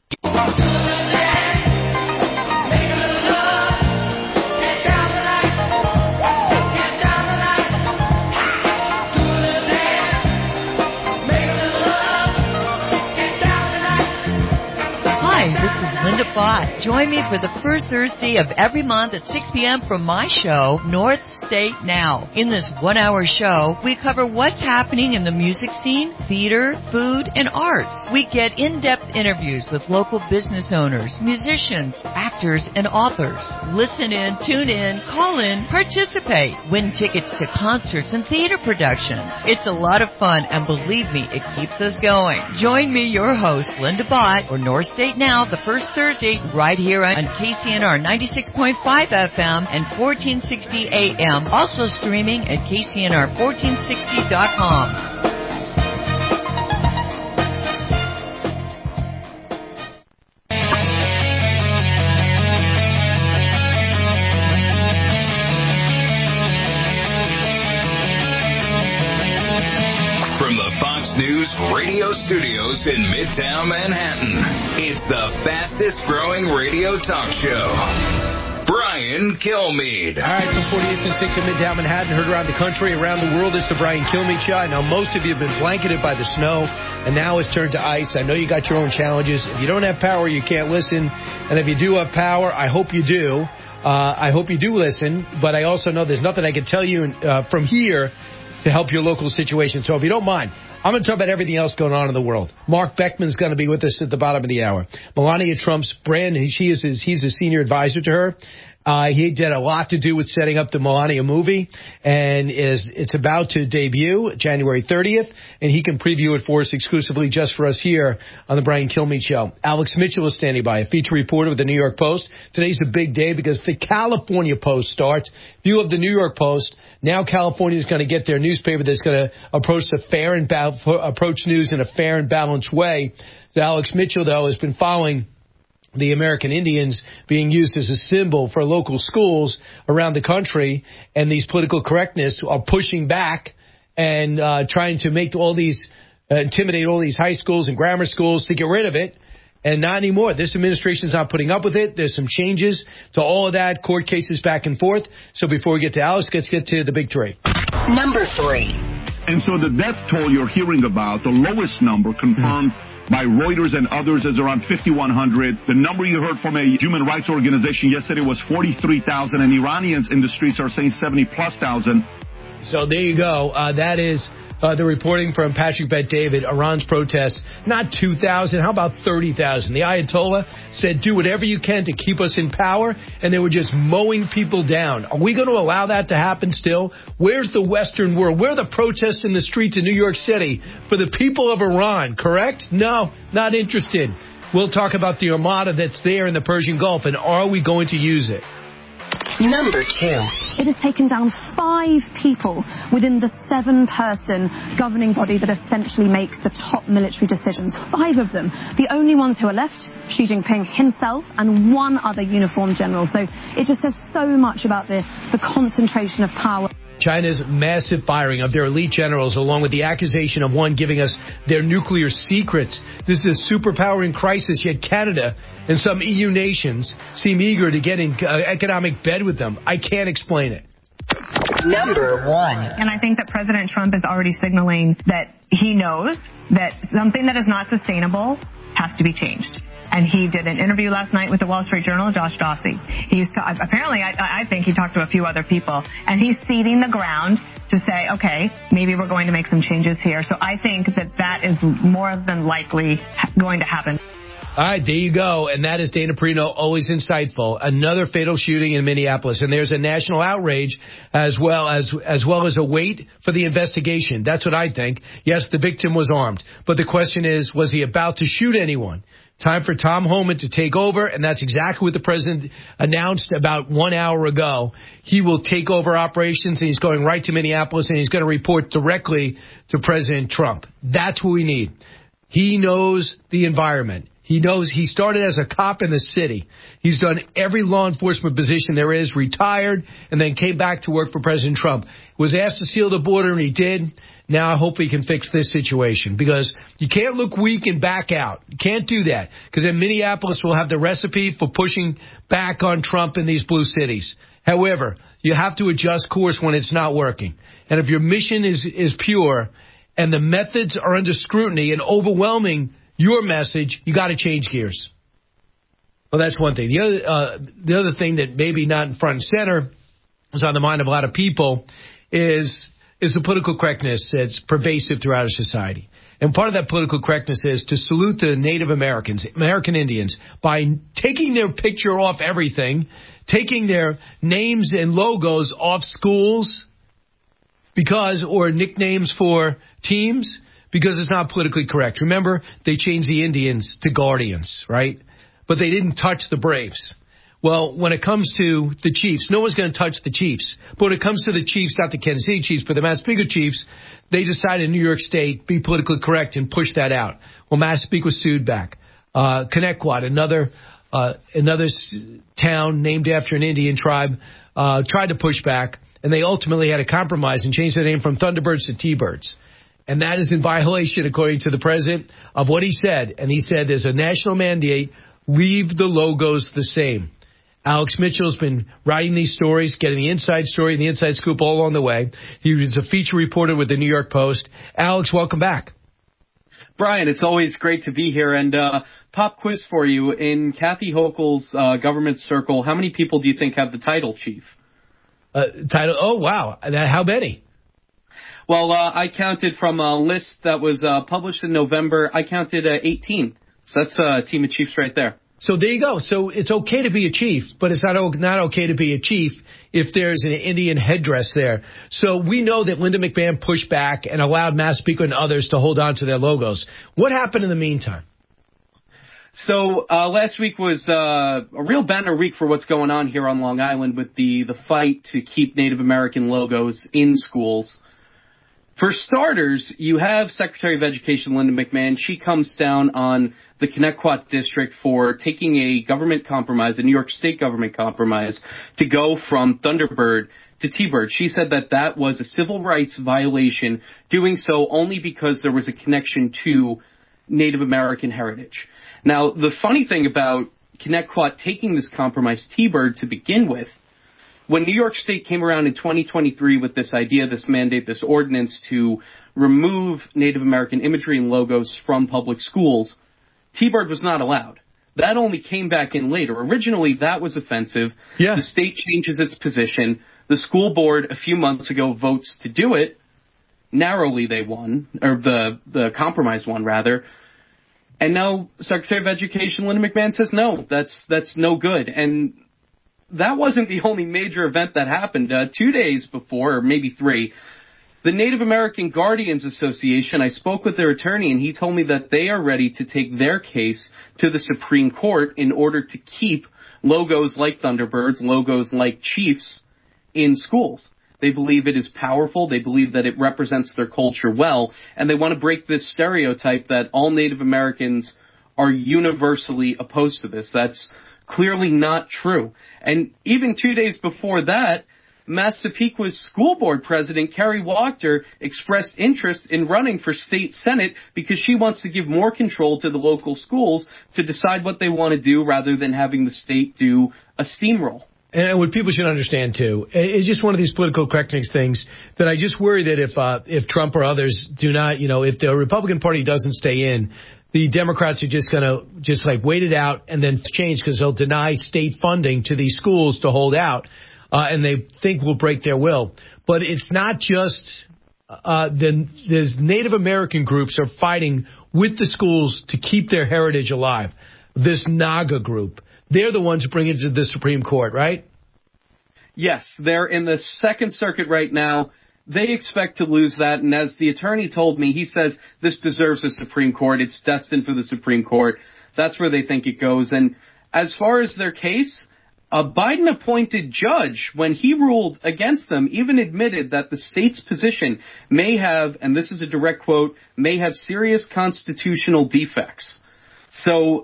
Linda Bott. Join me for the first Thursday of every month at 6 p.m. for my show, North State Now. In this 1-hour show, we cover what's happening in the music scene, theater, food, and arts. We get in-depth interviews with local business owners, musicians, actors, and authors. Listen in, tune in, call in, participate. Win tickets to concerts and theater productions. It's a lot of fun, and believe me, it keeps us going. Join me, your host, Linda Bott, for North State Now, the first Thursday, right here on KCNR 96.5 FM and 1460 AM. Also streaming at KCNR1460.com. News radio studios in Midtown Manhattan. It's the fastest growing radio talk show. Brian Kilmeade. All right, from 48th and 6th in Midtown Manhattan, heard around the country, around the world. It's the Brian Kilmeade Show. I know most of you have been blanketed by the snow, and now it's turned to ice. I know you got your own challenges. If you don't have power, you can't listen. And if you do have power, I hope you do. I hope you do listen. But I also know there's nothing I can tell you from here to help your local situation. So if you don't mind, I'm going to talk about everything else going on in the world. Mark Beckman's going to be with us at the bottom of the hour. Melania Trump's brand, he's a senior advisor to her. He did a lot to do with setting up the Melania movie, and it's about to debut January 30th, and he can preview it for us exclusively just for us here on the Brian Kilmeade Show. Alex Mitchell is standing by, a feature reporter with the New York Post. Today's a big day because the California Post starts. If you have the New York Post, now California is going to get their newspaper that's going to approach news in a fair and balanced way. So Alex Mitchell, though, has been following the American Indians being used as a symbol for local schools around the country, and these political correctness are pushing back and trying to make all these intimidate all these high schools and grammar schools to get rid of it. And not anymore. This administration's not putting up with it. There's some changes to all of that, court cases back and forth. So before we get to Alex, let's get to the big three. Number 3. And so the death toll you're hearing about, the lowest number confirmed by Reuters and others, is around 5,100. The number you heard from a human rights organization yesterday was 43,000, and Iranians in the streets are saying 70-plus thousand. So there you go. That is the reporting from Patrick Bet-David. Iran's protests, not 2,000. How about 30,000? The Ayatollah said, do whatever you can to keep us in power, and they were just mowing people down. Are we going to allow that to happen still? Where's the Western world? Where are the protests in the streets in New York City for the people of Iran, correct? No, not interested. We'll talk about the armada that's there in the Persian Gulf, and are we going to use it? Number 2. It has taken down 5 people within the 7-person governing body that essentially makes the top military decisions. 5 of them. The only ones who are left, Xi Jinping himself and 1 other uniformed general. So it just says so much about the concentration of power. China's massive firing of their elite generals, along with the accusation of one giving us their nuclear secrets. This is a superpower in crisis, yet Canada and some EU nations seem eager to get in economic bed with them. I can't explain it. Number 1. And I think that President Trump is already signaling that he knows that something that is not sustainable has to be changed. And he did an interview last night with the Wall Street Journal, Josh Dawsey. Apparently, I think he talked to a few other people, and he's ceding the ground to say, okay, maybe we're going to make some changes here. So I think that is more than likely going to happen. All right, there you go. And that is Dana Perino, always insightful. Another fatal shooting in Minneapolis. And there's a national outrage as well as a wait for the investigation. That's what I think. Yes, the victim was armed. But the question is, was he about to shoot anyone? Time for Tom Homan to take over, and that's exactly what the president announced about 1 hour ago. He will take over operations, and he's going right to Minneapolis, and he's going to report directly to President Trump. That's what we need. He knows the environment. He knows he started as a cop in the city. He's done every law enforcement position there is, retired, and then came back to work for President Trump. Was asked to seal the border, and he did. Now I hope he can fix this situation, because you can't look weak and back out. You can't do that, because then Minneapolis will have the recipe for pushing back on Trump in these blue cities. However, you have to adjust course when it's not working. And if your mission is pure and the methods are under scrutiny and overwhelming your message, you got to change gears. Well, that's one thing. The other thing that maybe not in front and center is on the mind of a lot of people is the political correctness that's pervasive throughout our society. And part of that political correctness is to salute the Native Americans, American Indians, by taking their picture off everything, taking their names and logos off schools or nicknames for teams, because it's not politically correct. Remember, they changed the Indians to Guardians, right? But they didn't touch the Braves. Well, when it comes to the Chiefs, no one's going to touch the Chiefs. But when it comes to the Chiefs, not the Kansas City Chiefs, but the Massapequa Chiefs, they decided in New York State be politically correct and push that out. Well, Massapequa sued back. Connecticut, another town named after an Indian tribe, tried to push back, and they ultimately had to compromise and change their name from Thunderbirds to T-Birds. And that is in violation, according to the president, of what he said. And he said there's a national mandate, leave the logos the same. Alex Mitchell's been writing these stories, getting the inside story and the inside scoop all along the way. He was a feature reporter with the New York Post. Alex, welcome back. Brian, it's always great to be here. And pop quiz for you. In Kathy Hochul's government circle, how many people do you think have the title chief? Oh, wow. How many? Well, I counted from a list that was published in November. I counted 18. So that's a team of chiefs right there. So there you go. So it's okay to be a chief, but it's not okay to be a chief if there's an Indian headdress there. So we know that Linda McMahon pushed back and allowed Massapequa and others to hold on to their logos. What happened in the meantime? So last week was a real banner week for what's going on here on Long Island with the fight to keep Native American logos in schools. For starters, you have Secretary of Education Linda McMahon. She comes down on the Connecticut district for taking a government compromise, a New York State government compromise, to go from Thunderbird to T-Bird. She said that was a civil rights violation, doing so only because there was a connection to Native American heritage. Now, the funny thing about Connecticut taking this compromise, T-Bird, to begin with, when New York State came around in 2023 with this idea, this mandate, this ordinance to remove Native American imagery and logos from public schools, T-Bird was not allowed. That only came back in later. Originally, that was offensive. Yeah. The state changes its position. The school board a few months ago votes to do it. Narrowly they won, or the compromise won, rather. And now Secretary of Education Linda McMahon says, no, that's no good. And that wasn't the only major event that happened. 2 days before, or maybe 3, the Native American Guardians Association, I spoke with their attorney, and he told me that they are ready to take their case to the Supreme Court in order to keep logos like Thunderbirds, logos like Chiefs in schools. They believe it is powerful. They believe that it represents their culture well, and they want to break this stereotype that all Native Americans are universally opposed to this. That's clearly not true. And even 2 days before that, Massapequa's school board president, Carrie Wachter, expressed interest in running for state senate because she wants to give more control to the local schools to decide what they want to do rather than having the state do a steamroll. And what people should understand, too, it's just one of these political correctness things that I just worry that if Trump or others do not, if the Republican Party doesn't stay in, the Democrats are just going to wait it out and then change because they'll deny state funding to these schools to hold out. and they think will break their will. But it's not just there's Native American groups are fighting with the schools to keep their heritage alive. This NAGA group, they're the ones bringing it to the Supreme Court, right? Yes, they're in the Second Circuit right now. They expect to lose that, and as the attorney told me, he says this deserves a Supreme Court. It's destined for the Supreme Court. That's where they think it goes. And as far as their case, a Biden-appointed judge, when he ruled against them, even admitted that the state's position may have, and this is a direct quote, may have serious constitutional defects. So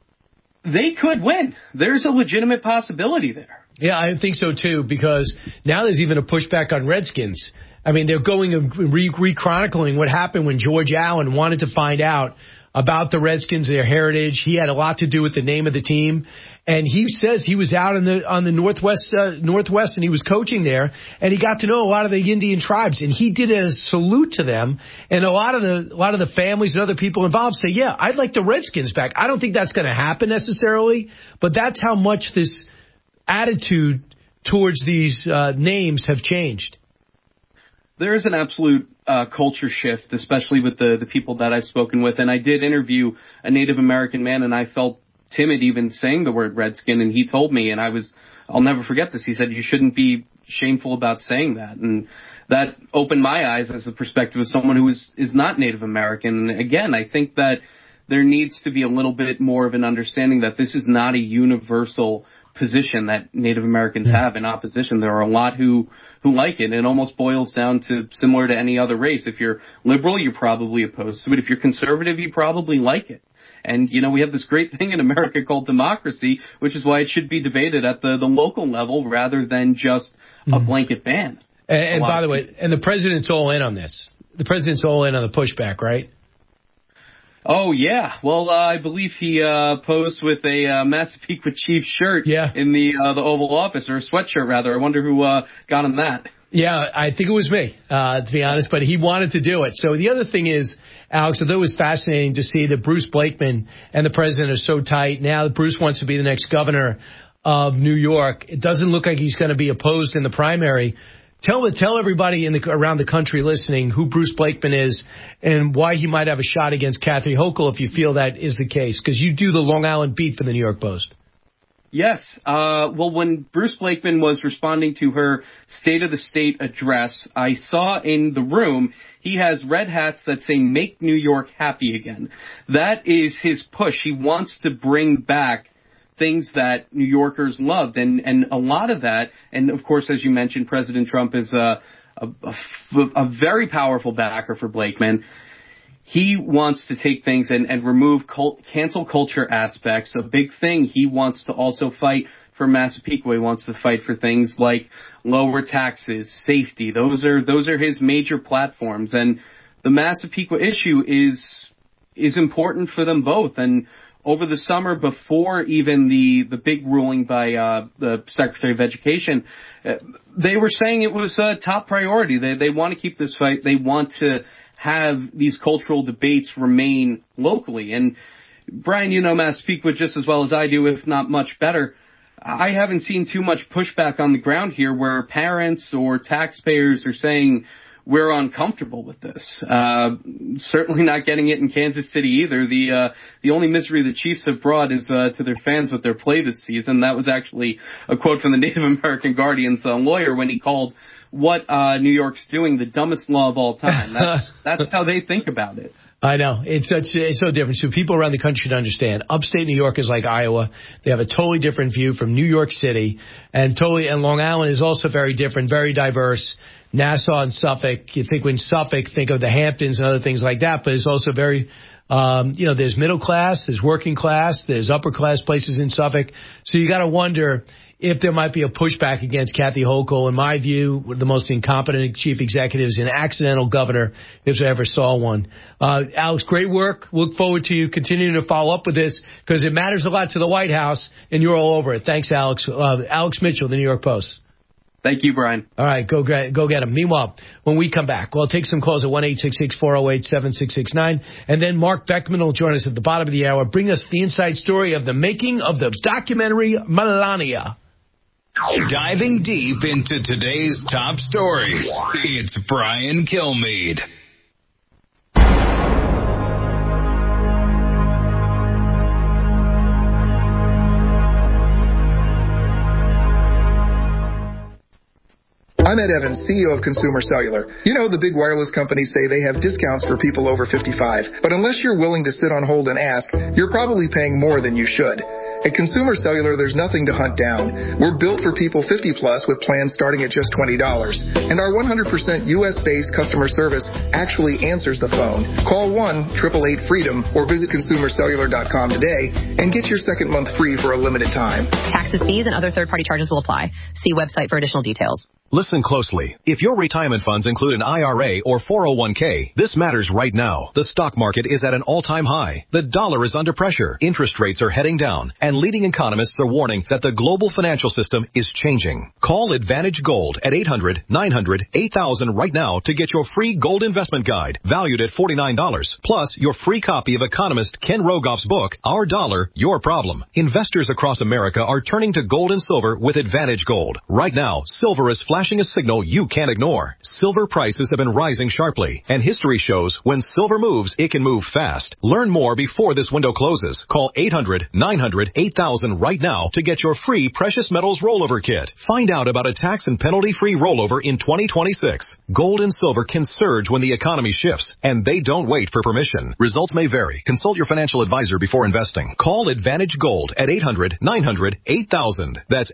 they could win. There's a legitimate possibility there. Yeah, I think so, too, because now there's even a pushback on Redskins. I mean, they're going and re-chronicling what happened when George Allen wanted to find out about the Redskins, their heritage. He had a lot to do with the name of the team. And he says he was out on the Northwest, and he was coaching there, and he got to know a lot of the Indian tribes, and he did a salute to them. And a lot of the families and other people involved say, yeah, I'd like the Redskins back. I don't think that's going to happen necessarily, but that's how much this attitude towards these names have changed. There is an absolute culture shift, especially with the people that I've spoken with. And I did interview a Native American man, and I felt timid even saying the word Redskin. And he told me, and I'll never forget this. He said, you shouldn't be shameful about saying that. And that opened my eyes as a perspective of someone who is not Native American. And again, I think that there needs to be a little bit more of an understanding that this is not a universal position that Native Americans have in opposition. There are a lot who like it. It almost boils down to similar to any other race. If you're liberal, you're probably opposed to it. If you're conservative, you probably like it. And, we have this great thing in America called democracy, which is why it should be debated at the local level rather than just a blanket ban. And by the way, and the president's all in on this. The president's all in on the pushback, right? Oh, yeah. Well, I believe he posed with a Massapequa Chiefs shirt in the Oval Office, or a sweatshirt, rather. I wonder who got him that. Yeah, I think it was me, to be honest, but he wanted to do it. So the other thing is, Alex, although it was fascinating to see that Bruce Blakeman and the president are so tight, now that Bruce wants to be the next governor of New York, it doesn't look like he's going to be opposed in the primary. Tell everybody around the country listening who Bruce Blakeman is and why he might have a shot against Kathy Hochul if you feel that is the case, because you do the Long Island beat for the New York Post. Yes. Well, when Bruce Blakeman was responding to her State of the State address, I saw in the room he has red hats that say "Make New York Happy Again." That is his push. He wants to bring back things that New Yorkers loved, and a lot of that, and of course, as you mentioned, President Trump is a very powerful backer for Blakeman. He wants to take things and remove cancel culture aspects. A big thing, he wants to also fight for Massapequa. He wants to fight for things like lower taxes, safety. Those are his major platforms. And the Massapequa issue is important for them both. And over the summer, before even the big ruling by the Secretary of Education, they were saying it was a top priority. They want to keep this fight. They want to have these cultural debates remain locally. And Brian, Massapequa just as well as I do, if not much better. I haven't seen too much pushback on the ground here where parents or taxpayers are saying we're uncomfortable with this. Certainly not getting it in Kansas City either. The only misery the Chiefs have brought is to their fans with their play this season. That was actually a quote from the Native American Guardian's lawyer when he called what New York's doing the dumbest law of all time. That's how they think about it. I know. It's so different. So people around the country should understand. Upstate New York is like Iowa. They have a totally different view from New York City. And Long Island is also very different, very diverse. Nassau and Suffolk, when Suffolk, think of the Hamptons and other things like that, but it's also very, there's middle class, there's working class, there's upper class places in Suffolk. So you got to wonder if there might be a pushback against Kathy Hochul. In my view, one of the most incompetent chief executives, an accidental governor, if I ever saw one. Alex, great work. Look forward to you continuing to follow up with this because it matters a lot to the White House, and you're all over it. Thanks, Alex. Alex Mitchell, the New York Post. Thank you, Brian. All right, go get him. Meanwhile, when we come back, we'll take some calls at 1-866-408-7669, and then Mark Beckman will join us at the bottom of the hour, bring us the inside story of the making of the documentary Melania. Diving deep into today's top stories, it's Brian Kilmeade. I'm Ed Evans, CEO of Consumer Cellular. You know, the big wireless companies say they have discounts for people over 55. But unless you're willing to sit on hold and ask, you're probably paying more than you should. At Consumer Cellular, there's nothing to hunt down. We're built for people 50 plus with plans starting at just $20. And our 100% U.S.-based customer service actually answers the phone. Call 1-888-FREEDOM or visit consumercellular.com today and get your second month free for a limited time. Taxes, fees, and other third-party charges will apply. See website for additional details. Listen closely. If your retirement funds include an IRA or 401k, this matters right now. The stock market is at an all-time high. The dollar is under pressure. Interest rates are heading down. And leading economists are warning that the global financial system is changing. Call Advantage Gold at 800-900-8000 right now to get your free gold investment guide, valued at $49. Plus, your free copy of economist Ken Rogoff's book, Our Dollar, Your Problem. Investors across America are turning to gold and silver with Advantage Gold. Right now, silver is flashing a signal you can't ignore. Silver prices have been rising sharply, and history shows when silver moves, it can move fast. Learn more before this window closes. Call 800-900-8000 right now to get your free precious metals rollover kit. Find out about a tax and penalty-free rollover in 2026. Gold and silver can surge when the economy shifts, and they don't wait for permission. Results may vary. Consult your financial advisor before investing. Call Advantage Gold at 800-900-8000. That's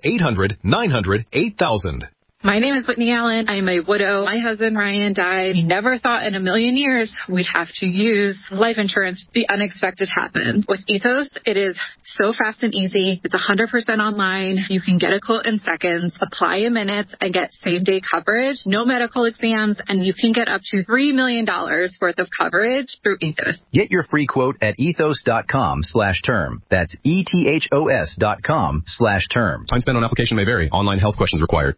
800-900-8000. My name is Whitney Allen. I'm a widow. My husband, Ryan, died. We never thought in a million years we'd have to use life insurance. The unexpected happened. With Ethos, it is so fast and easy. It's 100% online. You can get a quote in seconds, apply in minutes, and get same-day coverage, no medical exams, and you can get up to $3 million worth of coverage through Ethos. Get your free quote at ethos.com/term. That's ETHOS.com/term. Time spent on application may vary. Online health questions required.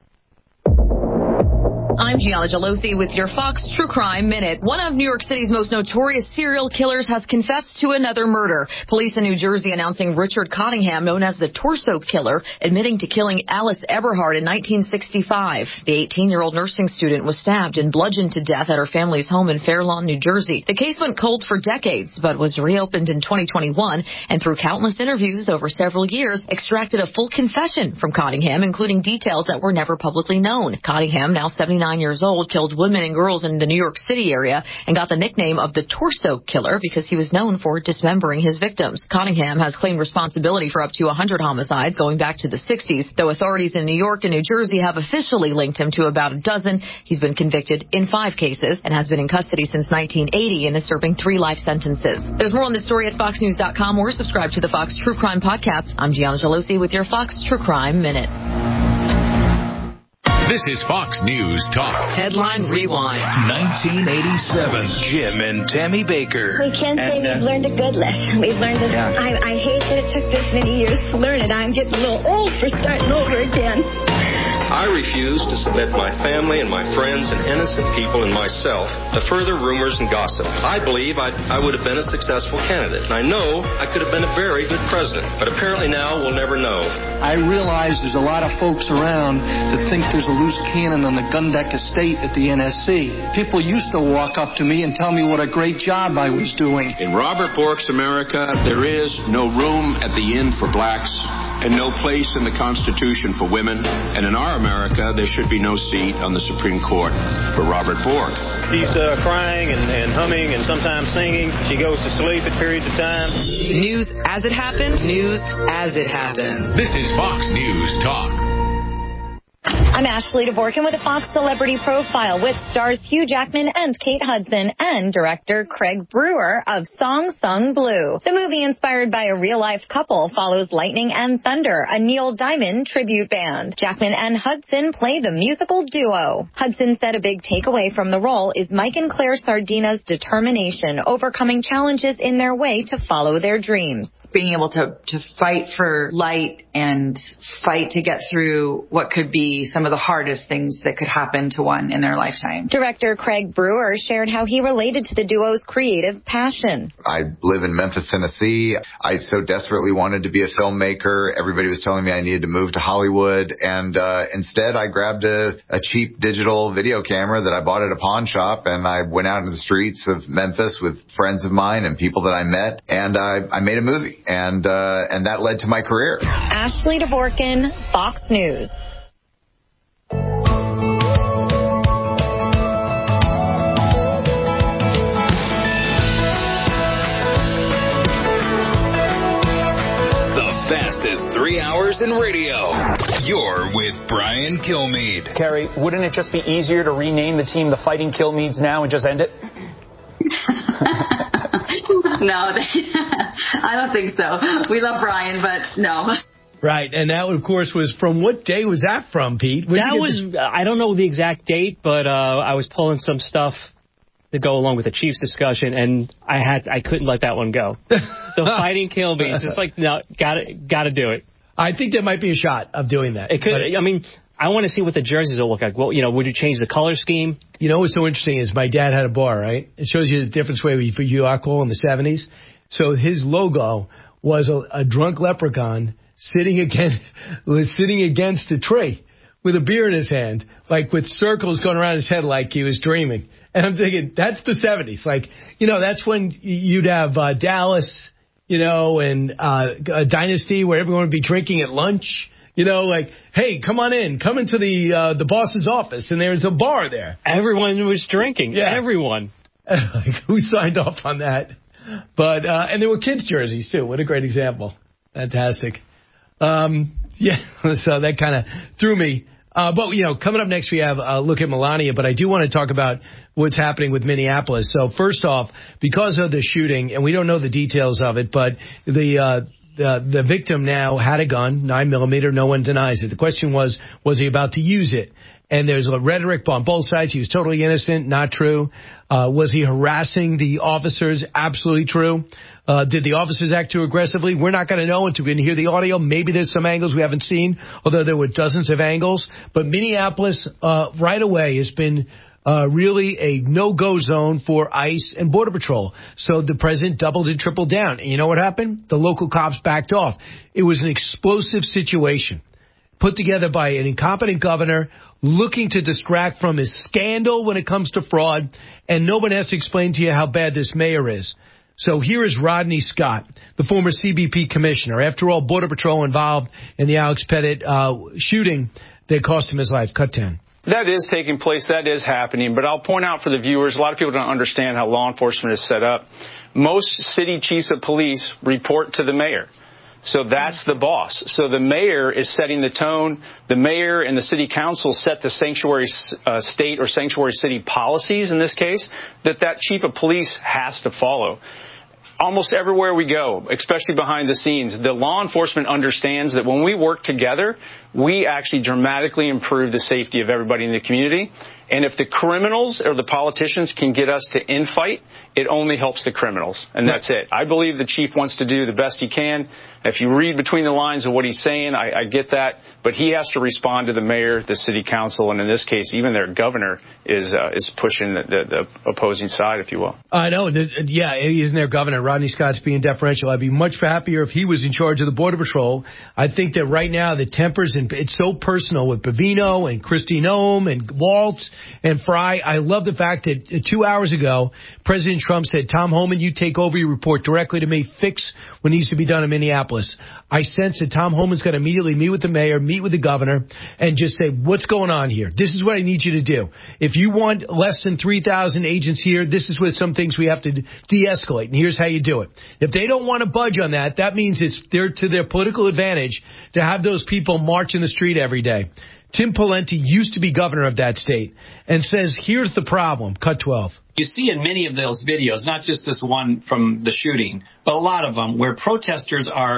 I'm Gianna Gelosi with your Fox True Crime Minute. One of New York City's most notorious serial killers has confessed to another murder. Police in New Jersey announcing Richard Cottingham, known as the Torso Killer, admitting to killing Alice Eberhard in 1965. The 18-year-old nursing student was stabbed and bludgeoned to death at her family's home in Fair Lawn, New Jersey. The case went cold for decades, but was reopened in 2021, and through countless interviews over several years, extracted a full confession from Cottingham, including details that were never publicly known. Cottingham, now 79 years old, killed women and girls in the New York City area and got the nickname of the Torso Killer because he was known for dismembering his victims. Cottingham has claimed responsibility for up to 100 homicides going back to the 60s, though authorities in New York and New Jersey have officially linked him to about a dozen. He's been convicted in 5 cases and has been in custody since 1980 and is serving 3 life sentences. There's more on this story at foxnews.com or subscribe to the Fox True Crime Podcast. I'm Gianna Gelosi with your Fox True Crime Minute. This is Fox News Talk. Headline Rewind. 1987. Jim and Tammy Baker. We can't say we've learned a good lesson. We've learned I hate that it took this many years to learn it. I'm getting a little old for starting over again. I refuse to submit my family and my friends and innocent people and myself to further rumors and gossip. I believe I would have been a successful candidate, and I know I could have been a very good president, but apparently now we'll never know. I realize there's a lot of folks around that think there's a loose cannon on the Gundeck estate at the NSC. People used to walk up to me and tell me what a great job I was doing. In Robert Bork's America, there is no room at the inn for blacks and no place in the Constitution for women. And in our America, there should be no seat on the Supreme Court for Robert Bork. She's crying and humming and sometimes singing. She goes to sleep at periods of time. News as it happens. News as it happens. This is Fox News Talk. I'm Ashley Dvorkin with a Fox Celebrity Profile with stars Hugh Jackman and Kate Hudson and director Craig Brewer of Song Sung Blue. The movie, inspired by a real-life couple, follows Lightning and Thunder, a Neil Diamond tribute band. Jackman and Hudson play the musical duo. Hudson said a big takeaway from the role is Mike and Claire Sardina's determination, overcoming challenges in their way to follow their dreams. being able to fight for light and fight to get through what could be some of the hardest things that could happen to one in their lifetime. Director Craig Brewer shared how he related to the duo's creative passion. I live in Memphis, Tennessee. I so desperately wanted to be a filmmaker. Everybody was telling me I needed to move to Hollywood, and instead I grabbed a cheap digital video camera that I bought at a pawn shop, and I went out into the streets of Memphis with friends of mine and people that I met, and I made a movie. And that led to my career. Ashley Dvorkin, Fox News. The fastest 3 hours in radio. You're with Brian Kilmeade. Carrie, wouldn't it just be easier to rename the team the Fighting Kilmeades now and just end it? No, I don't think so. We love Brian, but no. Right, and that, of course, was from what day was that from, Pete? I don't know the exact date, but I was pulling some stuff to go along with the Chiefs discussion, and I couldn't let that one go. The Fighting Kilmeades, it's like, no, gotta do it. I think there might be a shot of doing that. It could. I mean, I want to see what the jerseys will look like. Well, would you change the color scheme? You know what's so interesting is my dad had a bar, right? It shows you the difference for you alcohol in the 70s. So his logo was a drunk leprechaun sitting against a tree with a beer in his hand, like with circles going around his head like he was dreaming. And I'm thinking, that's the 70s. Like, that's when you'd have Dallas, and a Dynasty where everyone would be drinking at lunch. Like, hey, come on in. Come into the boss's office, and there's a bar there. Everyone was drinking. Yeah. Everyone. Like, who signed off on that? But and there were kids' jerseys, too. What a great example. Fantastic. Yeah, so that kind of threw me. But, coming up next, we have a look at Melania. But I do want to talk about what's happening with Minneapolis. So, first off, because of the shooting, and we don't know the details of it, but the victim now had a gun, 9mm. No one denies it. The question was he about to use it? And there's a rhetoric on both sides. He was totally innocent. Not true. Was he harassing the officers? Absolutely true. Did the officers act too aggressively? We're not going to know until we can hear the audio. Maybe there's some angles we haven't seen, although there were dozens of angles. But Minneapolis, right away, has been really a no-go zone for ICE and Border Patrol. So the president doubled and tripled down. And you know what happened? The local cops backed off. It was an explosive situation put together by an incompetent governor looking to distract from his scandal when it comes to fraud. And no one has to explain to you how bad this mayor is. So here is Rodney Scott, the former CBP commissioner. After all, Border Patrol involved in the Alex Pettit shooting that cost him his life. Cut 10. That is taking place. That is happening. But I'll point out for the viewers, a lot of people don't understand how law enforcement is set up. Most city chiefs of police report to the mayor. So that's the boss. So the mayor is setting the tone. The mayor and the city council set the sanctuary state or sanctuary city policies in this case that chief of police has to follow. Almost everywhere we go, especially behind the scenes, the law enforcement understands that when we work together, we actually dramatically improve the safety of everybody in the community. And if the criminals or the politicians can get us to infight, it only helps the criminals. And that's it. I believe the chief wants to do the best he can. If you read between the lines of what he's saying, I get that. But he has to respond to the mayor, the city council, and in this case, even their governor is pushing the opposing side, if you will. I know. Yeah, he isn't their governor. Rodney Scott's being deferential. I'd be much happier if he was in charge of the Border Patrol. I think that right now the tempers, and it's so personal with Bavino and Kristi Noem and Waltz and Fry. I love the fact that 2 hours ago, President Trump said, Tom Homan, you take over, you report directly to me, fix what needs to be done in Minneapolis. I sense that Tom Homan's going to immediately meet with the mayor, meet with the governor, and just say, what's going on here? This is what I need you to do. If you want less than 3,000 agents here, this is what some things we have to de-escalate, and here's how you do it. If they don't want to budge on that, that means it's to their political advantage to have those people march in the street every day. Tim Pawlenty used to be governor of that state and says, here's the problem. Cut 12. You see in many of those videos, not just this one from the shooting, but a lot of them where protesters are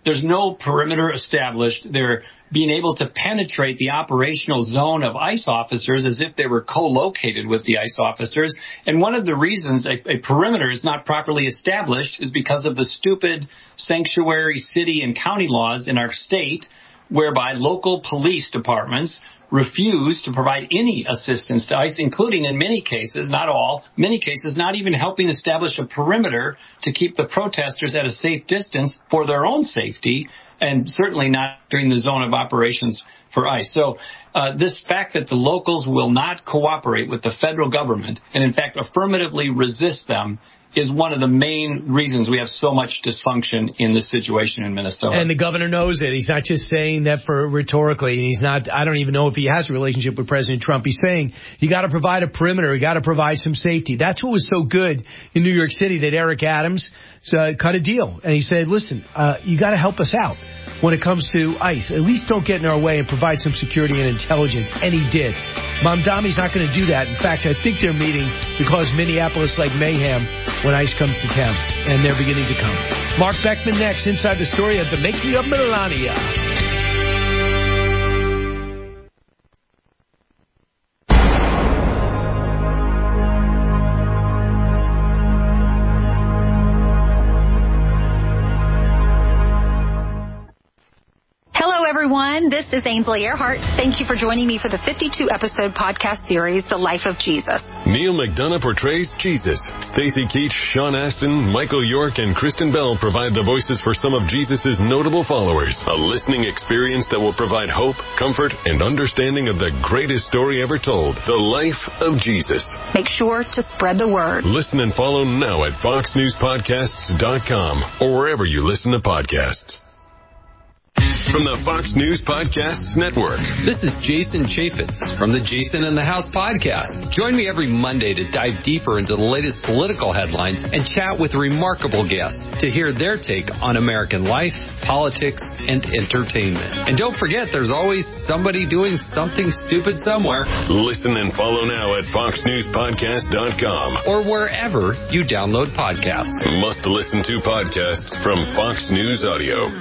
There's no perimeter established. They're being able to penetrate the operational zone of ICE officers as if they were co-located with the ICE officers. And one of the reasons a perimeter is not properly established is because of the stupid sanctuary city and county laws in our state, whereby local police departments refuse to provide any assistance to ICE, including in many cases, not all, many cases, not even helping establish a perimeter to keep the protesters at a safe distance for their own safety, and certainly not during the zone of operations for ICE. So this fact that the locals will not cooperate with the federal government and, in fact, affirmatively resist them is one of the main reasons we have so much dysfunction in this situation in Minnesota. And the governor knows it. He's not just saying that for rhetorically. And he's not, I don't even know if he has a relationship with President Trump. He's saying you got to provide a perimeter. You got to provide some safety. That's what was so good in New York City that Eric Adams cut a deal. And he said, listen, you got to help us out when it comes to ICE. At least don't get in our way and provide some security and intelligence. And he did. Mamdami's not going to do that. In fact, I think they're meeting to cause Minneapolis like mayhem when ICE comes to town. And they're beginning to come. Mark Beckman next, inside the story of the making of Melania. Everyone, this is Ainsley Earhart. Thank you for joining me for the 52-episode podcast series, The Life of Jesus. Neil McDonough portrays Jesus. Stacey Keach, Sean Astin, Michael York, and Kristen Bell provide the voices for some of Jesus' notable followers. A listening experience that will provide hope, comfort, and understanding of the greatest story ever told, The Life of Jesus. Make sure to spread the word. Listen and follow now at foxnewspodcasts.com or wherever you listen to podcasts. From the Fox News Podcasts Network. This is Jason Chaffetz from the Jason in the House podcast. Join me every Monday to dive deeper into the latest political headlines and chat with remarkable guests to hear their take on American life, politics, and entertainment. And don't forget, there's always somebody doing something stupid somewhere. Listen and follow now at foxnewspodcast.com or wherever you download podcasts. Must listen to podcasts from Fox News Audio.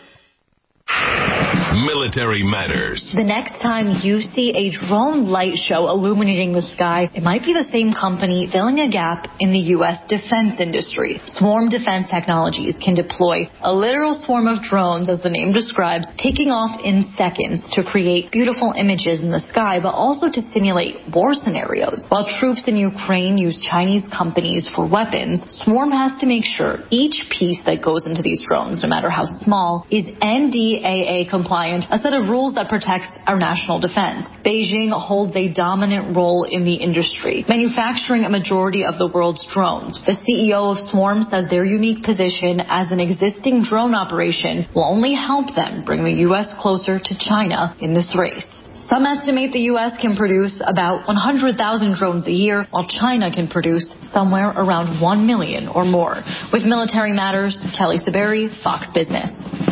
Military Matters. The next time you see a drone light show illuminating the sky, it might be the same company filling a gap in the U.S. defense industry. Swarm Defense Technologies can deploy a literal swarm of drones, as the name describes, taking off in seconds to create beautiful images in the sky, but also to simulate war scenarios. While troops in Ukraine use Chinese companies for weapons, Swarm has to make sure each piece that goes into these drones, no matter how small, is NDAA compliant, a set of rules that protects our national defense. Beijing holds a dominant role in the industry, manufacturing a majority of the world's drones. The CEO of Swarm says their unique position as an existing drone operation will only help them bring the U.S. closer to China in this race. Some estimate the U.S. can produce about 100,000 drones a year, while China can produce somewhere around 1 million or more. With Military Matters, Kelly Saberi, Fox Business.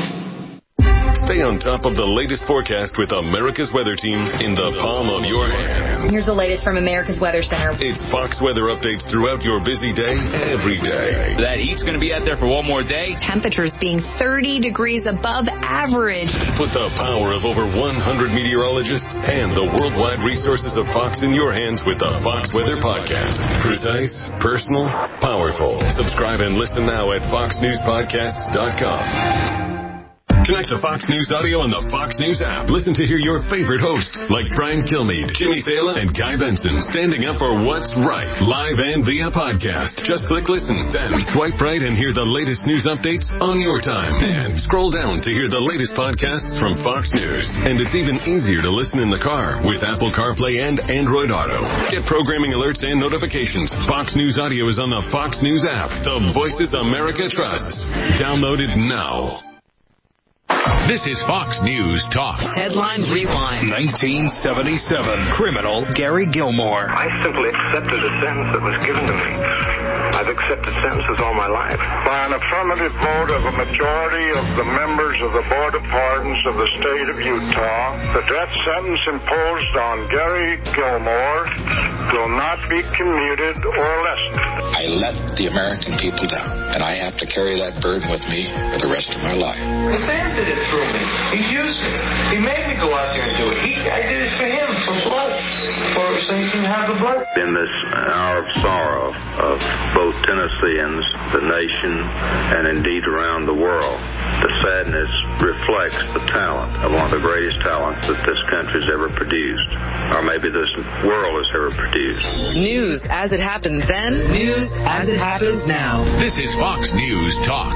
Stay on top of the latest forecast with America's Weather Team in the palm of your hands. Here's the latest from America's Weather Center. It's Fox weather updates throughout your busy day, every day. That heat's going to be out there for one more day. Temperatures being 30 degrees above average. Put the power of over 100 meteorologists and the worldwide resources of Fox in your hands with the Fox Weather Podcast. Precise, personal, powerful. Subscribe and listen now at foxnewspodcasts.com. Connect to Fox News Audio on the Fox News app. Listen to hear your favorite hosts like Brian Kilmeade, Jimmy Fallon, and Guy Benson standing up for what's right, live and via podcast. Just click listen, then swipe right and hear the latest news updates on your time. And scroll down to hear the latest podcasts from Fox News. And it's even easier to listen in the car with Apple CarPlay and Android Auto. Get programming alerts and notifications. Fox News Audio is on the Fox News app. The voices America trusts. Download it now. This is Fox News Talk. Headline Rewind. 1977. Criminal Gary Gilmore. I simply accepted a sentence that was given to me. I've accepted sentences all my life. By an affirmative vote of a majority of the members of the Board of Pardons of the state of Utah, the death sentence imposed on Gary Gilmore will not be commuted or lessened. I let the American people down, and I have to carry that burden with me for the rest of my life. The man did it through me. He used me. He made me go out there and do it. I did it for him, for blood, so he can have the blood. In this hour of sorrow of both Tennesseans, the nation, and indeed around the world, the sadness reflects the talent of one of the greatest talents that this country's ever produced, or maybe this world has ever produced. News as it happens then, news as it happens now. This is Fox News Talk.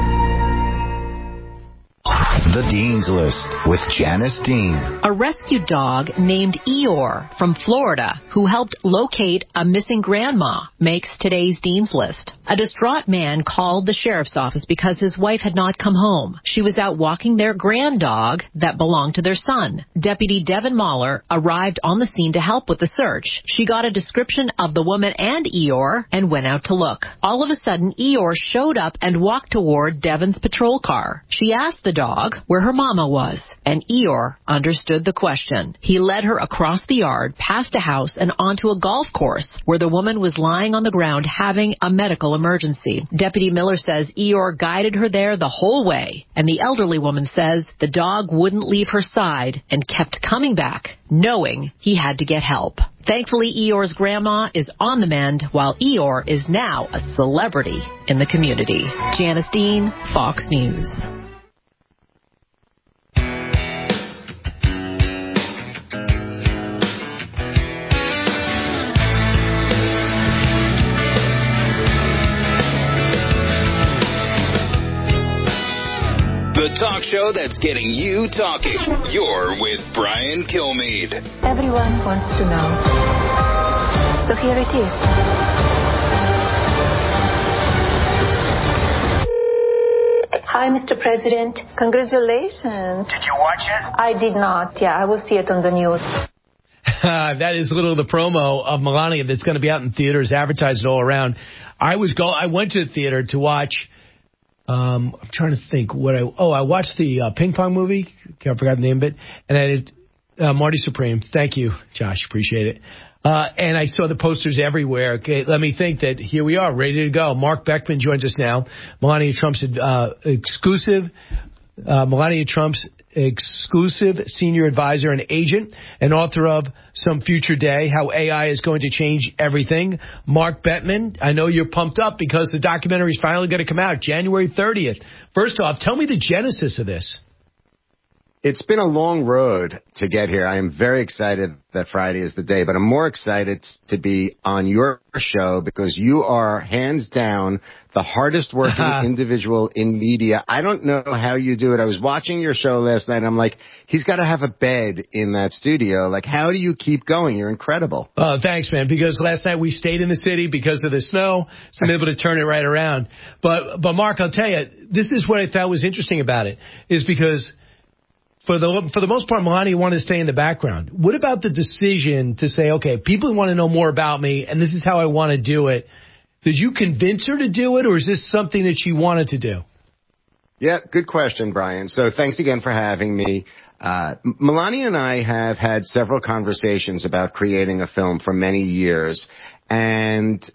The Dean's List with Janice Dean. A rescue dog named Eeyore from Florida, who helped locate a missing grandma, makes today's Dean's List. A distraught man called the sheriff's office because his wife had not come home. She was out walking their grand dog that belonged to their son. Deputy Devin Mahler arrived on the scene to help with the search. She got a description of the woman and Eeyore and went out to look. All of a sudden, Eeyore showed up and walked toward Devin's patrol car. She asked the dog where her mama was, and Eeyore understood the question. He led her across the yard, past a house, and onto a golf course where the woman was lying on the ground having a medical emergency. Deputy Miller says Eeyore guided her there the whole way, and the elderly woman says the dog wouldn't leave her side and kept coming back, knowing he had to get help. Thankfully, Eeyore's grandma is on the mend, while Eeyore is now a celebrity in the community. Janice Dean, Fox News. The talk show that's getting you talking. You're with Brian Kilmeade. Everyone wants to know. So here it is. Hi, Mr. President. Congratulations. Did you watch it? I did not. Yeah, I will see it on the news. That is a little of the promo of Melania that's going to be out in theaters, advertised all around. I went to the theater to watch. I'm trying to think I watched the ping pong movie. I forgot the name of it. And I did Marty Supreme. Thank you, Josh. Appreciate it. And I saw the posters everywhere. Okay, let me think that here we are, ready to go. Mark Beckman joins us now. Melania Trump's exclusive senior advisor and agent, and author of Some Future Day, How AI is Going to Change Everything. Mark Beckman, I know you're pumped up because the documentary is finally going to come out January 30th. First off, tell me the genesis of this. It's been a long road to get here. I am very excited that Friday is the day, but I'm more excited to be on your show because you are hands down the hardest working individual in media. I don't know how you do it. I was watching your show last night and I'm like, he's got to have a bed in that studio. Like, how do you keep going? You're incredible. Thanks, man, because last night we stayed in the city because of the snow, so I'm able to turn it right around. But Mark, I'll tell you, this is what I thought was interesting about it, is because for the most part, Melania wanted to stay in the background. What about the decision to say, okay, people want to know more about me, and this is how I want to do it? Did you convince her to do it, or is this something that she wanted to do? Yeah, good question, Brian. So thanks again for having me. Melania and I have had several conversations about creating a film for many years. And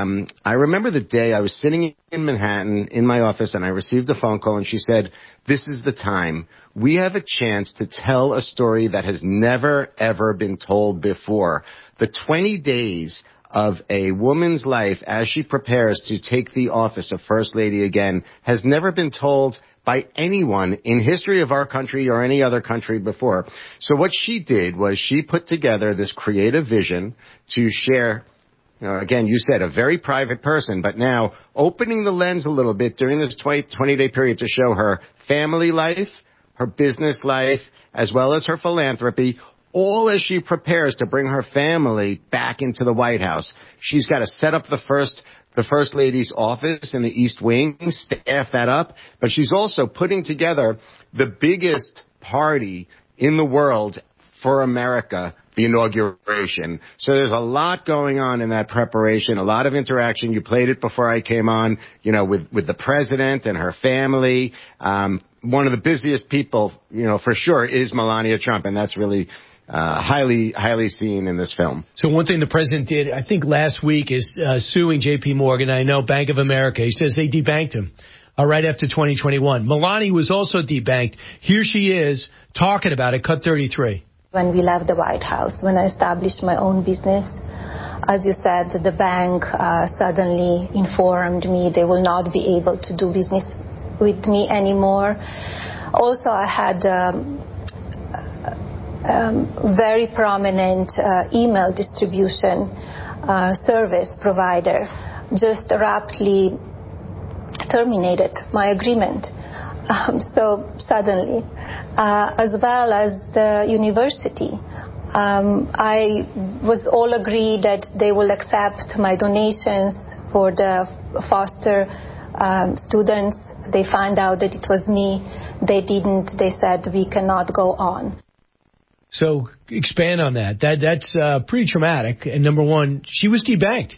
I remember the day I was sitting in Manhattan in my office and I received a phone call and she said, this is the time. We have a chance to tell a story that has never, ever been told before. The 20 days of a woman's life as she prepares to take the office of First Lady again has never been told by anyone in history of our country or any other country before. So what she did was she put together this creative vision to share. Again, you said a very private person, but now opening the lens a little bit during this 20-day period to show her family life, her business life, as well as her philanthropy, all as she prepares to bring her family back into the White House. She's got to set up the First Lady's office in the East Wing, staff that up, but she's also putting together the biggest party in the world for America, the inauguration. So there's a lot going on in that preparation, a lot of interaction. You played it before I came on, with the president and her family. One of the busiest people, for sure, is Melania Trump, and that's really highly seen in this film. So one thing the president did, I think last week, is suing J.P. Morgan. I know Bank of America. He says they debanked him right after 2021. Melania was also debanked. Here she is talking about it. Cut 33. When we left the White House, when I established my own business, as you said, the bank suddenly informed me they will not be able to do business with me anymore. Also, I had very prominent email distribution service provider just rapidly terminated my agreement. So suddenly, as well as the university, I was all agreed that they will accept my donations for the foster students. They found out that it was me. They didn't. They said we cannot go on. So expand on that. That's pretty traumatic. And number one, she was debanked.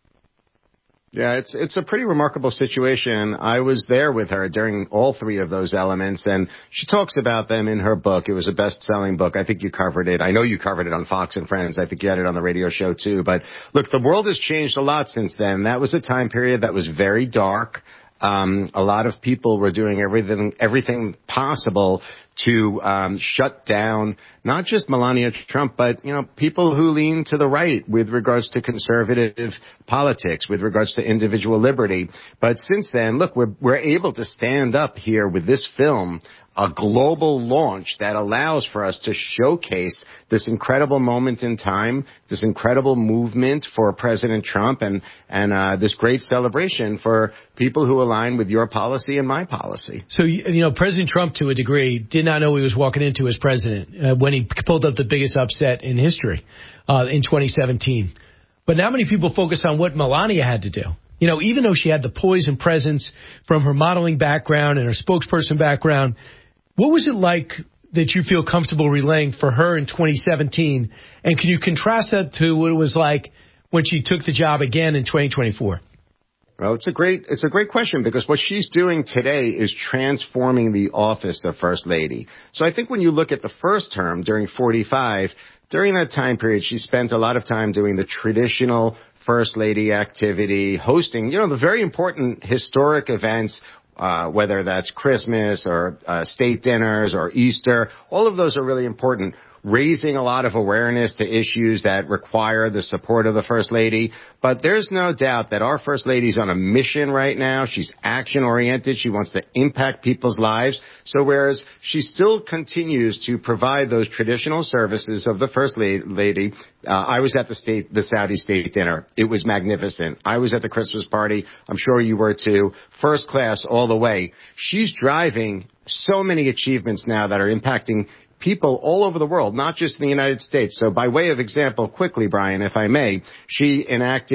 Yeah, it's a pretty remarkable situation. I was there with her during all three of those elements, and she talks about them in her book. It was a best-selling book. I think you covered it. I know you covered it on Fox and Friends. I think you had it on the radio show, too. But, look, the world has changed a lot since then. That was a time period that was very dark. A lot of people were doing everything possible to shut down not just Melania Trump, but, you know, people who lean to the right with regards to conservative politics, with regards to individual liberty. But since then, look, we're able to stand up here with this film, a global launch that allows for us to showcase this incredible moment in time, this incredible movement for President Trump, and this great celebration for people who align with your policy and my policy. So, you know, President Trump, to a degree, did not know he was walking into as president when he pulled up the biggest upset in history in 2017. But not many people focus on what Melania had to do. You know, even though she had the poise and presence from her modeling background and her spokesperson background, what was it like that you feel comfortable relaying for her in 2017? And can you contrast that to what it was like when she took the job again in 2024? Well, it's a great question, because what she's doing today is transforming the office of First Lady. So I think when you look at the first term during 45, during that time period, she spent a lot of time doing the traditional First Lady activity, hosting, you know, the very important historic events, whether that's Christmas or state dinners or Easter. All of those are really important, raising a lot of awareness to issues that require the support of the First Lady. But there's no doubt that our First Lady's on a mission right now. She's action-oriented. She wants to impact people's lives. So whereas she still continues to provide those traditional services of the First Lady, I was at the Saudi state dinner. It was magnificent. I was at the Christmas party. I'm sure you were too. First class all the way. She's driving so many achievements now that are impacting people all over the world, not just in the United States. So by way of example, quickly, Brian, if I may, she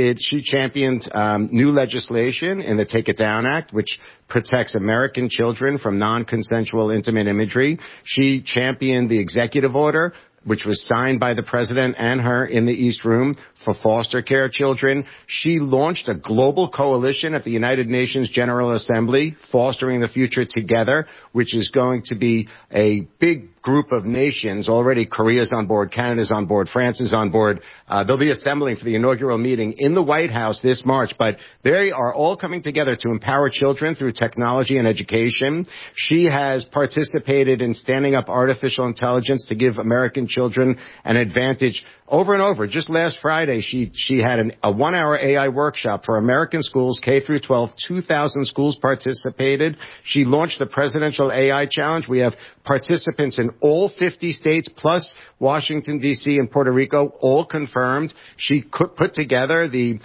championed new legislation in the Take It Down Act, which protects American children from non-consensual intimate imagery. She championed the executive order, which was signed by the president and her in the East Room, for foster care children. She launched a global coalition at the United Nations General Assembly, Fostering the Future Together, which is going to be a big group of nations. Already Korea's on board, Canada's on board, France is on board. They'll be assembling for the inaugural meeting in the White House this March, but they are all coming together to empower children through technology and education. She has participated in standing up artificial intelligence to give American children an advantage over and over. Just last Friday, she had a 1-hour AI workshop for American schools, K through 12. 2,000 schools participated. She launched the Presidential AI Challenge. We have participants in all 50 states, plus Washington, D.C. and Puerto Rico, all confirmed. She put together the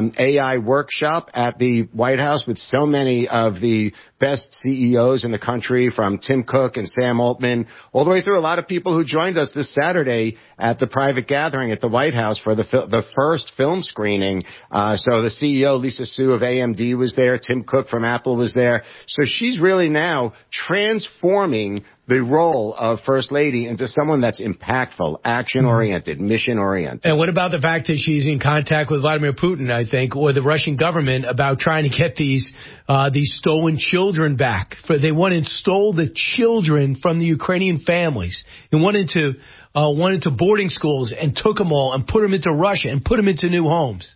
AI workshop at the White House with so many of the best CEOs in the country, from Tim Cook and Sam Altman, all the way through a lot of people who joined us this Saturday at the private gathering at the White House for the first film screening. So the CEO, Lisa Su of AMD, was there. Tim Cook from Apple was there. So she's really now transforming the role of First Lady into someone that's impactful, action-oriented, mission-oriented. And what about the fact that she's in contact with Vladimir Putin, I think, or the Russian government about trying to get these stolen children back? They went and stole the children from the Ukrainian families and went into boarding schools and took them all and put them into Russia and put them into new homes.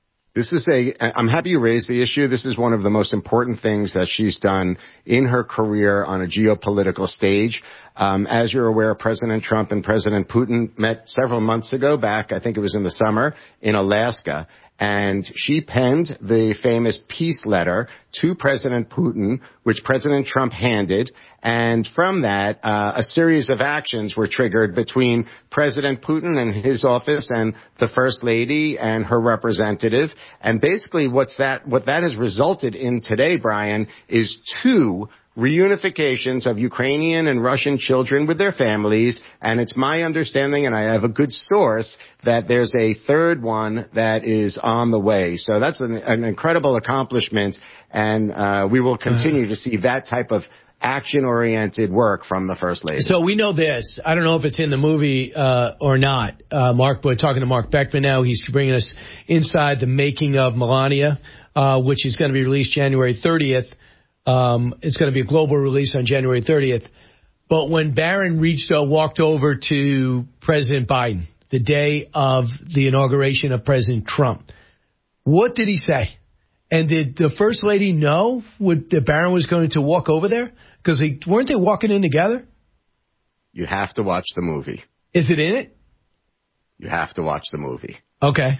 I'm happy you raised the issue. This is one of the most important things that she's done in her career on a geopolitical stage. As you're aware, President Trump and President Putin met several months ago back, I think it was in the summer, in Alaska. And she penned the famous peace letter to President Putin, which President Trump handed. And from that, a series of actions were triggered between President Putin and his office and the First Lady and her representative. And basically what that has resulted in today, Brian, is 2 reunifications of Ukrainian and Russian children with their families, and it's my understanding, and I have a good source, that there's a 3rd one that is on the way. So that's an incredible accomplishment, and we will continue to see that type of action-oriented work from the First Lady. So we know this. I don't know if it's in the movie or not, Mark, but talking to Mark Beckman now, he's bringing us inside the making of Melania, which is going to be released January 30th. It's going to be a global release on January 30th. But when Barron walked over to President Biden the day of the inauguration of President Trump, what did he say? And did the First Lady know that Barron was going to walk over there? Because weren't they walking in together? You have to watch the movie. Is it in it? You have to watch the movie. Okay.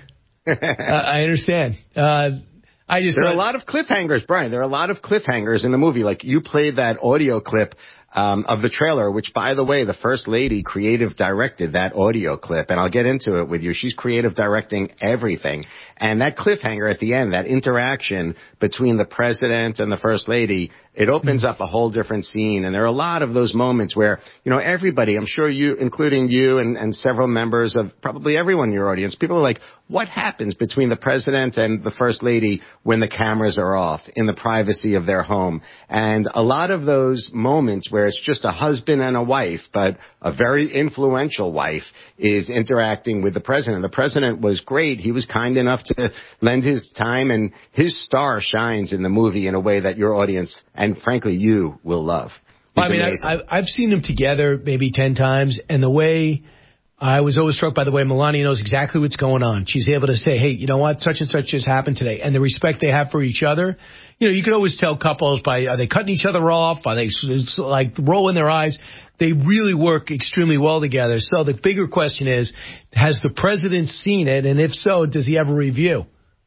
I understand. There are a lot of cliffhangers, Brian. There are a lot of cliffhangers in the movie. Like you played that audio clip of the trailer, which, by the way, the First Lady creative directed that audio clip. And I'll get into it with you. She's creative directing everything. And that cliffhanger at the end, that interaction between the president and the First Lady, it opens up a whole different scene. And there are a lot of those moments where, everybody, I'm sure you, including you and several members of probably everyone in your audience, people are like, what happens between the president and the First Lady when the cameras are off in the privacy of their home? And a lot of those moments where it's just a husband and a wife, but a very influential wife is interacting with the president. The president was great. He was kind enough to lend his time, and his star shines in the movie in a way that your audience and, frankly, you will love. I've seen them together maybe 10 times, and the way I was always struck by the way Melania knows exactly what's going on. She's able to say, hey, you know what, such and such just happened today. And the respect they have for each other. You can always tell couples are they cutting each other off? Are they like rolling their eyes? They really work extremely well together. So the bigger question is, has the president seen it? And if so, does he have a review?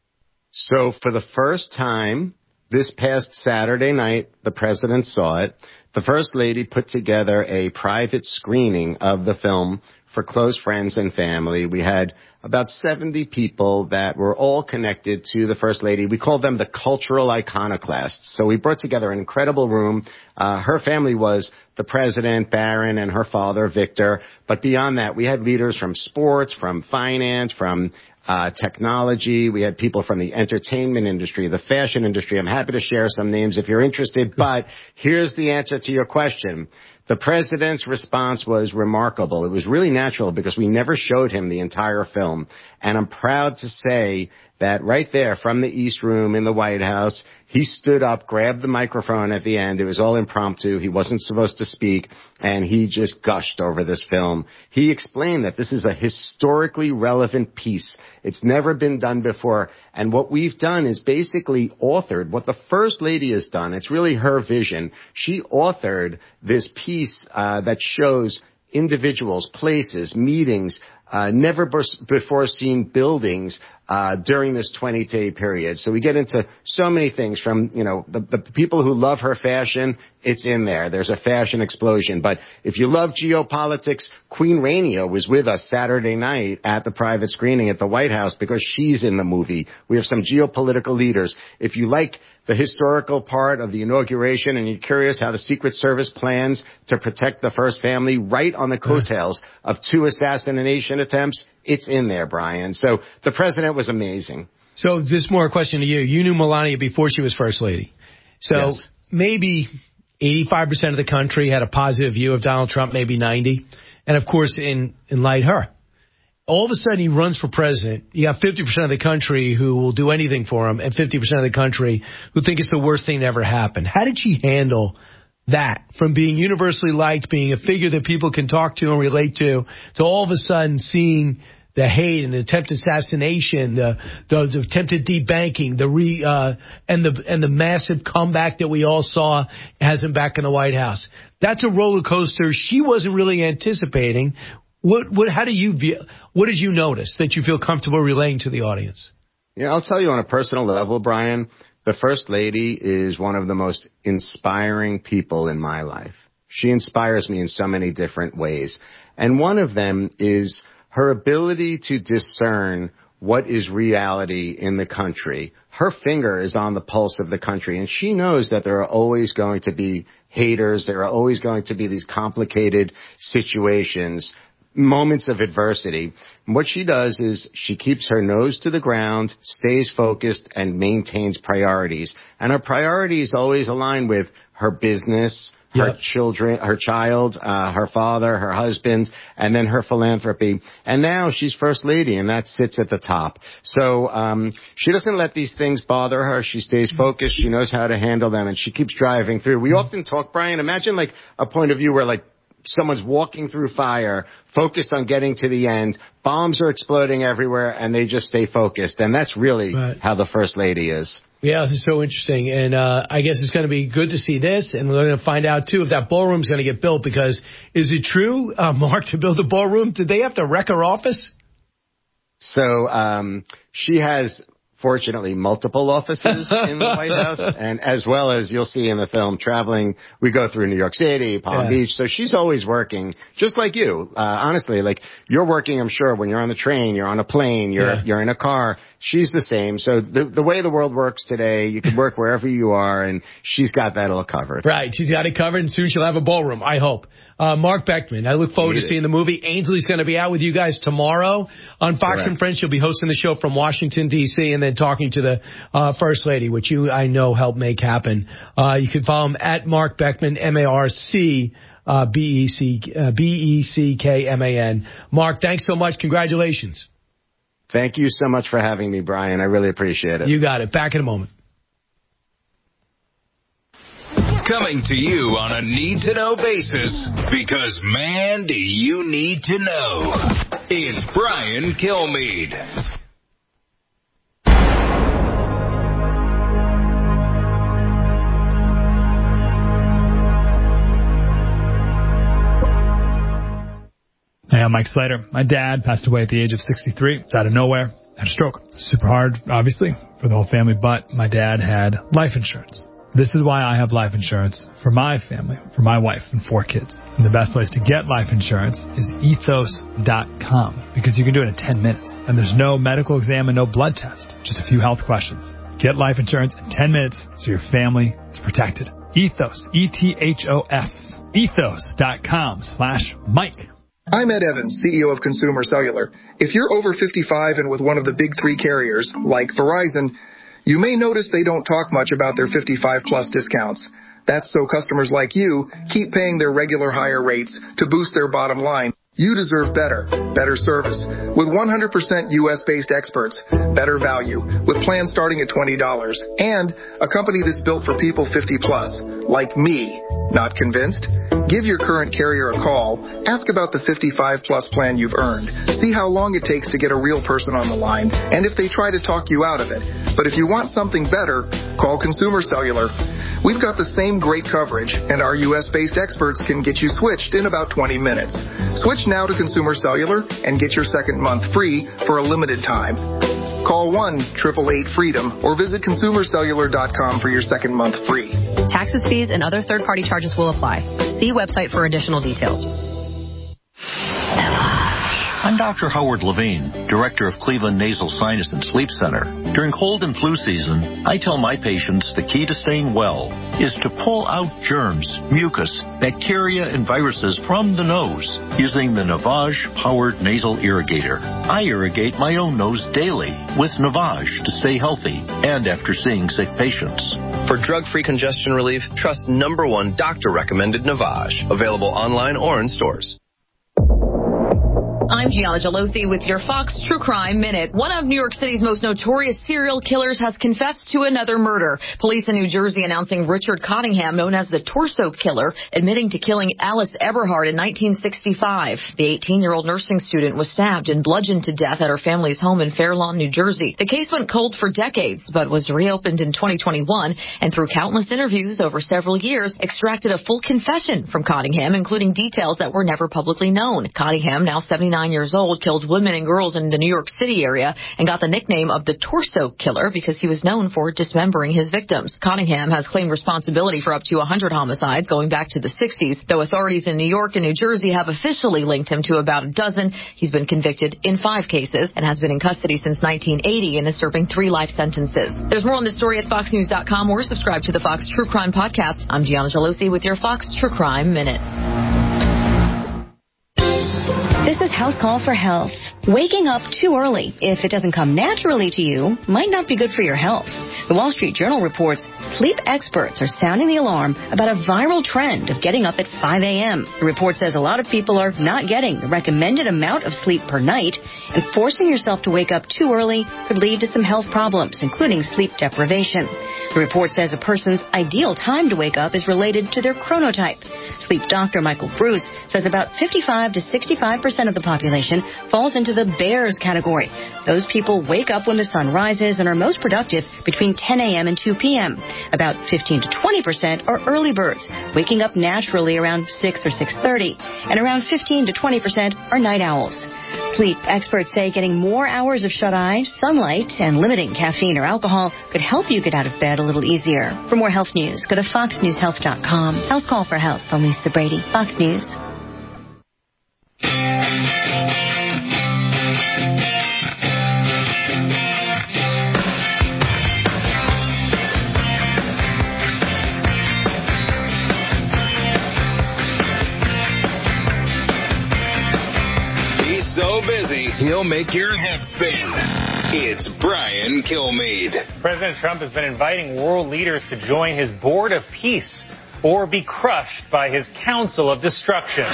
So for the first time this past Saturday night, the president saw it. The First Lady put together a private screening of the film for close friends and family. We had about 70 people that were all connected to the First Lady. We called them the cultural iconoclasts. So we brought together an incredible room. Her family was the president, Barron, and her father, Victor. But beyond that, we had leaders from sports, from finance, from technology. We had people from the entertainment industry, the fashion industry. I'm happy to share some names if you're interested. But here's the answer to your question. The president's response was remarkable. It was really natural because we never showed him the entire film. And I'm proud to say that right there from the East Room in the White House, he stood up, grabbed the microphone at the end. It was all impromptu. He wasn't supposed to speak, and he just gushed over this film. He explained that this is a historically relevant piece. It's never been done before. And what we've done is basically authored what the First Lady has done. It's really her vision. She authored this piece that shows individuals, places, meetings, never before seen buildings during this 20-day period. So we get into so many things from, the people who love her fashion, it's in there. There's a fashion explosion. But if you love geopolitics, Queen Rania was with us Saturday night at the private screening at the White House because she's in the movie. We have some geopolitical leaders. If you like the historical part of the inauguration and you're curious how the Secret Service plans to protect the First Family right on the coattails of 2 assassination attempts, it's in there, Brian. So the president was amazing. So this more a question to you. You knew Melania before she was First Lady. So yes. Maybe 85% of the country had a positive view of Donald Trump, maybe 90. And, of course, in light her. All of a sudden, he runs for president. You have 50% of the country who will do anything for him and 50% of the country who think it's the worst thing that ever happened. How did she handle that, from being universally liked, being a figure that people can talk to and relate to all of a sudden seeing the hate and the attempted assassination, the attempted debanking, and the massive comeback that we all saw has him back in the White House? That's a roller coaster she wasn't really anticipating. How do you view? What did you notice that you feel comfortable relaying to the audience? Yeah, I'll tell you on a personal level, Brian, the First Lady is one of the most inspiring people in my life. She inspires me in so many different ways. And one of them is her ability to discern what is reality in the country. Her finger is on the pulse of the country, and she knows that there are always going to be haters. There are always going to be these complicated situations, moments of adversity. And what she does is she keeps her nose to the ground, stays focused, and maintains priorities. And her priorities always align with her business, her children, her child, her father, her husband, and then her philanthropy. And now she's First Lady, and that sits at the top. So she doesn't let these things bother her. She stays focused. She knows how to handle them, and she keeps driving through. We often talk, Brian, imagine like a point of view where like someone's walking through fire, focused on getting to the end. Bombs are exploding everywhere, and they just stay focused. And that's really how the First Lady is. Yeah, this is so interesting. And I guess it's going to be good to see this. And we're going to find out, too, if that ballroom's going to get built. Because is it true, Mark, to build a ballroom, did they have to wreck her office? So she has, fortunately, multiple offices in the White House, and as well as you'll see in the film, traveling, we go through New York City, Palm Beach, so she's always working, just like you. Honestly, like, you're working, I'm sure, when you're on the train, you're on a plane, you're in a car. She's the same. So the way the world works today, you can work wherever you are, and she's got that all covered. Right, she's got it covered, and soon she'll have a ballroom, I hope. Mark Beckman, I look forward to seeing the movie. Ainsley's going to be out with you guys tomorrow on Fox and Friends. She'll be hosting the show from Washington, D.C., and then talking to the First Lady, which you, I know, helped make happen. You can follow him at Mark Beckman, MarcBeckman. Mark, thanks so much. Congratulations. Thank you so much for having me, Brian. I really appreciate it. You got it. Back in a moment. Coming to you on a need-to-know basis, because, man, do you need to know. It's Brian Kilmeade. Hey, I'm Mike Slater. My dad passed away at the age of 63. It's out of nowhere. Had a stroke. Super hard, obviously, for the whole family, but my dad had life insurance. This is why I have life insurance for my family, for my wife and 4 kids. And the best place to get life insurance is ethos.com, because you can do it in 10 minutes. And there's no medical exam and no blood test, just a few health questions. Get life insurance in 10 minutes so your family is protected. Ethos, E-T-H-O-S, ethos.com/Mike. I'm Ed Evans, CEO of Consumer Cellular. If you're over 55 and with one of the big 3 carriers, like Verizon, you may notice they don't talk much about their 55-plus discounts. That's so customers like you keep paying their regular higher rates to boost their bottom line. You deserve better service. With 100% U.S.-based experts, better value, with plans starting at $20, and a company that's built for people 50-plus, like me. Not convinced? Give your current carrier a call. Ask about the 55-plus plan you've earned. See how long it takes to get a real person on the line, and if they try to talk you out of it. But if you want something better, call Consumer Cellular. We've got the same great coverage, and our U.S.-based experts can get you switched in about 20 minutes. Switch now to Consumer Cellular and get your second month free for a limited time. Call 1-888-FREEDOM or visit consumercellular.com for your second month free. Taxes, fees, and other third-party charges will apply. See website for additional details. I'm Dr. Howard Levine, Director of Cleveland Nasal Sinus and Sleep Center. During cold and flu season, I tell my patients the key to staying well is to pull out germs, mucus, bacteria, and viruses from the nose using the Navage-powered nasal irrigator. I irrigate my own nose daily with Navage to stay healthy and after seeing sick patients. For drug-free congestion relief, trust #1 doctor-recommended Navage. Available online or in stores. I'm Gianna Gelosi with your Fox True Crime Minute. One of New York City's most notorious serial killers has confessed to another murder. Police in New Jersey announcing Richard Cottingham, known as the Torso Killer, admitting to killing Alice Eberhard in 1965. The 18-year-old nursing student was stabbed and bludgeoned to death at her family's home in Fair Lawn, New Jersey. The case went cold for decades, but was reopened in 2021, and through countless interviews over several years, extracted a full confession from Cottingham, including details that were never publicly known. Cottingham, now 79 years old, killed women and girls in the New York City area and got the nickname of the Torso Killer because he was known for dismembering his victims. Cottingham has claimed responsibility for up to 100 homicides going back to the 60s, though authorities in New York and New Jersey have officially linked him to about a dozen. He's been convicted in 5 cases and has been in custody since 1980 and is serving 3 life sentences. There's more on this story at foxnews.com or subscribe to the Fox True Crime Podcast. I'm Gianna Gelosi with your Fox True Crime Minute. This is House Call for Health. Waking up too early, if it doesn't come naturally to you, might not be good for your health. The Wall Street Journal reports sleep experts are sounding the alarm about a viral trend of getting up at 5 a.m. The report says a lot of people are not getting the recommended amount of sleep per night, and forcing yourself to wake up too early could lead to some health problems, including sleep deprivation. The report says a person's ideal time to wake up is related to their chronotype. Sleep doctor Michael Bruce says about 55 to 65% of the population falls into the bears category. Those people wake up when the sun rises and are most productive between 10 a.m. and 2 p.m. About 15 to 20% are early birds, waking up naturally around 6 or 6:30, and around 15 to 20% are night owls. Sleep experts say getting more hours of shut-eye, sunlight, and limiting caffeine or alcohol could help you get out of bed a little easier. For more health news, go to foxnewshealth.com. House Call for Health. I'm Lisa Brady, Fox News. So busy, he'll make your head spin. It's Brian Kilmeade. President Trump has been inviting world leaders to join his board of peace or be crushed by his council of destruction.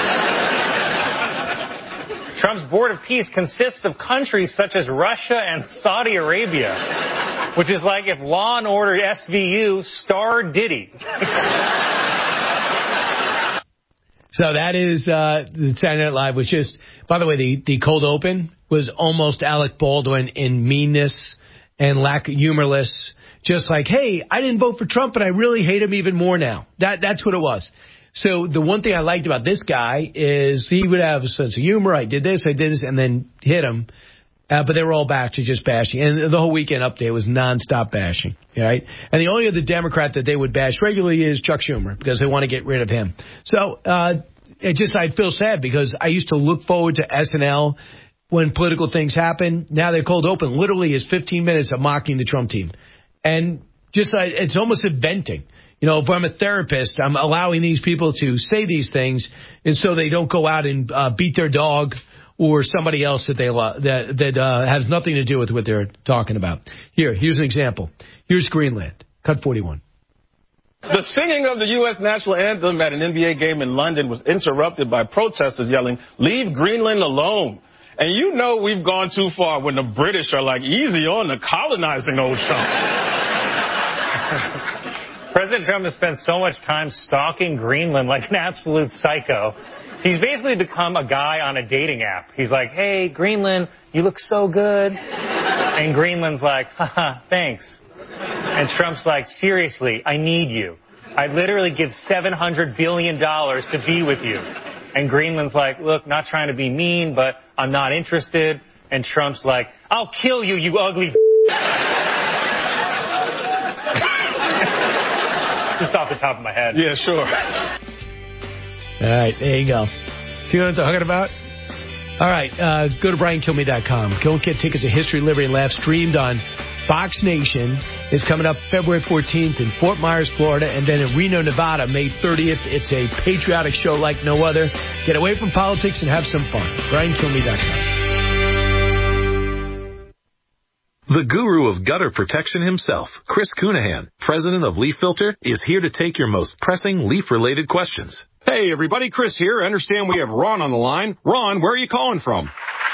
Trump's board of peace consists of countries such as Russia and Saudi Arabia, which is like if Law and Order SVU starred Diddy. So that is the Saturday Night Live was just, by the way, the cold open was almost Alec Baldwin in meanness and humorless. Just like, hey, I didn't vote for Trump, but I really hate him even more now. That's what it was. So the one thing I liked about this guy is he would have a sense of humor. I did this, and then hit him. But they were all back to just bashing. And the whole Weekend Update was nonstop bashing, right? And the only other Democrat that they would bash regularly is Chuck Schumer because they want to get rid of him. So I'd feel sad because I used to look forward to SNL when political things happen. Now they're cold open. Literally is 15 minutes of mocking the Trump team. And it's almost venting. You know, if I'm a therapist, I'm allowing these people to say these things, and so they don't go out and beat their dog or somebody else that they that has nothing to do with what they're talking about. Here's an example. Here's Greenland. Cut 41. The singing of the U.S. national anthem at an NBA game in London was interrupted by protesters yelling, "Leave Greenland alone." And you know we've gone too far when the British are like, easy on the colonizing old Trump. President Trump has spent so much time stalking Greenland like an absolute psycho. He's basically become a guy on a dating app. He's like, hey, Greenland, you look so good. And Greenland's like, haha, thanks. And Trump's like, seriously, I need you. I'd literally give $700 billion to be with you. And Greenland's like, look, not trying to be mean, but I'm not interested. And Trump's like, I'll kill you, you ugly Just off the top of my head. Yeah, sure. All right, there you go. See what I'm talking about? All right, go to BrianKilmeade.com. Go get tickets to History, Liberty, and Laugh streamed on Fox Nation. It's coming up February 14th in Fort Myers, Florida, and then in Reno, Nevada, May 30th. It's a patriotic show like no other. Get away from politics and have some fun. BrianKilmeade.com. The guru of gutter protection himself, Chris Cunahan, president of Leaf Filter, is here to take your most pressing leaf-related questions. Hey, everybody, Chris here. I understand we have Ron on the line. Ron, where are you calling from?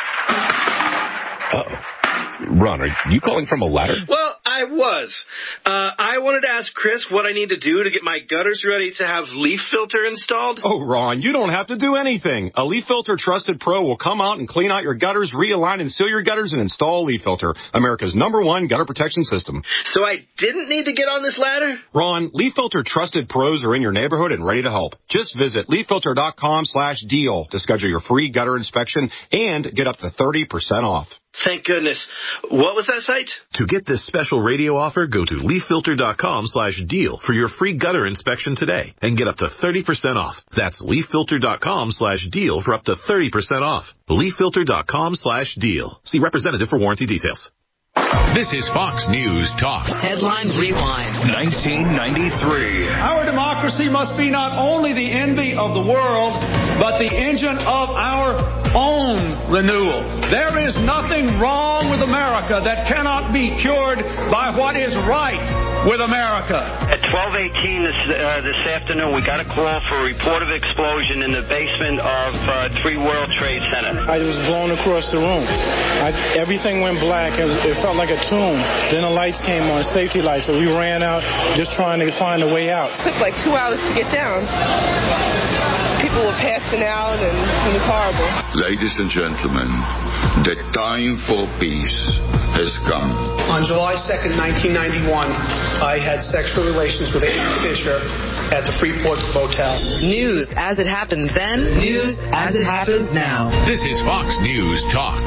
Uh-oh. Ron, are you calling from a ladder? Well, I was. I wanted to ask Chris what I need to do to get my gutters ready to have Leaf Filter installed. Oh, Ron, you don't have to do anything. A Leaf Filter Trusted Pro will come out and clean out your gutters, realign and seal your gutters, and install Leaf Filter, America's #1 gutter protection system. So I didn't need to get on this ladder? Ron, Leaf Filter Trusted Pros are in your neighborhood and ready to help. Just visit leaffilter.com/deal to schedule your free gutter inspection and get up to 30% off. Thank goodness. What was that site? To get this special radio offer, go to leaffilter.com/deal for your free gutter inspection today and get up to 30% off. That's leaffilter.com/deal for up to 30% off. leaffilter.com/deal. See representative for warranty details. This is Fox News Talk. Headline Rewind. 1993. Our democracy must be not only the envy of the world, but the engine of our own renewal. There is nothing wrong with America that cannot be cured by what is right with America. At 12:18 this afternoon, we got a call for a report of explosion in the basement of 3 World Trade Center. I was blown across the room. Everything went black. It felt like a tomb. Then the lights came on, safety lights, so we ran out just trying to find a way out. It took like 2 hours to get down. People were passing out, and it was horrible. Ladies and gentlemen, the time for peace has come. On July 2nd, 1991, I had sexual relations with Amy Fisher at the Freeport Motel. News as it happened then, news as it happens now. This is Fox News Talk.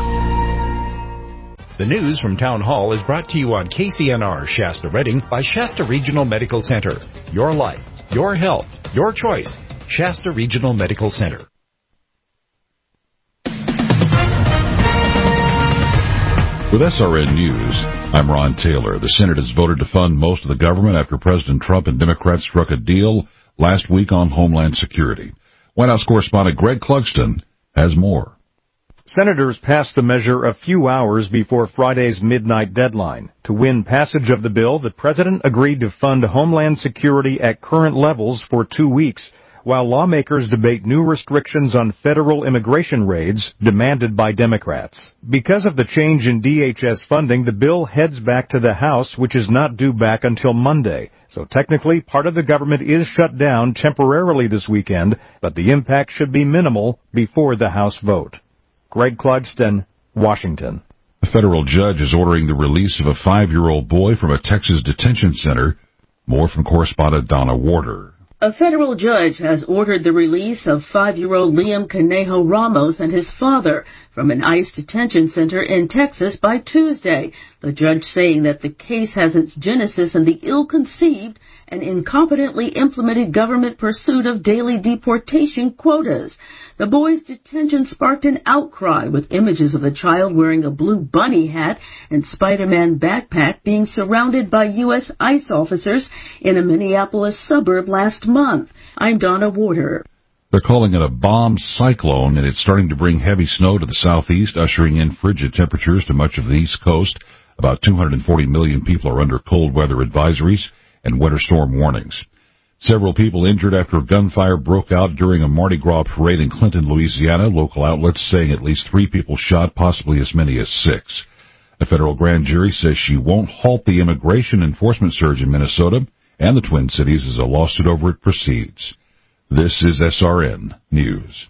The news from Town Hall is brought to you on KCNR Shasta Redding by Shasta Regional Medical Center. Your life, your health, your choice. Shasta Regional Medical Center. With SRN News, I'm Ron Taylor. The Senate has voted to fund most of the government after President Trump and Democrats struck a deal last week on Homeland Security. White House correspondent Greg Clugston has more. Senators passed the measure a few hours before Friday's midnight deadline. To win passage of the bill, the president agreed to fund Homeland Security at current levels for 2 weeks, while lawmakers debate new restrictions on federal immigration raids demanded by Democrats. Because of the change in DHS funding, the bill heads back to the House, which is not due back until Monday. So technically, part of the government is shut down temporarily this weekend, but the impact should be minimal before the House vote. Greg Clugston, Washington. A federal judge is ordering the release of a 5-year-old boy from a Texas detention center. More from correspondent Donna Warder. A federal judge has ordered the release of 5-year-old Liam Conejo Ramos and his father from an ICE detention center in Texas by Tuesday. The judge saying that the case has its genesis in the ill-conceived and incompetently implemented government pursuit of daily deportation quotas. The boy's detention sparked an outcry with images of the child wearing a blue bunny hat and Spider-Man backpack being surrounded by U.S. ICE officers in a Minneapolis suburb last month. I'm Donna Warder. They're calling it a bomb cyclone, and it's starting to bring heavy snow to the southeast, ushering in frigid temperatures to much of the East Coast. About 240 million people are under cold weather advisories and winter storm warnings. Several people injured after gunfire broke out during a Mardi Gras parade in Clinton, Louisiana. Local outlets saying at least 3 people shot, possibly as many as 6. A federal grand jury says she won't halt the immigration enforcement surge in Minnesota and the Twin Cities as a lawsuit over it proceeds. This is SRN News.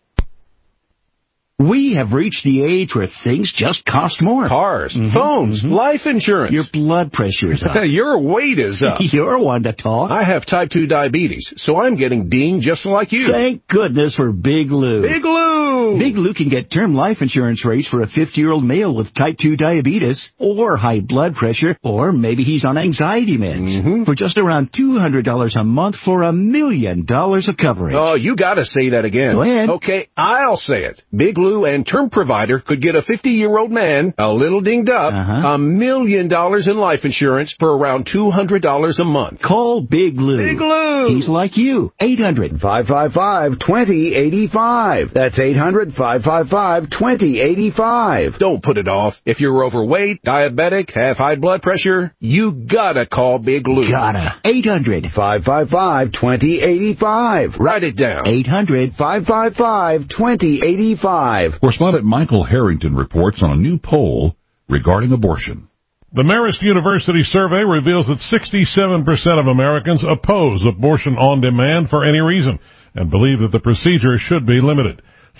We have reached the age where things just cost more. Cars, phones, life insurance. Your blood pressure is up. Your weight is up. You're one to talk. I have type 2 diabetes, so I'm getting dinged just like you. Thank goodness for Big Lou. Big Lou! Big Lou can get term life insurance rates for a 50-year-old male with type 2 diabetes or high blood pressure, or maybe he's on anxiety meds. For just around $200 a month for $1 million of coverage. Oh, you gotta say that again. Go ahead. Okay, I'll say it. Big Lou and term provider could get a 50-year-old man, a little dinged up, $1 million in life insurance for around $200 a month. Call Big Lou. Big Lou! He's like you. 800-555-2085. That's 800 800-555-2085. Don't put it off. If you're overweight, diabetic, have high blood pressure, you gotta call Big Lou. Gotta. 800-555-2085. Write it down. 800-555-2085. Correspondent Michael Harrington reports on a new poll regarding abortion. The Marist University survey reveals that 67% of Americans oppose abortion on demand for any reason and believe that the procedure should be limited.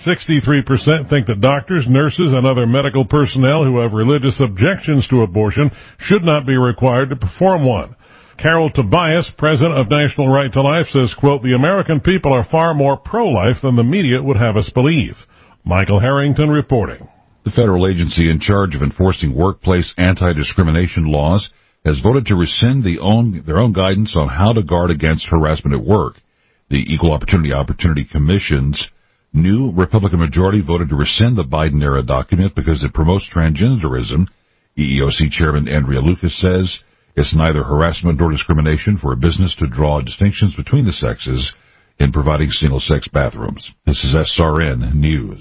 63% think that doctors, nurses, and other medical personnel who have religious objections to abortion should not be required to perform one. Carol Tobias, president of National Right to Life, says, quote, "The American people are far more pro-life than the media would have us believe." Michael Harrington reporting. The federal agency in charge of enforcing workplace anti-discrimination laws has voted to rescind their own guidance on how to guard against harassment at work. The Equal Opportunity Commission's new Republican majority voted to rescind the Biden-era document because it promotes transgenderism. EEOC Chairman Andrea Lucas says it's neither harassment nor discrimination for a business to draw distinctions between the sexes in providing single-sex bathrooms. This is SRN News.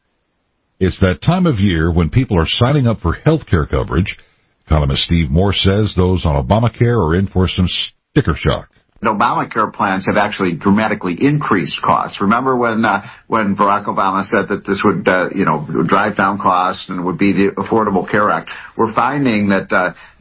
It's that time of year when people are signing up for health care coverage. Economist Steve Moore says those on Obamacare are in for some sticker shock. Obamacare plans have actually dramatically increased costs. Remember when Barack Obama said that this would, drive down costs and would be the Affordable Care Act? We're finding that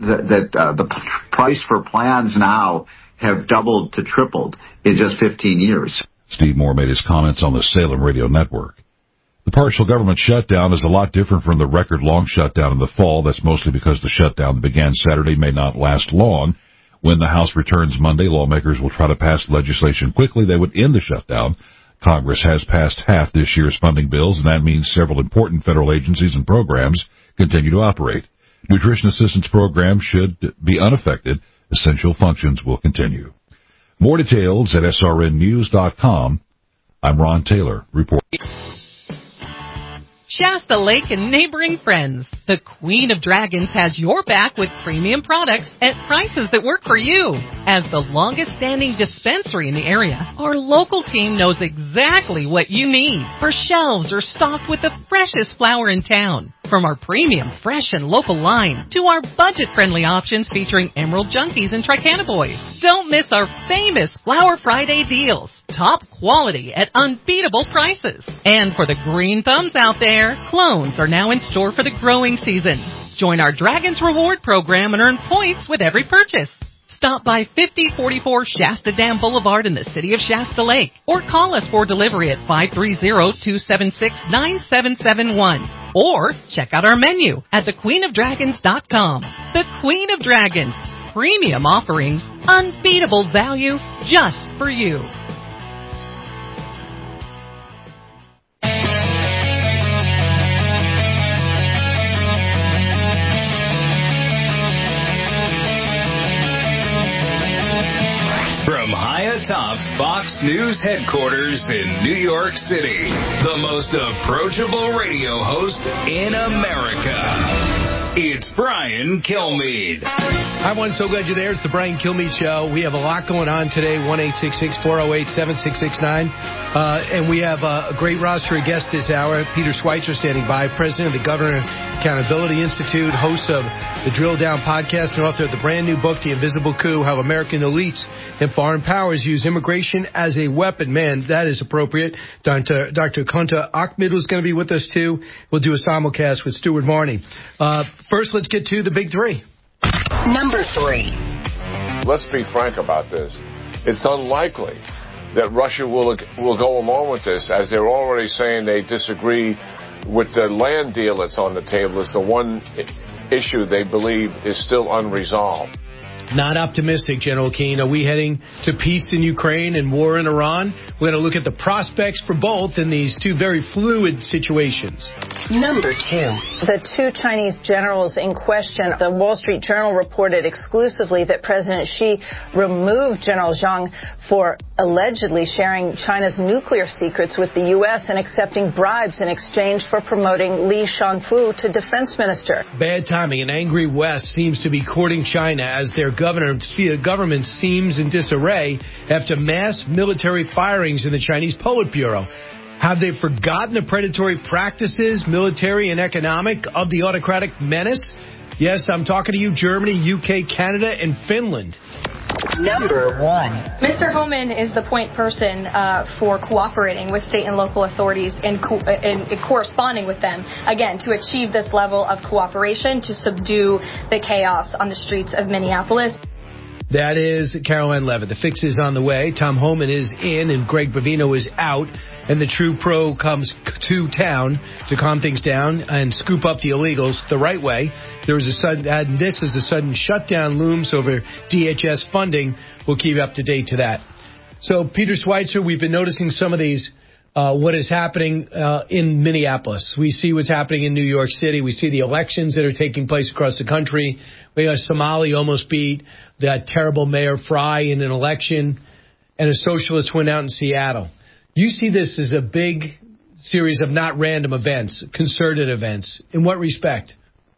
the price for plans now have doubled to tripled in just 15 years. Steve Moore made his comments on the Salem Radio Network. The partial government shutdown is a lot different from the record-long shutdown in the fall. That's mostly because the shutdown that began Saturday may not last long. When the House returns Monday, lawmakers will try to pass legislation quickly that would end the shutdown. Congress has passed half this year's funding bills, and that means several important federal agencies and programs continue to operate. Nutrition assistance programs should be unaffected. Essential functions will continue. More details at srnnews.com. I'm Ron Taylor, reporting. Shasta Lake and neighboring friends. The Queen of Dragons has your back with premium products at prices that work for you. As the longest-standing dispensary in the area, our local team knows exactly what you need. Our shelves are stocked with the freshest flower in town. From our premium, fresh, and local line to our budget-friendly options featuring Emerald Junkies and Tricana Boys. Don't miss our famous Flower Friday deals. Top quality at unbeatable prices. And for the green thumbs out there, clones are now in store for the growing season. Join our Dragons Reward program and earn points with every purchase. Stop by 5044 Shasta Dam Boulevard in the city of Shasta Lake or call us for delivery at 530-276-9771 or check out our menu at thequeenofdragons.com. The Queen of Dragons. Premium offerings, unbeatable value just for you. From high atop Fox News headquarters in New York City, the most approachable radio host in America. It's Brian Kilmeade. Hi, everyone. So glad you're there. It's the Brian Kilmeade Show. We have a lot going on today. 1-866-408-7669. And we have a great roster of guests this hour. Peter Schweitzer standing by, president of the Governor Accountability Institute, host of the Drill Down podcast, and author of the brand new book, The Invisible Coup, How American Elites and Foreign Powers Use Immigration as a Weapon. Man, that is appropriate. Dr. Kunta Ahmed was going to be with us, too. We'll do a simulcast with Stuart Varney. First, let's get to the big three. Number 3. Let's be frank about this. It's unlikely that Russia will go along with this, as they're already saying they disagree with the land deal that's on the table. It's the one issue they believe is still unresolved. Not optimistic, General Keane. Are we heading to peace in Ukraine and war in Iran? We're going to look at the prospects for both in these two very fluid situations. Number 2. The two Chinese generals in question. The Wall Street Journal reported exclusively that President Xi removed General Zhang for allegedly sharing China's nuclear secrets with the U.S. and accepting bribes in exchange for promoting Li Shangfu to defense minister. Bad timing. An angry West seems to be courting China as their government seems in disarray after mass military firings in the Chinese Politburo. Have they forgotten the predatory practices, military and economic, of the autocratic menace? Yes, I'm talking to you, Germany, UK, Canada, and Finland. Number 1. Mr. Homan is the point person for cooperating with state and local authorities and corresponding with them, again, to achieve this level of cooperation to subdue the chaos on the streets of Minneapolis. That is Caroline Levitt. The fix is on the way. Tom Homan is in and Greg Bovino is out. And the true pro comes to town to calm things down and scoop up the illegals the right way. There is a sudden shutdown looms over DHS funding. We'll keep you up to date to that. So, Peter Schweitzer, we've been noticing some of these, what is happening in Minneapolis. We see what's happening in New York City. We see the elections that are taking place across the country. We have Somali almost beat that terrible Mayor Fry in an election, and a socialist went out in Seattle. You see this as a big series of not random events, concerted events. In what respect?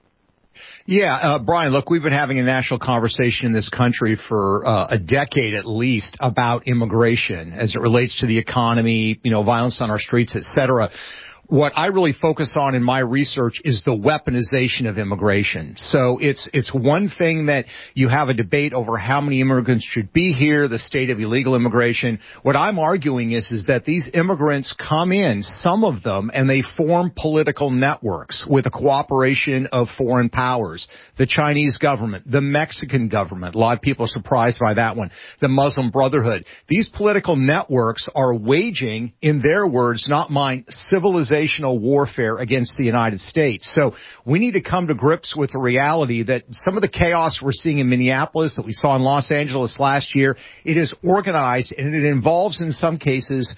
Yeah, Brian, look, we've been having a national conversation in this country for a decade at least about immigration as it relates to the economy, violence on our streets, et cetera. What I really focus on in my research is the weaponization of immigration. So it's one thing that you have a debate over how many immigrants should be here, the state of illegal immigration. What I'm arguing is that these immigrants come in, some of them, and they form political networks with the cooperation of foreign powers, the Chinese government, the Mexican government. A lot of people are surprised by that one. The Muslim Brotherhood. These political networks are waging, in their words, not mine, civilizational warfare against the United States. So we need to come to grips with the reality that some of the chaos we're seeing in Minneapolis, that we saw in Los Angeles last year, it is organized and it involves in some cases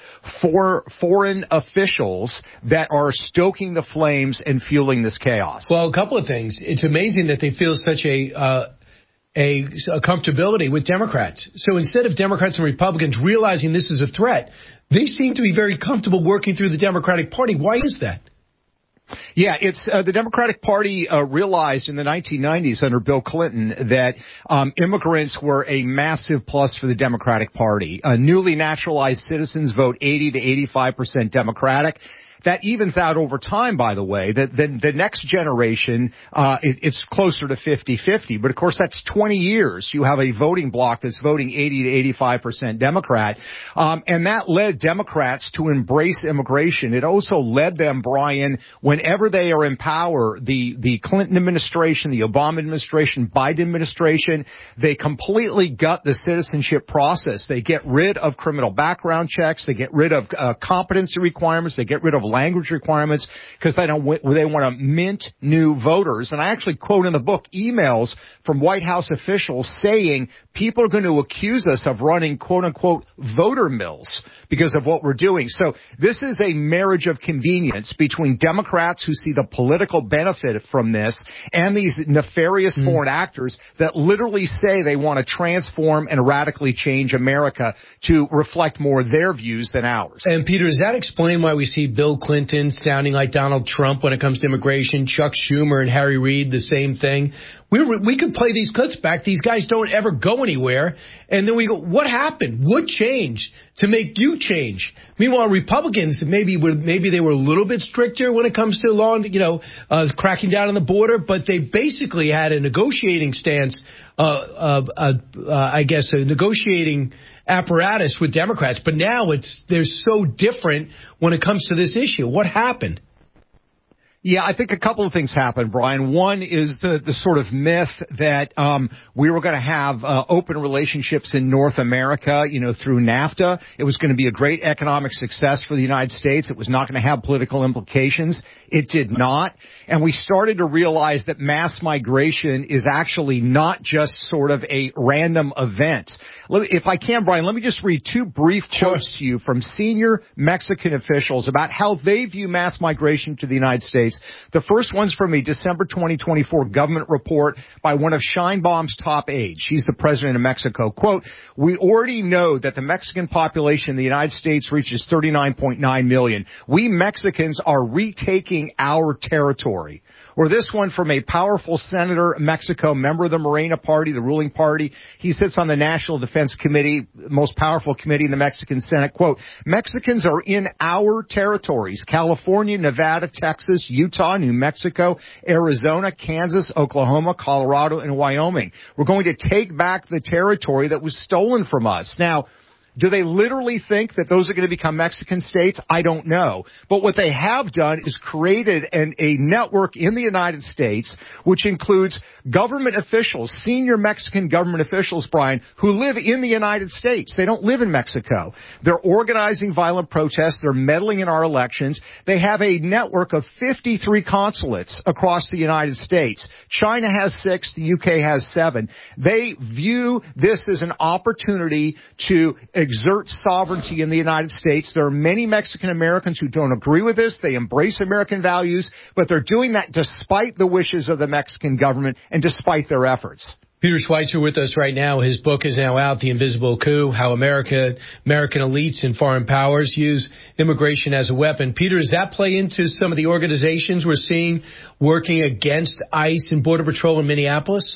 foreign officials that are stoking the flames and fueling this chaos. Well, a couple of things. It's amazing that they feel such a comfortability with Democrats. So instead of Democrats and Republicans realizing this is a threat, they seem to be very comfortable working through the Democratic Party. Why is that? Yeah, it's the Democratic Party realized in the 1990s under Bill Clinton that immigrants were a massive plus for the Democratic Party. Newly naturalized citizens vote 80 to 85% Democratic. That evens out over time, by the way. The next generation, it's closer to 50-50. But, of course, that's 20 years. You have a voting bloc that's voting 80 to 85% Democrat. And that led Democrats to embrace immigration. It also led them, Brian, whenever they are in power, the Clinton administration, the Obama administration, Biden administration, they completely gut the citizenship process. They get rid of criminal background checks. They get rid of competency requirements. They get rid of language requirements because they want to mint new voters. And I actually quote in the book emails from White House officials saying people are going to accuse us of running quote unquote voter mills because of what we're doing. So this is a marriage of convenience between Democrats who see the political benefit from this and these nefarious foreign actors that literally say they want to transform and radically change America to reflect more their views than ours. And Peter, does that explain why we see Bill Clinton sounding like Donald Trump when it comes to immigration, Chuck Schumer and Harry Reid, the same thing? We could play these clips back. These guys don't ever go anywhere. And then we go, what happened? What changed to make you change? Meanwhile, Republicans, maybe they were a little bit stricter when it comes to law, cracking down on the border, but they basically had a negotiating stance, I guess, a negotiating apparatus with Democrats. But now they're so different when it comes to this issue. What happened? Yeah, I think a couple of things happened, Brian. One is the sort of myth that we were going to have open relationships in North America, through NAFTA. It was going to be a great economic success for the United States. It was not going to have political implications. It did not. And we started to realize that mass migration is actually not just sort of a random event. If I can, Brian, let me just read two brief quotes to you from senior Mexican officials about how they view mass migration to the United States States. The first one's from a December 2024 government report by one of Scheinbaum's top aides. She's the president of Mexico. Quote, we already know that the Mexican population in the United States reaches 39.9 million. We Mexicans are retaking our territory. Or this one from a powerful senator, Mexico, member of the Morena Party, the ruling party. He sits on the National Defense Committee, the most powerful committee in the Mexican Senate. Quote, Mexicans are in our territories, California, Nevada, Texas, Utah, New Mexico, Arizona, Kansas, Oklahoma, Colorado, and Wyoming. We're going to take back the territory that was stolen from us. Now, do they literally think that those are going to become Mexican states? I don't know. But what they have done is created a network in the United States, which includes government officials, senior Mexican government officials, Brian, who live in the United States. They don't live in Mexico. They're organizing violent protests. They're meddling in our elections. They have a network of 53 consulates across the United States. China has 6. The UK has 7. They view this as an opportunity to exert sovereignty in the United States. There are many Mexican Americans who don't agree with this. They embrace American values, but they're doing that despite the wishes of the Mexican government and despite their efforts. Peter Schweitzer with us right now. His book is now out, The Invisible Coup, How American Elites and Foreign Powers Use Immigration as a Weapon. Peter, does that play into some of the organizations we're seeing working against ICE and Border Patrol in Minneapolis?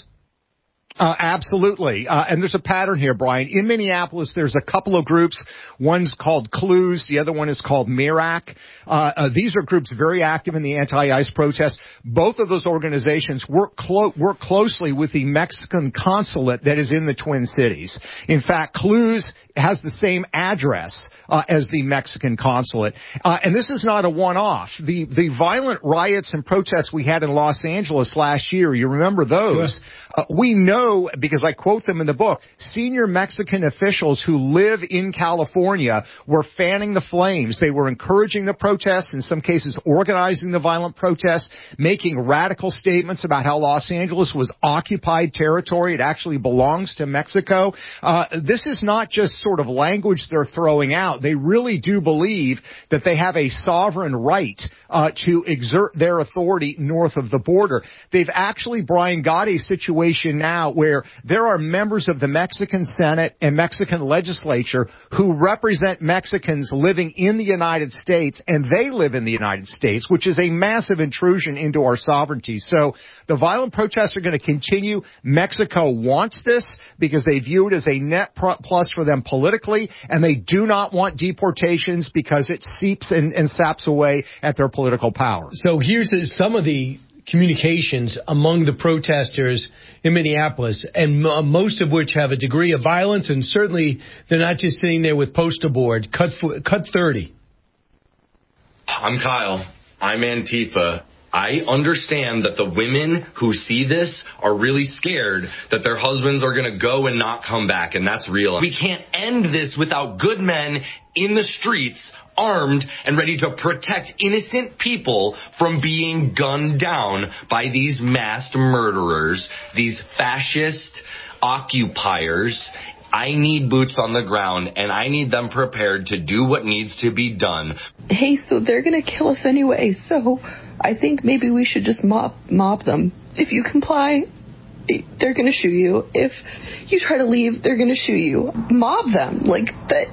Absolutely. And there's a pattern here, Brian. In Minneapolis, there's a couple of groups. One's called Clues. The other one is called MIRAC. These are groups very active in the anti-ICE protests. Both of those organizations work closely with the Mexican consulate that is in the Twin Cities. In fact, Clues has the same address as the Mexican consulate. And this is not a one-off. The violent riots and protests we had in Los Angeles last year, you remember those? Sure. We know, because I quote them in the book, senior Mexican officials who live in California were fanning the flames. They were encouraging the protests, in some cases organizing the violent protests, making radical statements about how Los Angeles was occupied territory. It actually belongs to Mexico. This is not just sort of language they're throwing out. They really do believe that they have a sovereign right to exert their authority north of the border. They've actually, Brian, got a situation now where there are members of the Mexican Senate and Mexican legislature who represent Mexicans living in the United States, and they live in the United States, which is a massive intrusion into our sovereignty. So the violent protests are going to continue. Mexico wants this because they view it as a net plus for them politically, and they do not want deportations because it seeps and saps away at their political power. So here's some of the communications among the protesters in Minneapolis, and most of which have a degree of violence, and certainly they're not just sitting there with poster board. Cut 30. I'm Kyle. I'm Antifa. I understand that the women who see this are really scared that their husbands are going to go and not come back, and that's real. We can't end this without good men in the streets, armed and ready to protect innocent people from being gunned down by these masked murderers, these fascist occupiers. I need boots on the ground, and I need them prepared to do what needs to be done. Hey, so they're going to kill us anyway, so I think maybe we should just mob them. If you comply, they're going to shoot you. If you try to leave, they're going to shoot you. Mob them. Like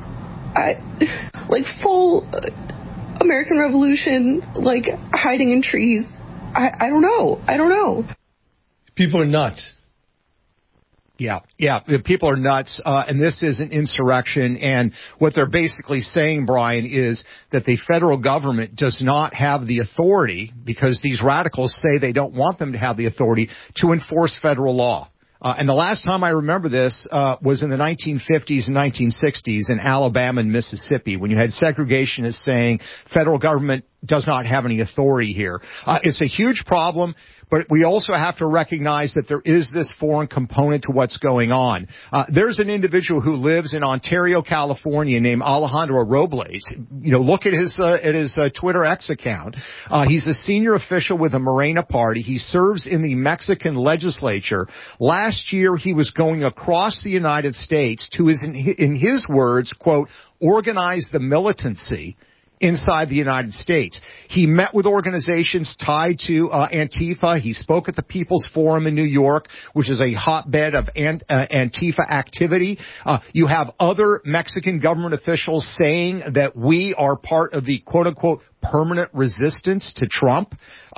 full American Revolution, like hiding in trees. I don't know. People are nuts. Yeah, people are nuts, and this is an insurrection, and what they're basically saying, Brian, is that the federal government does not have the authority, because these radicals say they don't want them to have the authority, to enforce federal law. And the last time I remember this was in the 1950s and 1960s in Alabama and Mississippi, when you had segregationists saying federal government does not have any authority here. It's a huge problem, but we also have to recognize that there is this foreign component to what's going on. There's an individual who lives in Ontario, California, named Alejandro Robles. Look at his Twitter X account. He's a senior official with the Morena Party. He serves in the Mexican legislature. Last year, he was going across the United States to, in his words, quote, organize the militancy inside the United States. He met with organizations tied to Antifa. He spoke at the People's Forum in New York, which is a hotbed of Antifa activity. You have other Mexican government officials saying that we are part of the quote-unquote permanent resistance to Trump.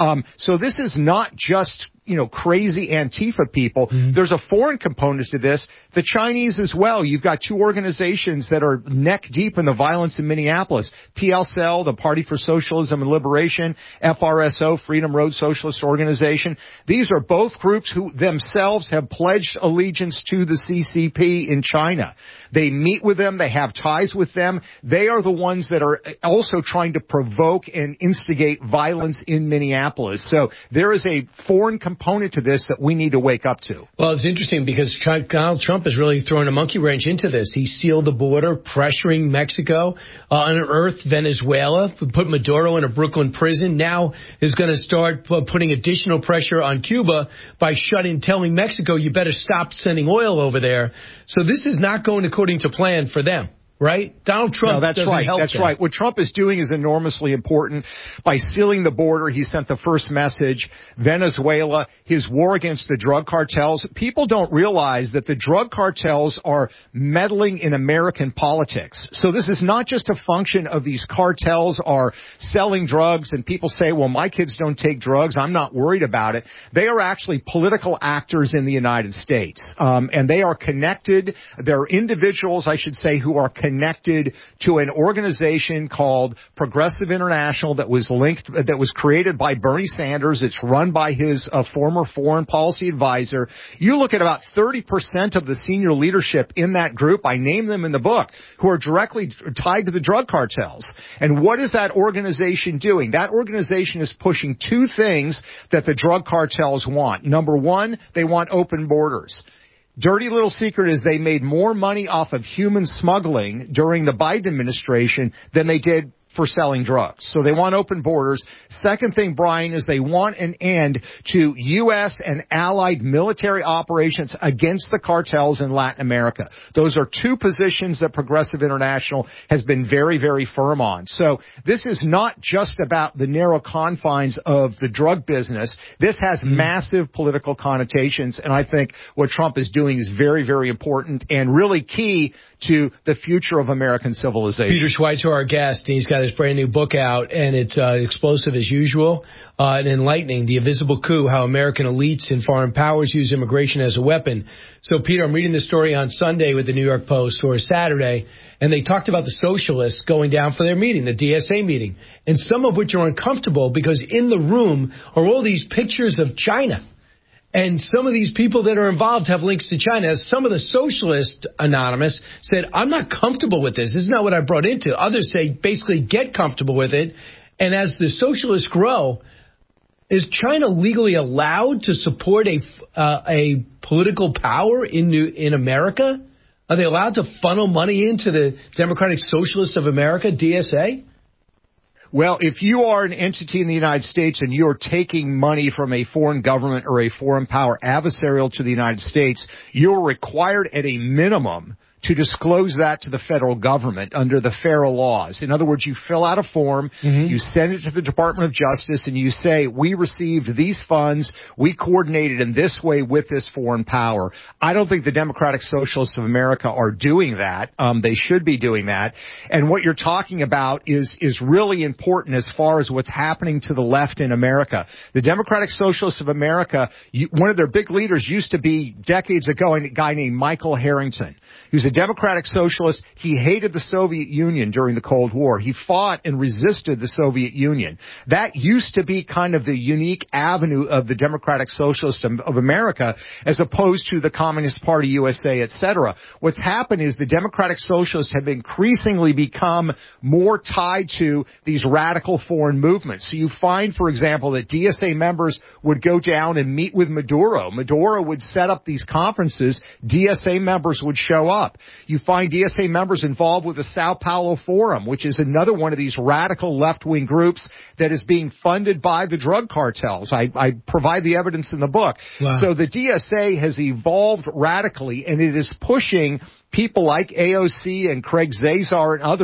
So this is not just, crazy Antifa people. There's a foreign component to this. The Chinese as well. You've got two organizations that are neck deep in the violence in Minneapolis. PLCL, the Party for Socialism and Liberation, FRSO, Freedom Road Socialist Organization. These are both groups who themselves have pledged allegiance to the CCP in China. They meet with them. They have ties with them. They are the ones that are also trying to provoke and instigate violence in Minneapolis. So there is a foreign component to this that we need to wake up to. Well, it's interesting because Donald Trump is really throwing a monkey wrench into this. He sealed the border, pressuring Mexico, unearthed Venezuela, put Maduro in a Brooklyn prison. Now is going to start putting additional pressure on Cuba by telling Mexico, you better stop sending oil over there. So this is not going according to plan for them. Right? Donald Trump doesn't help That's right. What Trump is doing is enormously important. By sealing the border, he sent the first message. Venezuela, his war against the drug cartels. People don't realize that the drug cartels are meddling in American politics. So this is not just a function of these cartels are selling drugs and people say, well, my kids don't take drugs. I'm not worried about it. They are actually political actors in the United States. And they are connected. They're individuals, I should say, who are connected to an organization called Progressive International that was created by Bernie Sanders. It's run by his former foreign policy advisor. You look at about 30% of the senior leadership in that group, I name them in the book, who are directly tied to the drug cartels. And what is that organization doing? That organization is pushing two things that the drug cartels want. Number one, they want open borders. Dirty little secret is they made more money off of human smuggling during the Biden administration than they did for selling drugs. So they want open borders. Second thing, Brian, is they want an end to U.S. and allied military operations against the cartels in Latin America. Those are two positions that Progressive International has been very, very firm on. So this is not just about the narrow confines of the drug business. This has massive political connotations, and I think what Trump is doing is very, very important and really key to the future of American civilization. Peter Schweitzer, our guest, he's got his brand new book out, and it's explosive as usual and enlightening. The Invisible Coup, How American Elites and Foreign Powers Use Immigration as a Weapon. So, Peter, I'm reading this story on Sunday with the New York Post, or Saturday, and they talked about the socialists going down for their meeting, the DSA meeting, and some of which are uncomfortable because in the room are all these pictures of China. And some of these people that are involved have links to China. Some of the Socialist Anonymous said, I'm not comfortable with this. This is not what I brought into. Others say, basically, get comfortable with it. And as the socialists grow, is China legally allowed to support a political power in America? Are they allowed to funnel money into the Democratic Socialists of America, DSA? Well, if you are an entity in the United States and you're taking money from a foreign government or a foreign power adversarial to the United States, you're required at a minimum to disclose that to the federal government under the FARA laws. In other words, you fill out a form, you send it to the Department of Justice, and you say, we received these funds, we coordinated in this way with this foreign power. I don't think the Democratic Socialists of America are doing that. They should be doing that. And what you're talking about is really important as far as what's happening to the left in America. The Democratic Socialists of America, one of their big leaders used to be, decades ago, a guy named Michael Harrington. He was a Democratic Socialist. He hated the Soviet Union during the Cold War. He fought and resisted the Soviet Union. That used to be kind of the unique avenue of the Democratic Socialists of America as opposed to the Communist Party USA, etc. What's happened is the Democratic Socialists have increasingly become more tied to these radical foreign movements. So you find, for example, that DSA members would go down and meet with Maduro. Maduro would set up these conferences. DSA members would show up. You find DSA members involved with the Sao Paulo Forum, which is another one of these radical left-wing groups that is being funded by the drug cartels. I provide the evidence in the book. Wow. So the DSA has evolved radically, and it is pushing people like AOC and Craig Zazar and others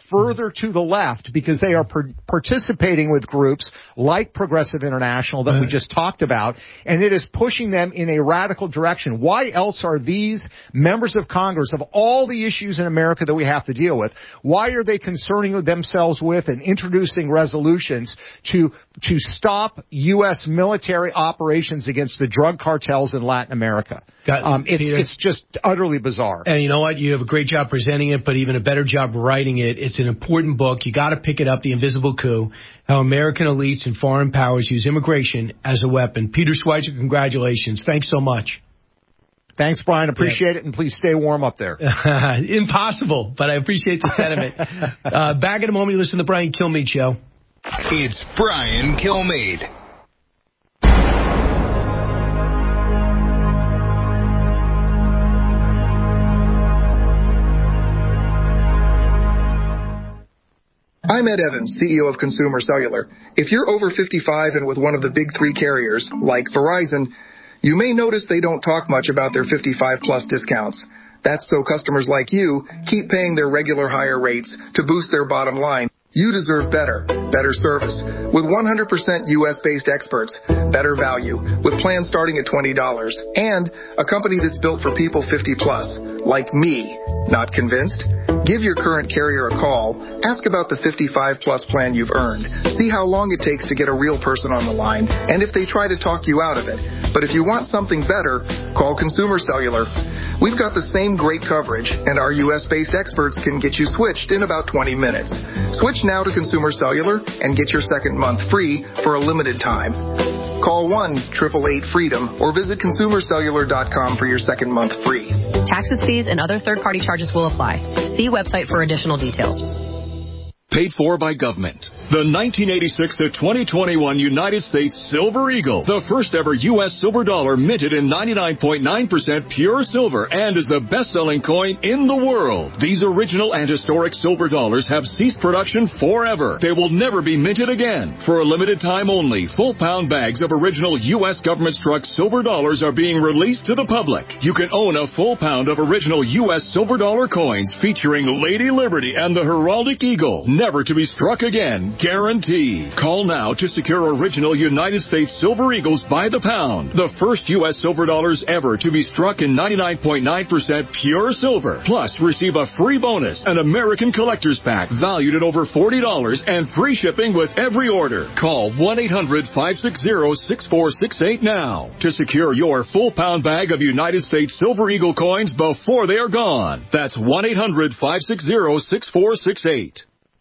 further to the left because they are participating with groups like Progressive International that we just talked about, and it is pushing them in a radical direction. Why else are these members of Congress, of all the issues in America that we have to deal with, why are they concerning themselves with and introducing resolutions to stop U.S. military operations against the drug cartels in Latin America? It's just utterly bizarre. And you know what? You have a great job presenting it, but even a better job writing it. It's an important book. You got to pick it up, The Invisible Coup, How American Elites and Foreign Powers Use Immigration as a Weapon. Peter Schweizer, congratulations. Thanks so much. Thanks, Brian. Appreciate it, and please stay warm up there. Impossible, but I appreciate the sentiment. Back in a moment, you listen to the Brian Kilmeade Show. It's Brian Kilmeade. I'm Ed Evans, CEO of Consumer Cellular. If you're over 55 and with one of the big three carriers, like Verizon, you may notice they don't talk much about their 55-plus discounts. That's so customers like you keep paying their regular higher rates to boost their bottom line. You deserve better service. With 100% U.S.-based experts, better value, with plans starting at $20, and a company that's built for people 50-plus, like me. Not convinced? Give your current carrier a call. Ask about the 55-plus plan you've earned. See how long it takes to get a real person on the line, and if they try to talk you out of it. But if you want something better, call Consumer Cellular. We've got the same great coverage, and our U.S.-based experts can get you switched in about 20 minutes. Switch now to Consumer Cellular and get your second month free for a limited time. Call 1-888-FREEDOM or visit ConsumerCellular.com for your second month free. Taxes, fees, and other third-party charges will apply. See website for additional details. Paid for by government. The 1986 to 2021 United States Silver Eagle, the first ever U.S. silver dollar minted in 99.9% pure silver and is the best-selling coin in the world. These original and historic silver dollars have ceased production forever. They will never be minted again. For a limited time only, full-pound bags of original U.S. government-struck silver dollars are being released to the public. You can own a full pound of original U.S. silver dollar coins featuring Lady Liberty and the heraldic eagle, never to be struck again. Guaranteed. Call now to secure original United States Silver Eagles by the pound. The first U.S. silver dollars ever to be struck in 99.9% pure silver. Plus, receive a free bonus, an American Collector's Pack valued at over $40 and free shipping with every order. Call 1-800-560-6468 now to secure your full pound bag of United States Silver Eagle coins before they are gone. That's 1-800-560-6468.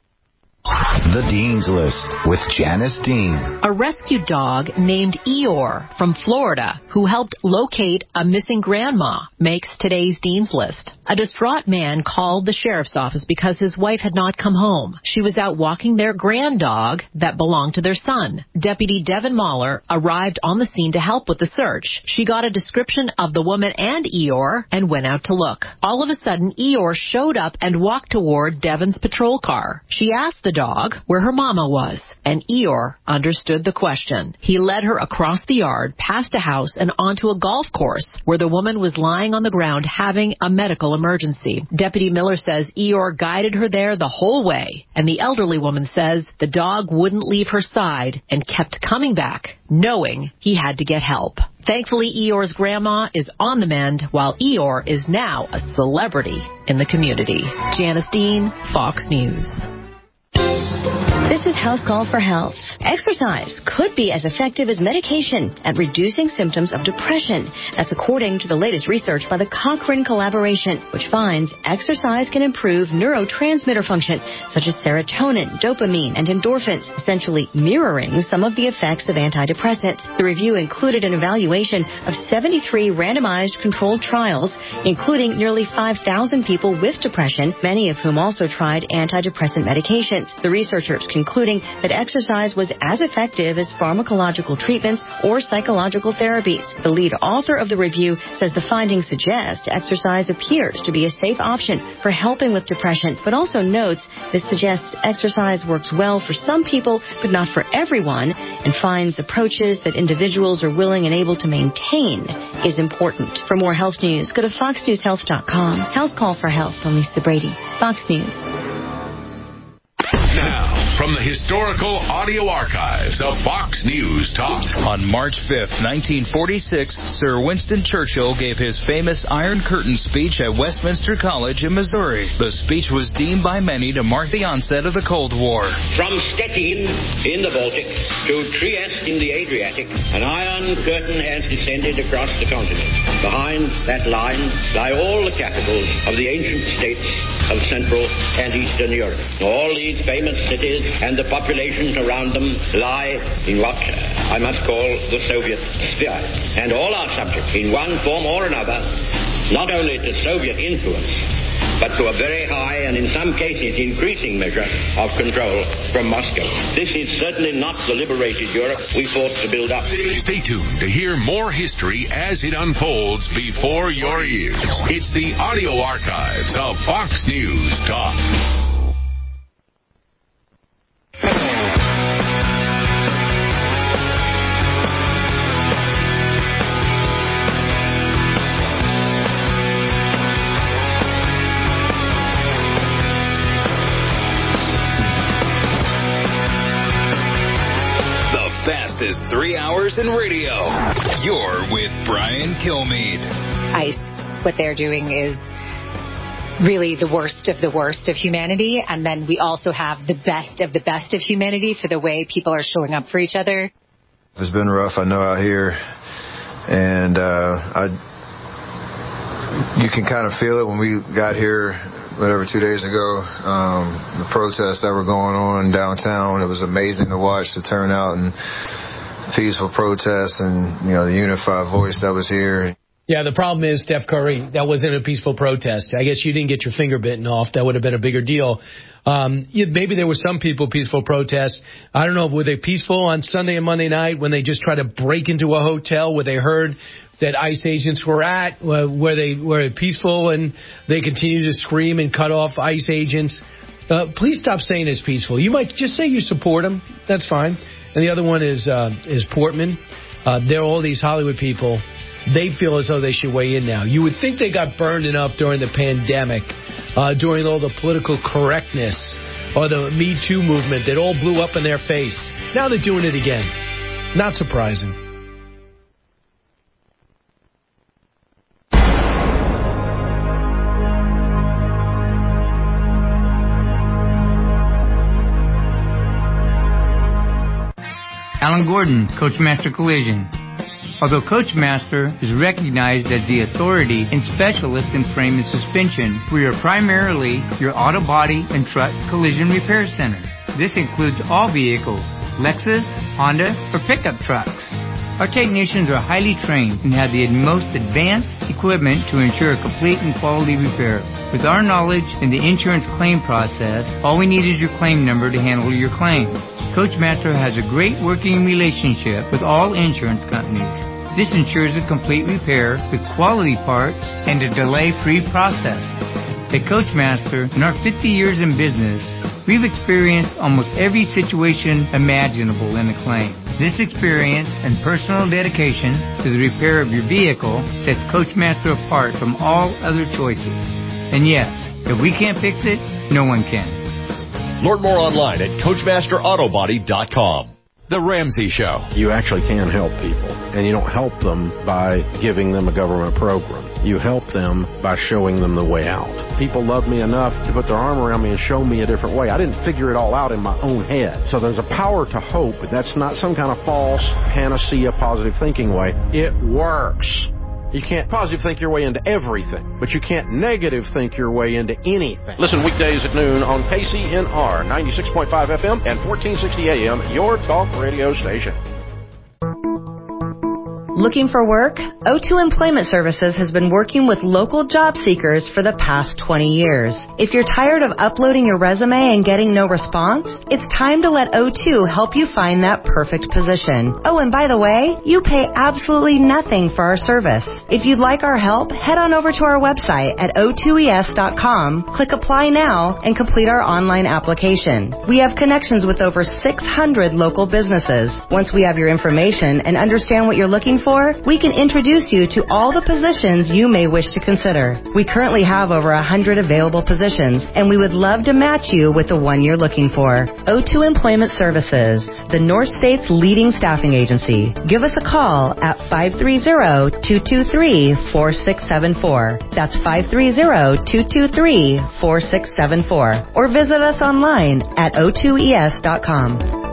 The Dean's List with Janice Dean. A rescue dog named Eeyore from Florida, who helped locate a missing grandma, makes today's Dean's List. A distraught man called the sheriff's office because his wife had not come home. She was out walking their grand dog that belonged to their son. Deputy Devin Mahler arrived on the scene to help with the search. She got a description of the woman and Eeyore and went out to look. All of a sudden, Eeyore showed up and walked toward Devin's patrol car. She asked the dog where her mama was, and Eeyore understood the question. He led her across the yard, past a house, and onto a golf course where the woman was lying on the ground having a medical emergency. Deputy Miller says Eeyore guided her there the whole way, and the elderly woman says the dog wouldn't leave her side and kept coming back, knowing he had to get help. Thankfully, Eeyore's grandma is on the mend, while Eeyore is now a celebrity in the community. Janice Dean, Fox News. This is House Call for Health. Exercise could be as effective as medication at reducing symptoms of depression. That's according to the latest research by the Cochrane Collaboration, which finds exercise can improve neurotransmitter function, such as serotonin, dopamine, and endorphins, essentially mirroring some of the effects of antidepressants. The review included an evaluation of 73 randomized controlled trials, including nearly 5,000 people with depression, many of whom also tried antidepressant medications. The researchers concluding that exercise was as effective as pharmacological treatments or psychological therapies. The lead author of the review says the findings suggest exercise appears to be a safe option for helping with depression, but also notes this suggests exercise works well for some people, but not for everyone, and finds approaches that individuals are willing and able to maintain is important. For more health news, go to foxnewshealth.com. House Call for Health. I'm Lisa Brady, Fox News. from the historical audio archives of Fox News Talk. On March 5th, 1946, Sir Winston Churchill gave his famous Iron Curtain speech at Westminster College in Missouri. The speech was deemed by many to mark the onset of the Cold War. From Stettin in the Baltic to Trieste in the Adriatic, an Iron Curtain has descended across the continent. Behind that line lie all the capitals of the ancient states of Central and Eastern Europe. All these famous cities and the populations around them lie in what I must call the Soviet sphere. And all are subject, in one form or another, not only to Soviet influence, but to a very high and in some cases increasing measure of control from Moscow. This is certainly not the liberated Europe we fought to build up. Stay tuned to hear more history as it unfolds before your ears. It's the audio archives of Fox News Talk. Fastest 3 hours in radio. You're with Brian Kilmeade. ICE, what they're doing is really the worst of humanity. And then we also have the best of humanity for the way people are showing up for each other. It's been rough, I know, out here. And you can kind of feel it when we got here, 2 days ago, the protests that were going on downtown. It was amazing to watch the turnout and peaceful protests and, the unified voice that was here. Yeah, the problem is, Steph Curry, that wasn't a peaceful protest. I guess you didn't get your finger bitten off. That would have been a bigger deal. Maybe there were some peaceful protests. I don't know, were they peaceful on Sunday and Monday night when they just tried to break into a hotel where they heard that ICE agents were at, where they were peaceful and they continue to scream and cut off ICE agents? Please stop saying it's peaceful. You might just say you support them. That's fine. And the other one is Portman. They're all these Hollywood people. They feel as though they should weigh in now. You would think they got burned enough during the pandemic, during all the political correctness or the Me Too movement that all blew up in their face. Now they're doing it again. Not surprising. Alan Gordon, Coachmaster Collision. Although Coachmaster is recognized as the authority and specialist in frame and suspension, we are primarily your auto body and truck collision repair center. This includes all vehicles, Lexus, Honda, or pickup trucks. Our technicians are highly trained and have the most advanced equipment to ensure a complete and quality repair. With our knowledge in the insurance claim process, all we need is your claim number to handle your claim. Coachmaster has a great working relationship with all insurance companies. This ensures a complete repair with quality parts and a delay-free process. At Coachmaster, in our 50 years in business, we've experienced almost every situation imaginable in a claim. This experience and personal dedication to the repair of your vehicle sets Coachmaster apart from all other choices. And yes, if we can't fix it, no one can. Learn more online at CoachmasterAutobody.com. The Ramsey Show. You actually can help people, and you don't help them by giving them a government program. You help them by showing them the way out. People love me enough to put their arm around me and show me a different way. I didn't figure it all out in my own head. So there's a power to hope, but that's not some kind of false panacea positive thinking way. It works. You can't positive think your way into everything, but you can't negative think your way into anything. Listen weekdays at noon on KCNR 96.5 FM and 1460 AM, your talk radio station. Looking for work? O2 Employment Services has been working with local job seekers for the past 20 years. If you're tired of uploading your resume and getting no response, it's time to let O2 help you find that perfect position. Oh, and by the way, you pay absolutely nothing for our service. If you'd like our help, head on over to our website at o2es.com, click Apply Now, and complete our online application. We have connections with over 600 local businesses. Once we have your information and understand what you're looking for, we can introduce you to all the positions you may wish to consider. We currently have over 100 available positions, and we would love to match you with the one you're looking for. O2 Employment Services, the North State's leading staffing agency. Give us a call at 530-223-4674. That's 530-223-4674. Or visit us online at o2es.com.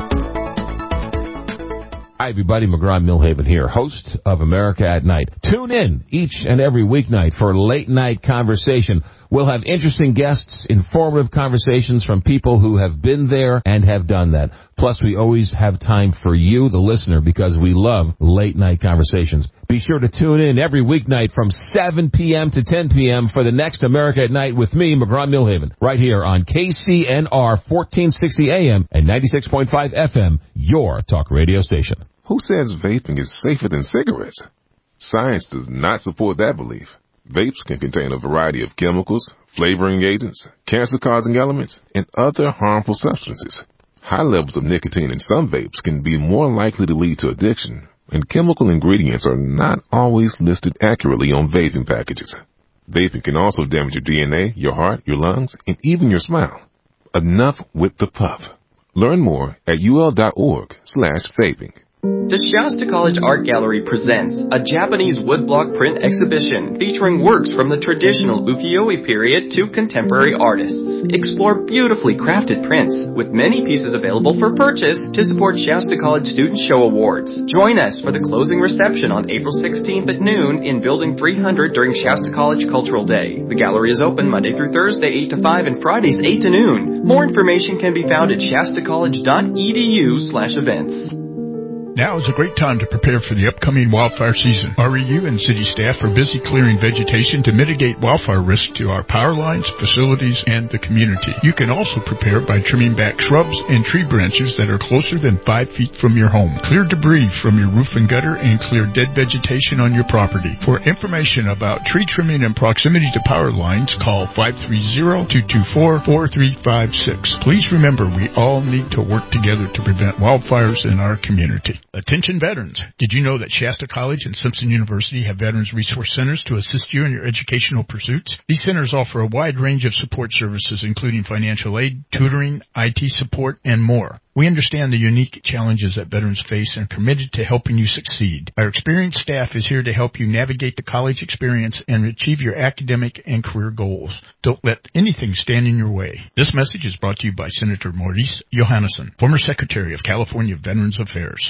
Hi, everybody. McGraw Millhaven here, host of America at Night. Tune in each and every weeknight for Late Night Conversation. We'll have interesting guests, informative conversations from people who have been there and have done that. Plus, we always have time for you, the listener, because we love late night conversations. Be sure to tune in every weeknight from 7 p.m. to 10 p.m. for the next America at Night with me, McGraw Millhaven, right here on KCNR 1460 AM and 96.5 FM, your talk radio station. Who says vaping is safer than cigarettes? Science does not support that belief. Vapes can contain a variety of chemicals, flavoring agents, cancer-causing elements, and other harmful substances. High levels of nicotine in some vapes can be more likely to lead to addiction, and chemical ingredients are not always listed accurately on vaping packages. Vaping can also damage your DNA, your heart, your lungs, and even your smile. Enough with the puff. Learn more at ul.org/vaping. The Shasta College Art Gallery presents a Japanese woodblock print exhibition featuring works from the traditional ukiyo-e period to contemporary artists. Explore beautifully crafted prints with many pieces available for purchase to support Shasta College Student Show Awards. Join us for the closing reception on April 16th at noon in Building 300 during Shasta College Cultural Day. The gallery is open Monday through Thursday 8 to 5 and Fridays 8 to noon. More information can be found at shastacollege.edu/events. Now is a great time to prepare for the upcoming wildfire season. REU and city staff are busy clearing vegetation to mitigate wildfire risk to our power lines, facilities, and the community. You can also prepare by trimming back shrubs and tree branches that are closer than 5 feet from your home. Clear debris from your roof and gutter and clear dead vegetation on your property. For information about tree trimming and proximity to power lines, call 530-224-4356. Please remember, we all need to work together to prevent wildfires in our community. Attention veterans. Did you know that Shasta College and Simpson University have Veterans Resource Centers to assist you in your educational pursuits? These centers offer a wide range of support services, including financial aid, tutoring, IT support, and more. We understand the unique challenges that veterans face and are committed to helping you succeed. Our experienced staff is here to help you navigate the college experience and achieve your academic and career goals. Don't let anything stand in your way. This message is brought to you by Senator Maurice Johannesson, former Secretary of California Veterans Affairs.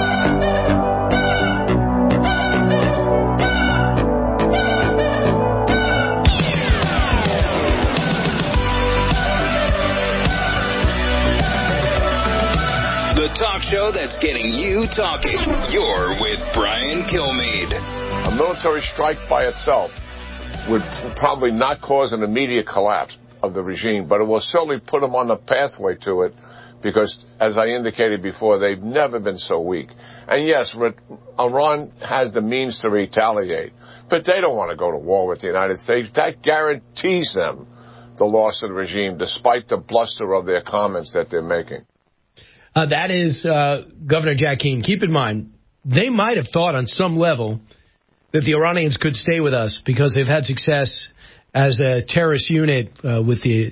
The talk show that's getting you talking. You're with Brian Kilmeade. A military strike by itself would probably not cause an immediate collapse of the regime, but it will certainly put them on the pathway to it because, as I indicated before, they've never been so weak. And yes, Iran has the means to retaliate, but they don't want to go to war with the United States. That guarantees them the loss of the regime, despite the bluster of their comments that they're making. That is Governor Jack Keane. Keep in mind, they might have thought on some level that the Iranians could stay with us because they've had success as a terrorist unit with the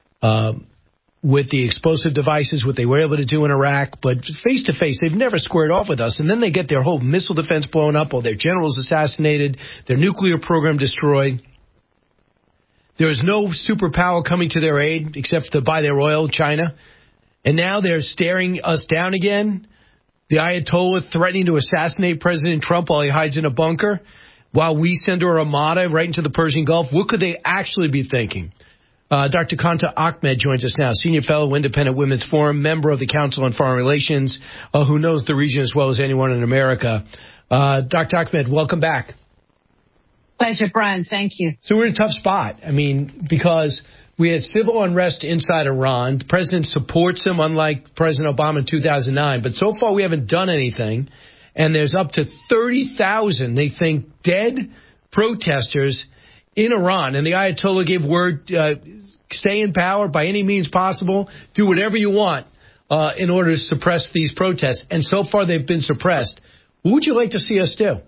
explosive devices, what they were able to do in Iraq. But face-to-face, they've never squared off with us. And then they get their whole missile defense blown up, all their generals assassinated, their nuclear program destroyed. There is no superpower coming to their aid except to buy their oil, China. And now they're staring us down again. The Ayatollah threatening to assassinate President Trump while he hides in a bunker, while we send our armada right into the Persian Gulf. What could they actually be thinking? Dr. Kanta Ahmed joins us now, Senior Fellow, Independent Women's Forum, member of the Council on Foreign Relations, who knows the region as well as anyone in America. Dr. Ahmed, welcome back. Pleasure, Brian. Thank you. So we're in a tough spot. I mean, because we had civil unrest inside Iran. The president supports them, unlike President Obama in 2009. But so far, we haven't done anything. And there's up to 30,000, they think, dead protesters in Iran. And the Ayatollah gave word, stay in power by any means possible. Do whatever you want in order to suppress these protests. And so far, they've been suppressed. What would you like to see us do?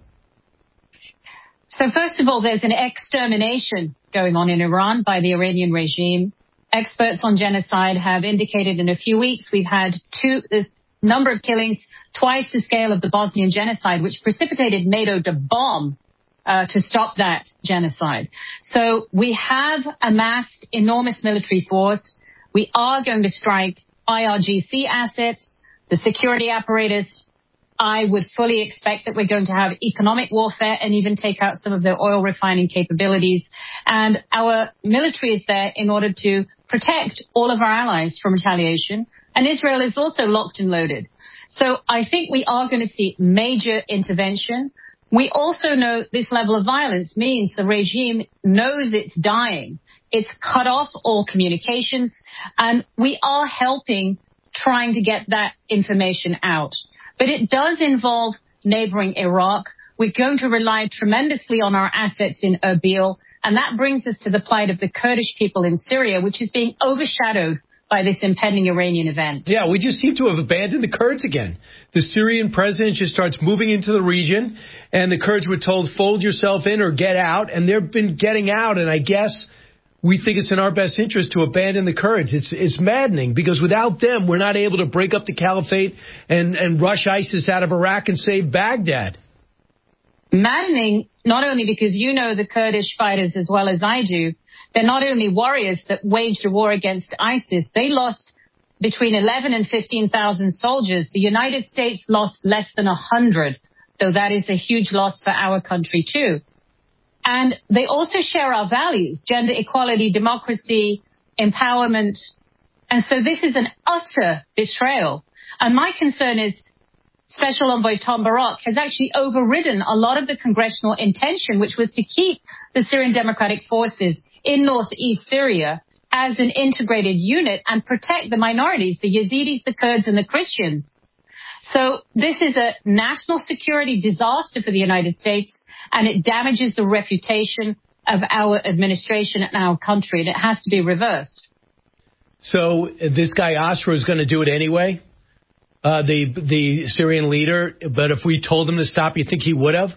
So first of all, there's an extermination going on in Iran by the Iranian regime. Experts on genocide have indicated in a few weeks we've had this number of killings, twice the scale of the Bosnian genocide, which precipitated NATO to bomb to stop that genocide. So we have amassed enormous military force. We are going to strike IRGC assets, the security apparatus. I would fully expect that we're going to have economic warfare and even take out some of their oil refining capabilities. And our military is there in order to protect all of our allies from retaliation. And Israel is also locked and loaded. So I think we are going to see major intervention. We also know this level of violence means the regime knows it's dying. It's cut off all communications, and we are helping trying to get that information out. But it does involve neighboring Iraq. We're going to rely tremendously on our assets in Erbil, and that brings us to the plight of the Kurdish people in Syria, which is being overshadowed by this impending Iranian event. Yeah, we just seem to have abandoned the Kurds again. The Syrian president just starts moving into the region, and the Kurds were told, fold yourself in or get out, and they've been getting out, and I guess we think it's in our best interest to abandon the Kurds. It's maddening, because without them, we're not able to break up the caliphate and rush ISIS out of Iraq and save Baghdad. Maddening, not only because you know the Kurdish fighters as well as I do. They're not only warriors that waged a war against ISIS. They lost between 11 and 15,000 soldiers. The United States lost less than 100, though that is a huge loss for our country, too. And they also share our values, gender equality, democracy, empowerment. And so this is an utter betrayal. And my concern is Special Envoy Tom Barak has actually overridden a lot of the congressional intention, which was to keep the Syrian Democratic Forces in northeast Syria as an integrated unit and protect the minorities, the Yazidis, the Kurds, and the Christians. So this is a national security disaster for the United States, and it damages the reputation of our administration and our country, and it has to be reversed. So this guy Asra is going to do it anyway, the Syrian leader, but if we told him to stop, you think he would have?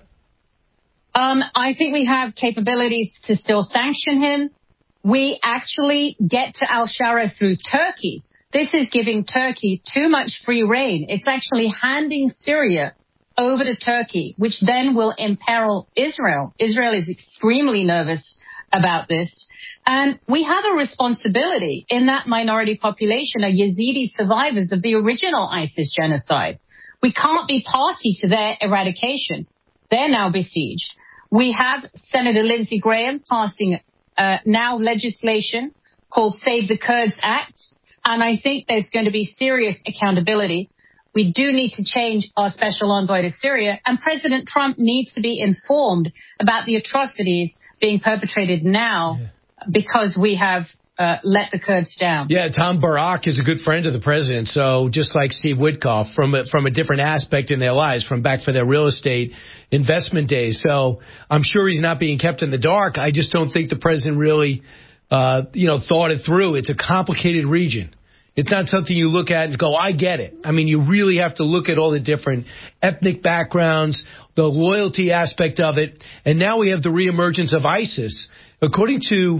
I think we have capabilities to still sanction him. We actually get to al-Shara through Turkey. This is giving Turkey too much free rein. It's actually handing Syria over to Turkey, which then will imperil Israel. Israel is extremely nervous about this. And we have a responsibility in that minority population, are Yazidi survivors of the original ISIS genocide. We can't be party to their eradication. They're now besieged. We have Senator Lindsey Graham passing now legislation called Save the Kurds Act, and I think there's going to be serious accountability. We do need to change our special envoy to Syria, and President Trump needs to be informed about the atrocities being perpetrated now because we have let the Kurds down. Yeah, Tom Barak is a good friend of the president, so just like Steve Witkoff, from a different aspect in their lives, from back for their real estate investment days. So I'm sure he's not being kept in the dark. I just don't think the president really, thought it through. It's a complicated region. It's not something you look at and go, I get it. I mean, you really have to look at all the different ethnic backgrounds, the loyalty aspect of it, and now we have the reemergence of ISIS. According to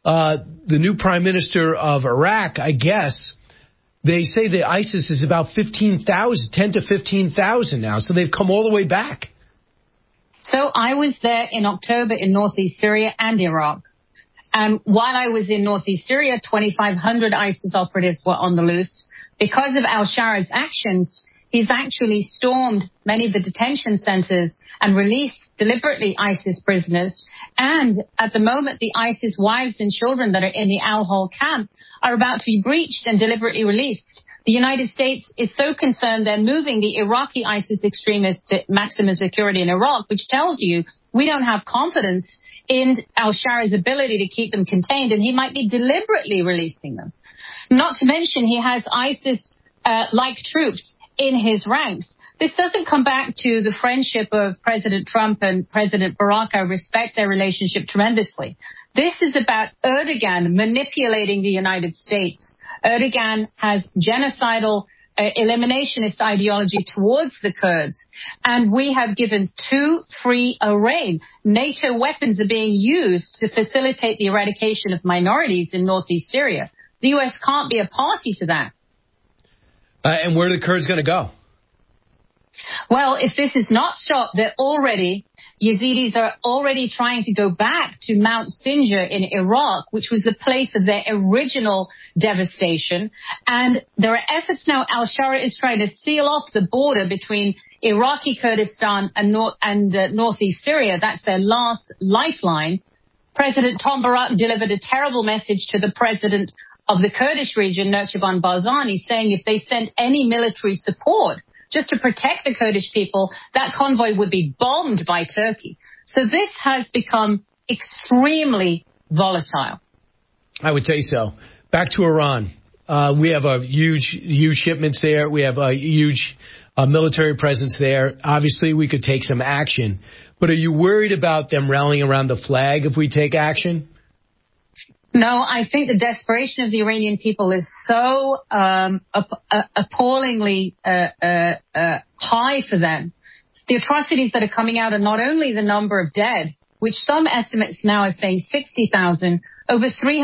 the new prime minister of Iraq, I guess, they say that ISIS is about 10 to 15,000 now. So they've come all the way back. So I was there in October in northeast Syria and Iraq. And while I was in northeast Syria, 2,500 ISIS operatives were on the loose. Because of al-Shara's actions, he's actually stormed many of the detention centers and released deliberately ISIS prisoners. And at the moment, the ISIS wives and children that are in the Al-Hol camp are about to be breached and deliberately released. The United States is so concerned they're moving the Iraqi ISIS extremists to maximum security in Iraq, which tells you we don't have confidence in al-Shara's ability to keep them contained, and he might be deliberately releasing them. Not to mention he has ISIS-like troops in his ranks. This doesn't come back to the friendship of President Trump and President Barack. I respect their relationship tremendously. This is about Erdogan manipulating the United States. Erdogan has genocidal eliminationist ideology towards the Kurds. And we have given too free a rein. NATO weapons are being used to facilitate the eradication of minorities in northeast Syria. The U.S. can't be a party to that. And where are the Kurds going to go? Well, if this is not stopped, Yazidis are already trying to go back to Mount Sinjar in Iraq, which was the place of their original devastation. And there are efforts now. Al-Shara is trying to seal off the border between Iraqi Kurdistan and northeast Syria. That's their last lifeline. President Tom Barak delivered a terrible message to the president of the Kurdish region, Nurchiban Barzani, saying if they sent any military support just to protect the Kurdish people, that convoy would be bombed by Turkey. So this has become extremely volatile. I would say so. Back to Iran. We have a huge shipments there. We have a huge military presence there. Obviously, we could take some action. But are you worried about them rallying around the flag if we take action? No, I think the desperation of the Iranian people is so appallingly high for them. The atrocities that are coming out are not only the number of dead, which some estimates now are saying 60,000, over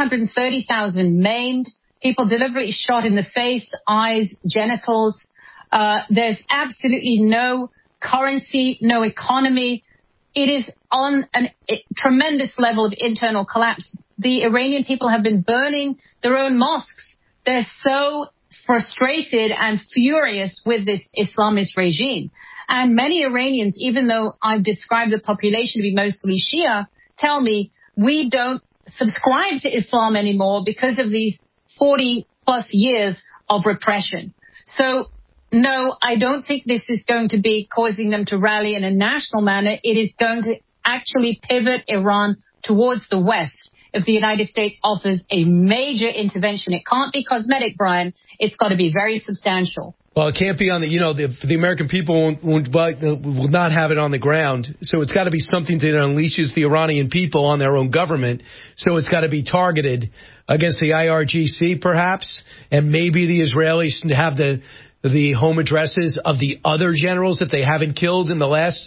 330,000 maimed, people deliberately shot in the face, eyes, genitals. There's absolutely no currency, no economy. It is on a tremendous level of internal collapse. The Iranian people have been burning their own mosques. They're so frustrated and furious with this Islamist regime. And many Iranians, even though I've described the population to be mostly Shia, tell me we don't subscribe to Islam anymore because of these 40-plus years of repression. So, no, I don't think this is going to be causing them to rally in a national manner. It is going to actually pivot Iran towards the West if the United States offers a major intervention. It can't be cosmetic, Brian. It's got to be very substantial. Well, it can't be on the American people will not have it on the ground. So it's got to be something that unleashes the Iranian people on their own government. So it's got to be targeted against the IRGC, perhaps, and maybe the Israelis have the home addresses of the other generals that they haven't killed in the last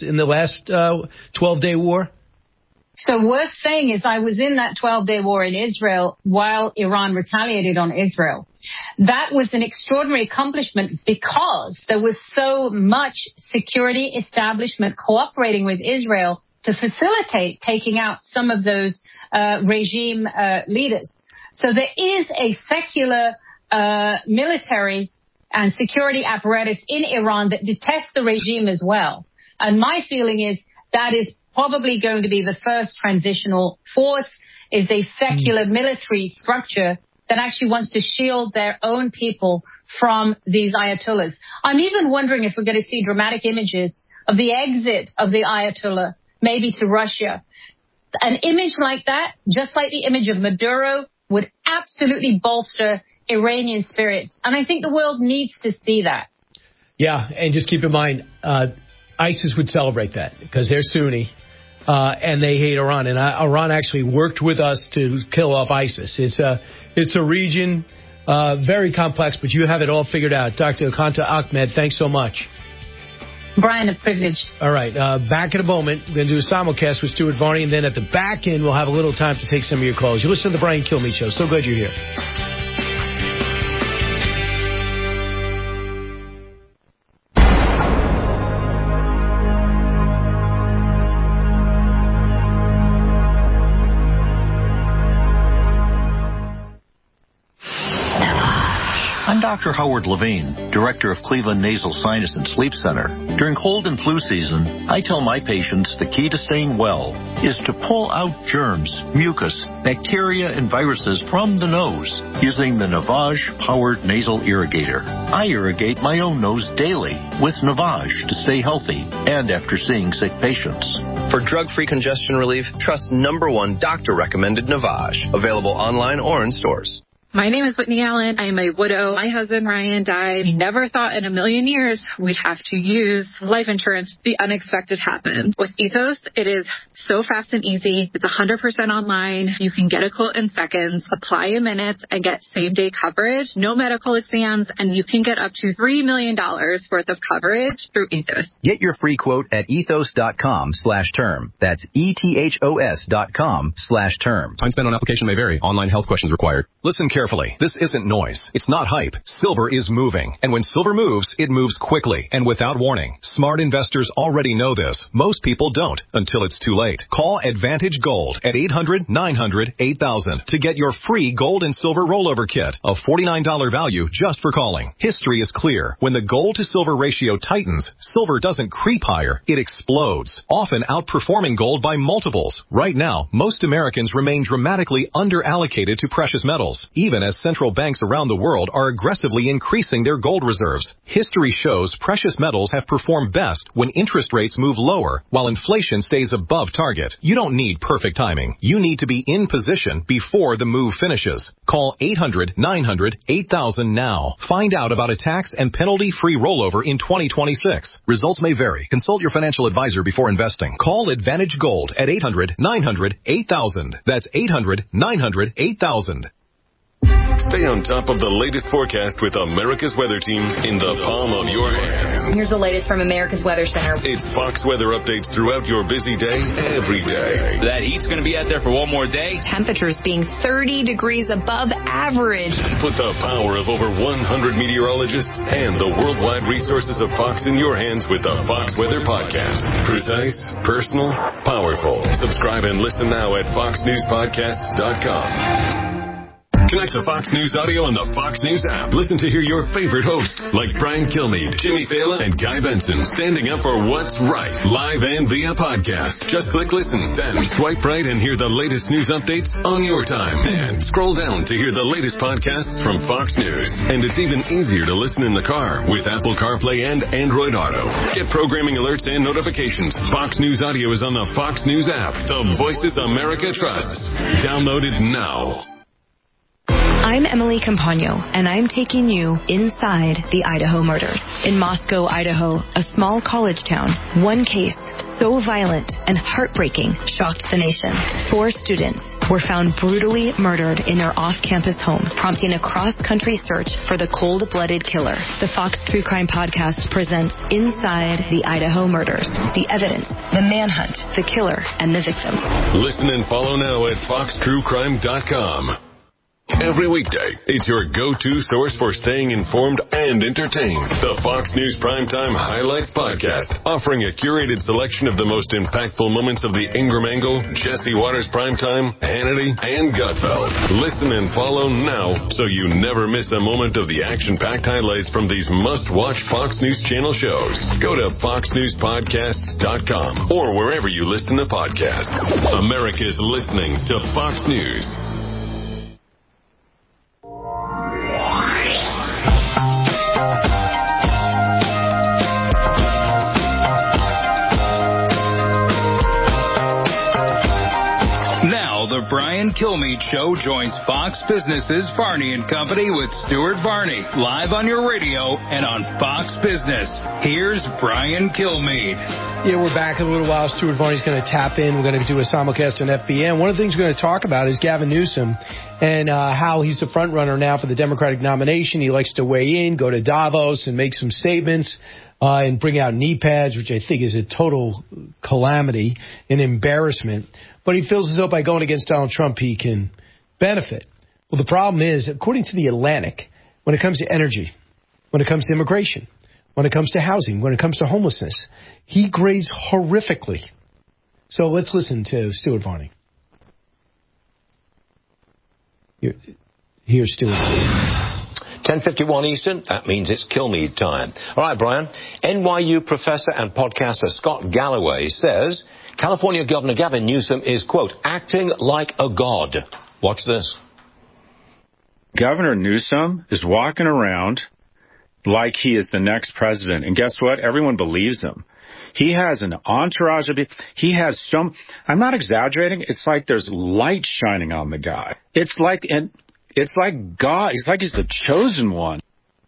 12-day war. So worth saying is I was in that 12-day war in Israel while Iran retaliated on Israel. That was an extraordinary accomplishment because there was so much security establishment cooperating with Israel to facilitate taking out some of those regime leaders. So there is a secular military and security apparatus in Iran that detests the regime as well. And my feeling is that is probably going to be the first transitional force, is a secular military structure that actually wants to shield their own people from these ayatollahs. I'm even wondering if we're going to see dramatic images of the exit of the ayatollah, maybe to Russia. An image like that, just like the image of Maduro, would absolutely bolster Iranian spirits. And I think the world needs to see that. Yeah, and just keep in mind, ISIS would celebrate that because they're Sunni. And they hate Iran. And Iran actually worked with us to kill off ISIS. It's a region very complex, but you have it all figured out. Dr. Akanta Ahmed, thanks so much. Brian, a privilege. All right, back in a moment. We're going to do a simulcast with Stuart Varney, and then at the back end, we'll have a little time to take some of your calls. You listen to the Brian Kilmeade Show. So glad you're here. I'm Dr. Howard Levine, Director of Cleveland Nasal Sinus and Sleep Center. During cold and flu season, I tell my patients the key to staying well is to pull out germs, mucus, bacteria, and viruses from the nose using the Navage-powered nasal irrigator. I irrigate my own nose daily with Navage to stay healthy and after seeing sick patients. For drug-free congestion relief, trust #1 doctor-recommended Navage. Available online or in stores. My name is Whitney Allen. I am a widow. My husband, Ryan, died. We never thought in a million years we'd have to use life insurance. The unexpected happened. With Ethos, it is so fast and easy. It's 100% online. You can get a quote in seconds, apply in minutes, and get same-day coverage, no medical exams, and you can get up to $3 million worth of coverage through Ethos. Get your free quote at ethos.com/term. That's ethos.com/term. Time spent on application may vary. Online health questions required. Listen carefully. This isn't noise. It's not hype. Silver is moving. And when silver moves, it moves quickly and without warning. Smart investors already know this. Most people don't until it's too late. Call Advantage Gold at 800-900-8000 to get your free gold and silver rollover kit, a $49 value just for calling. History is clear. When the gold to silver ratio tightens, silver doesn't creep higher. It explodes, often outperforming gold by multiples. Right now, most Americans remain dramatically underallocated to precious metals, even as central banks around the world are aggressively increasing their gold reserves. History shows precious metals have performed best when interest rates move lower while inflation stays above target. You don't need perfect timing. You need to be in position before the move finishes. Call 800-900-8000 now. Find out about a tax and penalty-free rollover in 2026. Results may vary. Consult your financial advisor before investing. Call Advantage Gold at 800-900-8000. That's 800-900-8000. Stay on top of the latest forecast with America's Weather Team in the palm of your hand. Here's the latest from America's Weather Center. It's Fox weather updates throughout your busy day, every day. That heat's going to be out there for one more day. Temperatures being 30 degrees above average. Put the power of over 100 meteorologists and the worldwide resources of Fox in your hands with the Fox Weather Podcast. Precise, personal, powerful. Subscribe and listen now at foxnewspodcasts.com. Connect to Fox News Audio on the Fox News app. Listen to hear your favorite hosts like Brian Kilmeade, Jimmy Fallon, and Guy Benson standing up for what's right, live and via podcast. Just click listen, then swipe right and hear the latest news updates on your time. And scroll down to hear the latest podcasts from Fox News. And it's even easier to listen in the car with Apple CarPlay and Android Auto. Get programming alerts and notifications. Fox News Audio is on the Fox News app. The voices America trusts. Download it now. I'm Emily Campagno, and I'm taking you inside the Idaho murders. In Moscow, Idaho, a small college town, one case so violent and heartbreaking shocked the nation. 4 students were found brutally murdered in their off-campus home, prompting a cross-country search for the cold-blooded killer. The Fox True Crime Podcast presents Inside the Idaho Murders, the evidence, the manhunt, the killer, and the victims. Listen and follow now at foxtruecrime.com. Every weekday, it's your go-to source for staying informed and entertained. The Fox News Primetime Highlights Podcast, offering a curated selection of the most impactful moments of the Ingram Angle, Jesse Waters Primetime, Hannity, and Gutfeld. Listen and follow now so you never miss a moment of the action-packed highlights from these must-watch Fox News Channel shows. Go to foxnewspodcasts.com or wherever you listen to podcasts. America's listening to Fox News. The Brian Kilmeade Show joins Fox Business's Varney & Company with Stuart Varney, live on your radio and on Fox Business. Here's Brian Kilmeade. Yeah, we're back in a little while. Stuart Varney's going to tap in. We're going to do a simulcast on FBN. One of the things we're going to talk about is Gavin Newsom and how he's the front runner now for the Democratic nomination. He likes to weigh in, go to Davos, and make some statements. And bring out knee pads, which I think is a total calamity, an embarrassment. But he feels as though by going against Donald Trump, he can benefit. Well, the problem is, according to The Atlantic, when it comes to energy, when it comes to immigration, when it comes to housing, when it comes to homelessness, he grades horrifically. So let's listen to Stuart Varney. Here's Stuart. 10:51 Eastern, that means it's Kilmeade time. All right, Brian. NYU professor and podcaster Scott Galloway says California Governor Gavin Newsom is, quote, acting like a god. Watch this. Governor Newsom is walking around like he is the next president. And guess what? Everyone believes him. He has an entourage of people. He has some, I'm not exaggerating. It's like there's light shining on the guy. It's like, and It's like God. It's like he's the chosen one.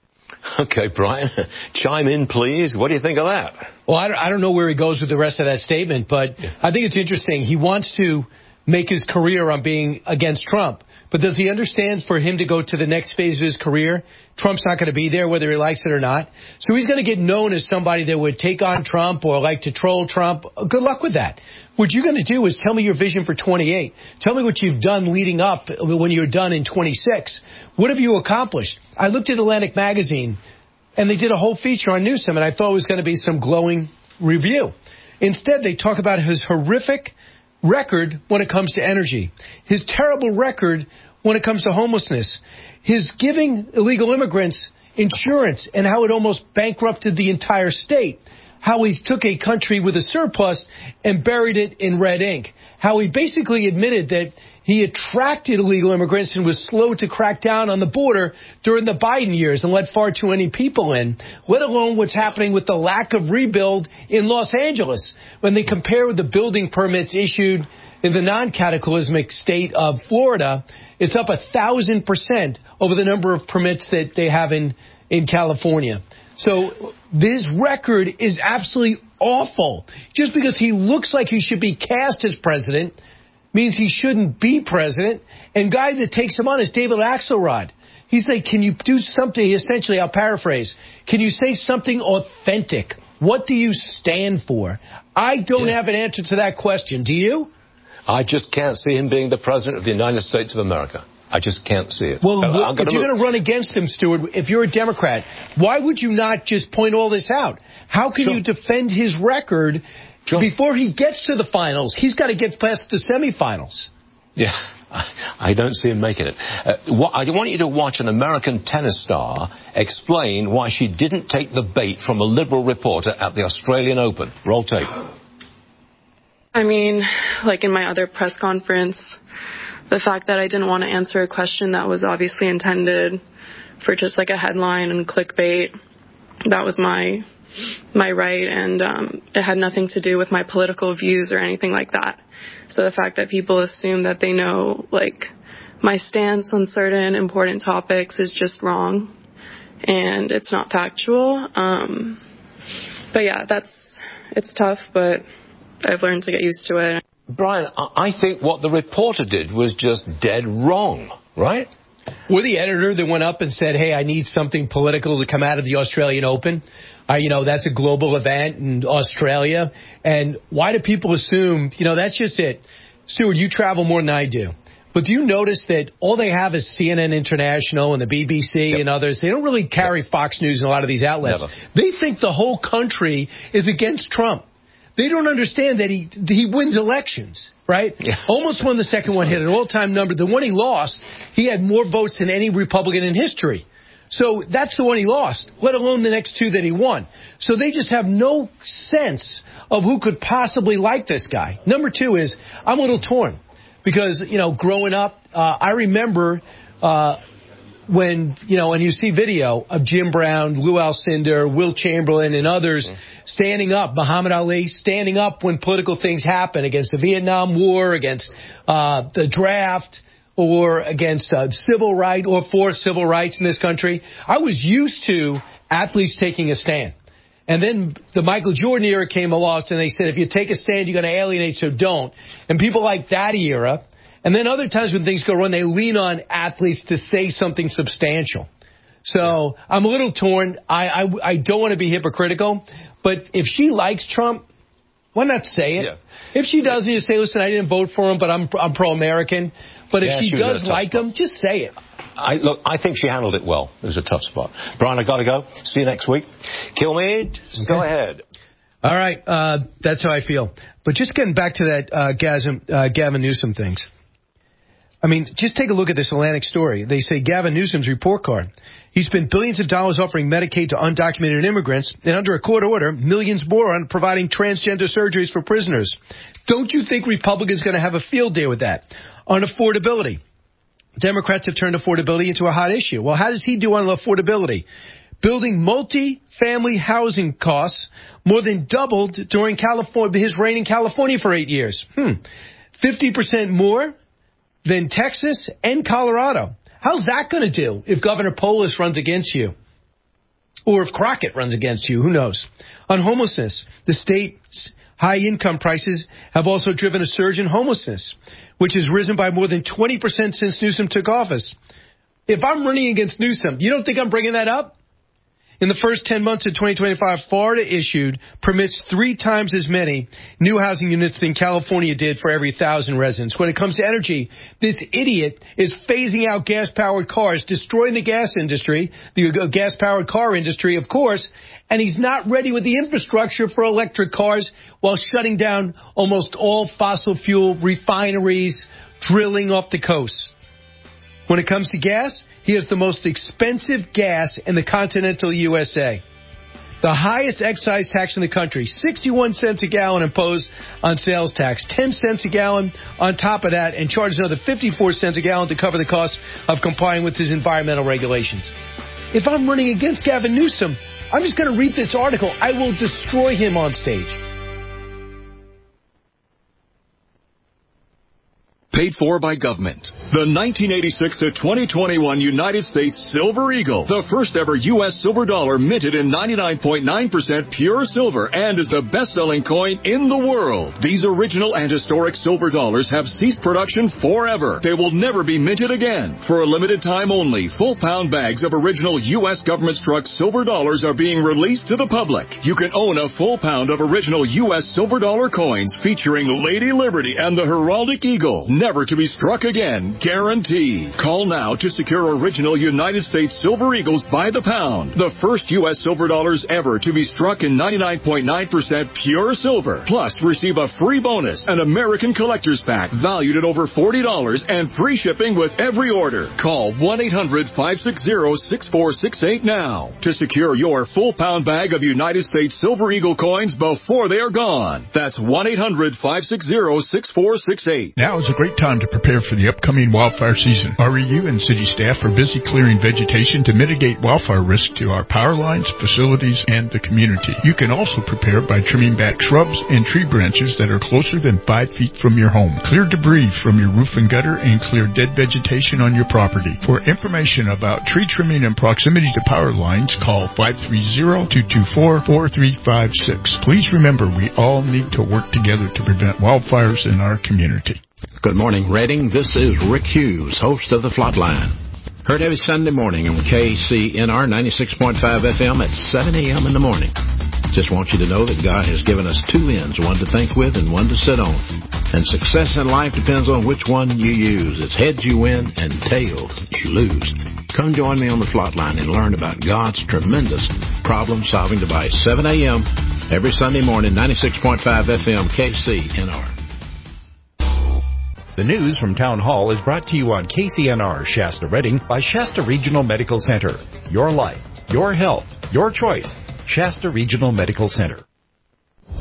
Okay, Brian, chime in, please. What do you think of that? Well, I don't know where he goes with the rest of that statement, but I think it's interesting. He wants to make his career on being against Trump. But does he understand for him to go to the next phase of his career, Trump's not going to be there whether he likes it or not? So he's going to get known as somebody that would take on Trump or like to troll Trump. Good luck with that. What you're going to do is tell me your vision for 28. Tell me what you've done leading up when you're done in 26. What have you accomplished? I looked at Atlantic Magazine, and they did a whole feature on Newsom, and I thought it was going to be some glowing review. Instead, they talk about his horrific record when it comes to energy, his terrible record when it comes to homelessness, his giving illegal immigrants insurance and how it almost bankrupted the entire state, how he took a country with a surplus and buried it in red ink, how he basically admitted that he attracted illegal immigrants and was slow to crack down on the border during the Biden years and let far too many people in, let alone what's happening with the lack of rebuild in Los Angeles. When they compare with the building permits issued in the non-cataclysmic state of Florida, it's up 1,000% over the number of permits that they have in California. So this record is absolutely awful. Just because he looks like he should be cast as president means he shouldn't be president. And guy that takes him on is David Axelrod. He's like, can you do something? Essentially, I'll paraphrase. Can you say something authentic? What do you stand for? I don't have an answer to that question. Do you? I just can't see him being the president of the United States of America. I just can't see it. Well, if you're going to run against him, Stuart, if you're a Democrat, why would you not just point all this out? How can you defend his record before he gets to the finals? He's got to get past the semifinals. Yeah, I don't see him making it. I want you to watch an American tennis star explain why she didn't take the bait from a liberal reporter at the Australian Open. Roll tape. I mean, like in my other press conference, the fact that I didn't want to answer a question that was obviously intended for just like a headline and clickbait, that was my right, and it had nothing to do with my political views or anything like that. So the fact that people assume that they know like my stance on certain important topics is just wrong, and it's not factual. But yeah, it's tough, but I've learned to get used to it. Brian, I think what the reporter did was just dead wrong, right? Or the editor that went up and said, hey, I need something political to come out of the Australian Open. That's a global event in Australia. And why do people assume, that's just it. Stuart, you travel more than I do. But do you notice that all they have is CNN International and the BBC and others? They don't really carry Fox News and a lot of these outlets. Never. They think the whole country is against Trump. They don't understand that he wins elections, right? Yeah. Almost won the second one, hit an all-time number. The one he lost, he had more votes than any Republican in history. So that's the one he lost, let alone the next two that he won. So they just have no sense of who could possibly like this guy. Number two is, I'm a little torn because, growing up, I remember when, and you see video of Jim Brown, Lou Alcindor, Will Chamberlain, and others standing up, Muhammad Ali, standing up when political things happen against the Vietnam War, against the draft, or against civil rights, or for civil rights in this country. I was used to athletes taking a stand. And then the Michael Jordan era came along, and they said, if you take a stand, you're going to alienate, so don't. And people like that era. And then other times when things go wrong, they lean on athletes to say something substantial. So I'm a little torn. I don't want to be hypocritical, but if she likes Trump, why not say it? Yeah. If she doesn't, you say, listen, I didn't vote for him, but I'm pro-American. But if she does like him, just say it. I think she handled it well. It was a tough spot. Brian, I got to go. See you next week. Kilmeade, go ahead. All right. That's how I feel. But just getting back to that Gavin Newsom things. I mean, just take a look at this Atlantic story. They say Gavin Newsom's report card. He spent billions of dollars offering Medicaid to undocumented immigrants, and under a court order, millions more on providing transgender surgeries for prisoners. Don't you think Republicans are going to have a field day with that? On affordability. Democrats have turned affordability into a hot issue. Well, how does he do on affordability? Building multi-family housing costs more than doubled during his reign in California for 8 years. 50% more than Texas and Colorado. How's that going to do if Governor Polis runs against you? Or if Crockett runs against you? Who knows? On homelessness, the state's high income prices have also driven a surge in homelessness, which has risen by more than 20% since Newsom took office. If I'm running against Newsom, you don't think I'm bringing that up? In the first 10 months of 2025, Florida issued permits 3 times as many new housing units than California did for every 1,000 residents. When it comes to energy, this idiot is phasing out gas-powered cars, destroying the gas industry, the gas-powered car industry, of course, and he's not ready with the infrastructure for electric cars while shutting down almost all fossil fuel refineries, drilling off the coast. When it comes to gas, he has the most expensive gas in the continental USA. The highest excise tax in the country, 61 cents a gallon imposed on sales tax, 10 cents a gallon on top of that, and charges another 54 cents a gallon to cover the cost of complying with his environmental regulations. If I'm running against Gavin Newsom, I'm just going to read this article. I will destroy him on stage. Paid for by government. The 1986 to 2021 United States Silver Eagle, the first ever U.S. silver dollar minted in 99.9% pure silver and is the best-selling coin in the world. These original and historic silver dollars have ceased production forever. They will never be minted again. For a limited time only, full-pound bags of original U.S. government-struck silver dollars are being released to the public. You can own a full pound of original U.S. silver dollar coins featuring Lady Liberty and the heraldic eagle. Never to be struck again, guaranteed. Call now to secure original United States Silver Eagles by the pound. The first U.S. silver dollars ever to be struck in 99.9% pure silver. Plus, receive a free bonus, an American Collector's Pack valued at over $40 and free shipping with every order. Call 1-800-560-6468 now to secure your full pound bag of United States Silver Eagle coins before they are gone. That's 1-800-560-6468. Now is a great time to prepare for the upcoming wildfire season. REU and city staff are busy clearing vegetation to mitigate wildfire risk to our power lines, facilities, and the community. You can also prepare by trimming back shrubs and tree branches that are closer than 5 feet from your home. Clear debris from your roof and gutter and clear dead vegetation on your property. For information about tree trimming and proximity to power lines, call 530-224-4356. Please remember, we all need to work together to prevent wildfires in our community. Good morning, Reading. This is Rick Hughes, host of The Flatline. Heard every Sunday morning on KCNR 96.5 FM at 7 a.m. in the morning. Just want you to know that God has given us 2 ends, one to think with and one to sit on. And success in life depends on which one you use. It's heads you win and tails you lose. Come join me on The Flatline and learn about God's tremendous problem-solving device. 7 a.m. every Sunday morning, 96.5 FM, KCNR. The news from Town Hall is brought to you on KCNR Shasta Reading by Shasta Regional Medical Center. Your life, your health, your choice. Shasta Regional Medical Center.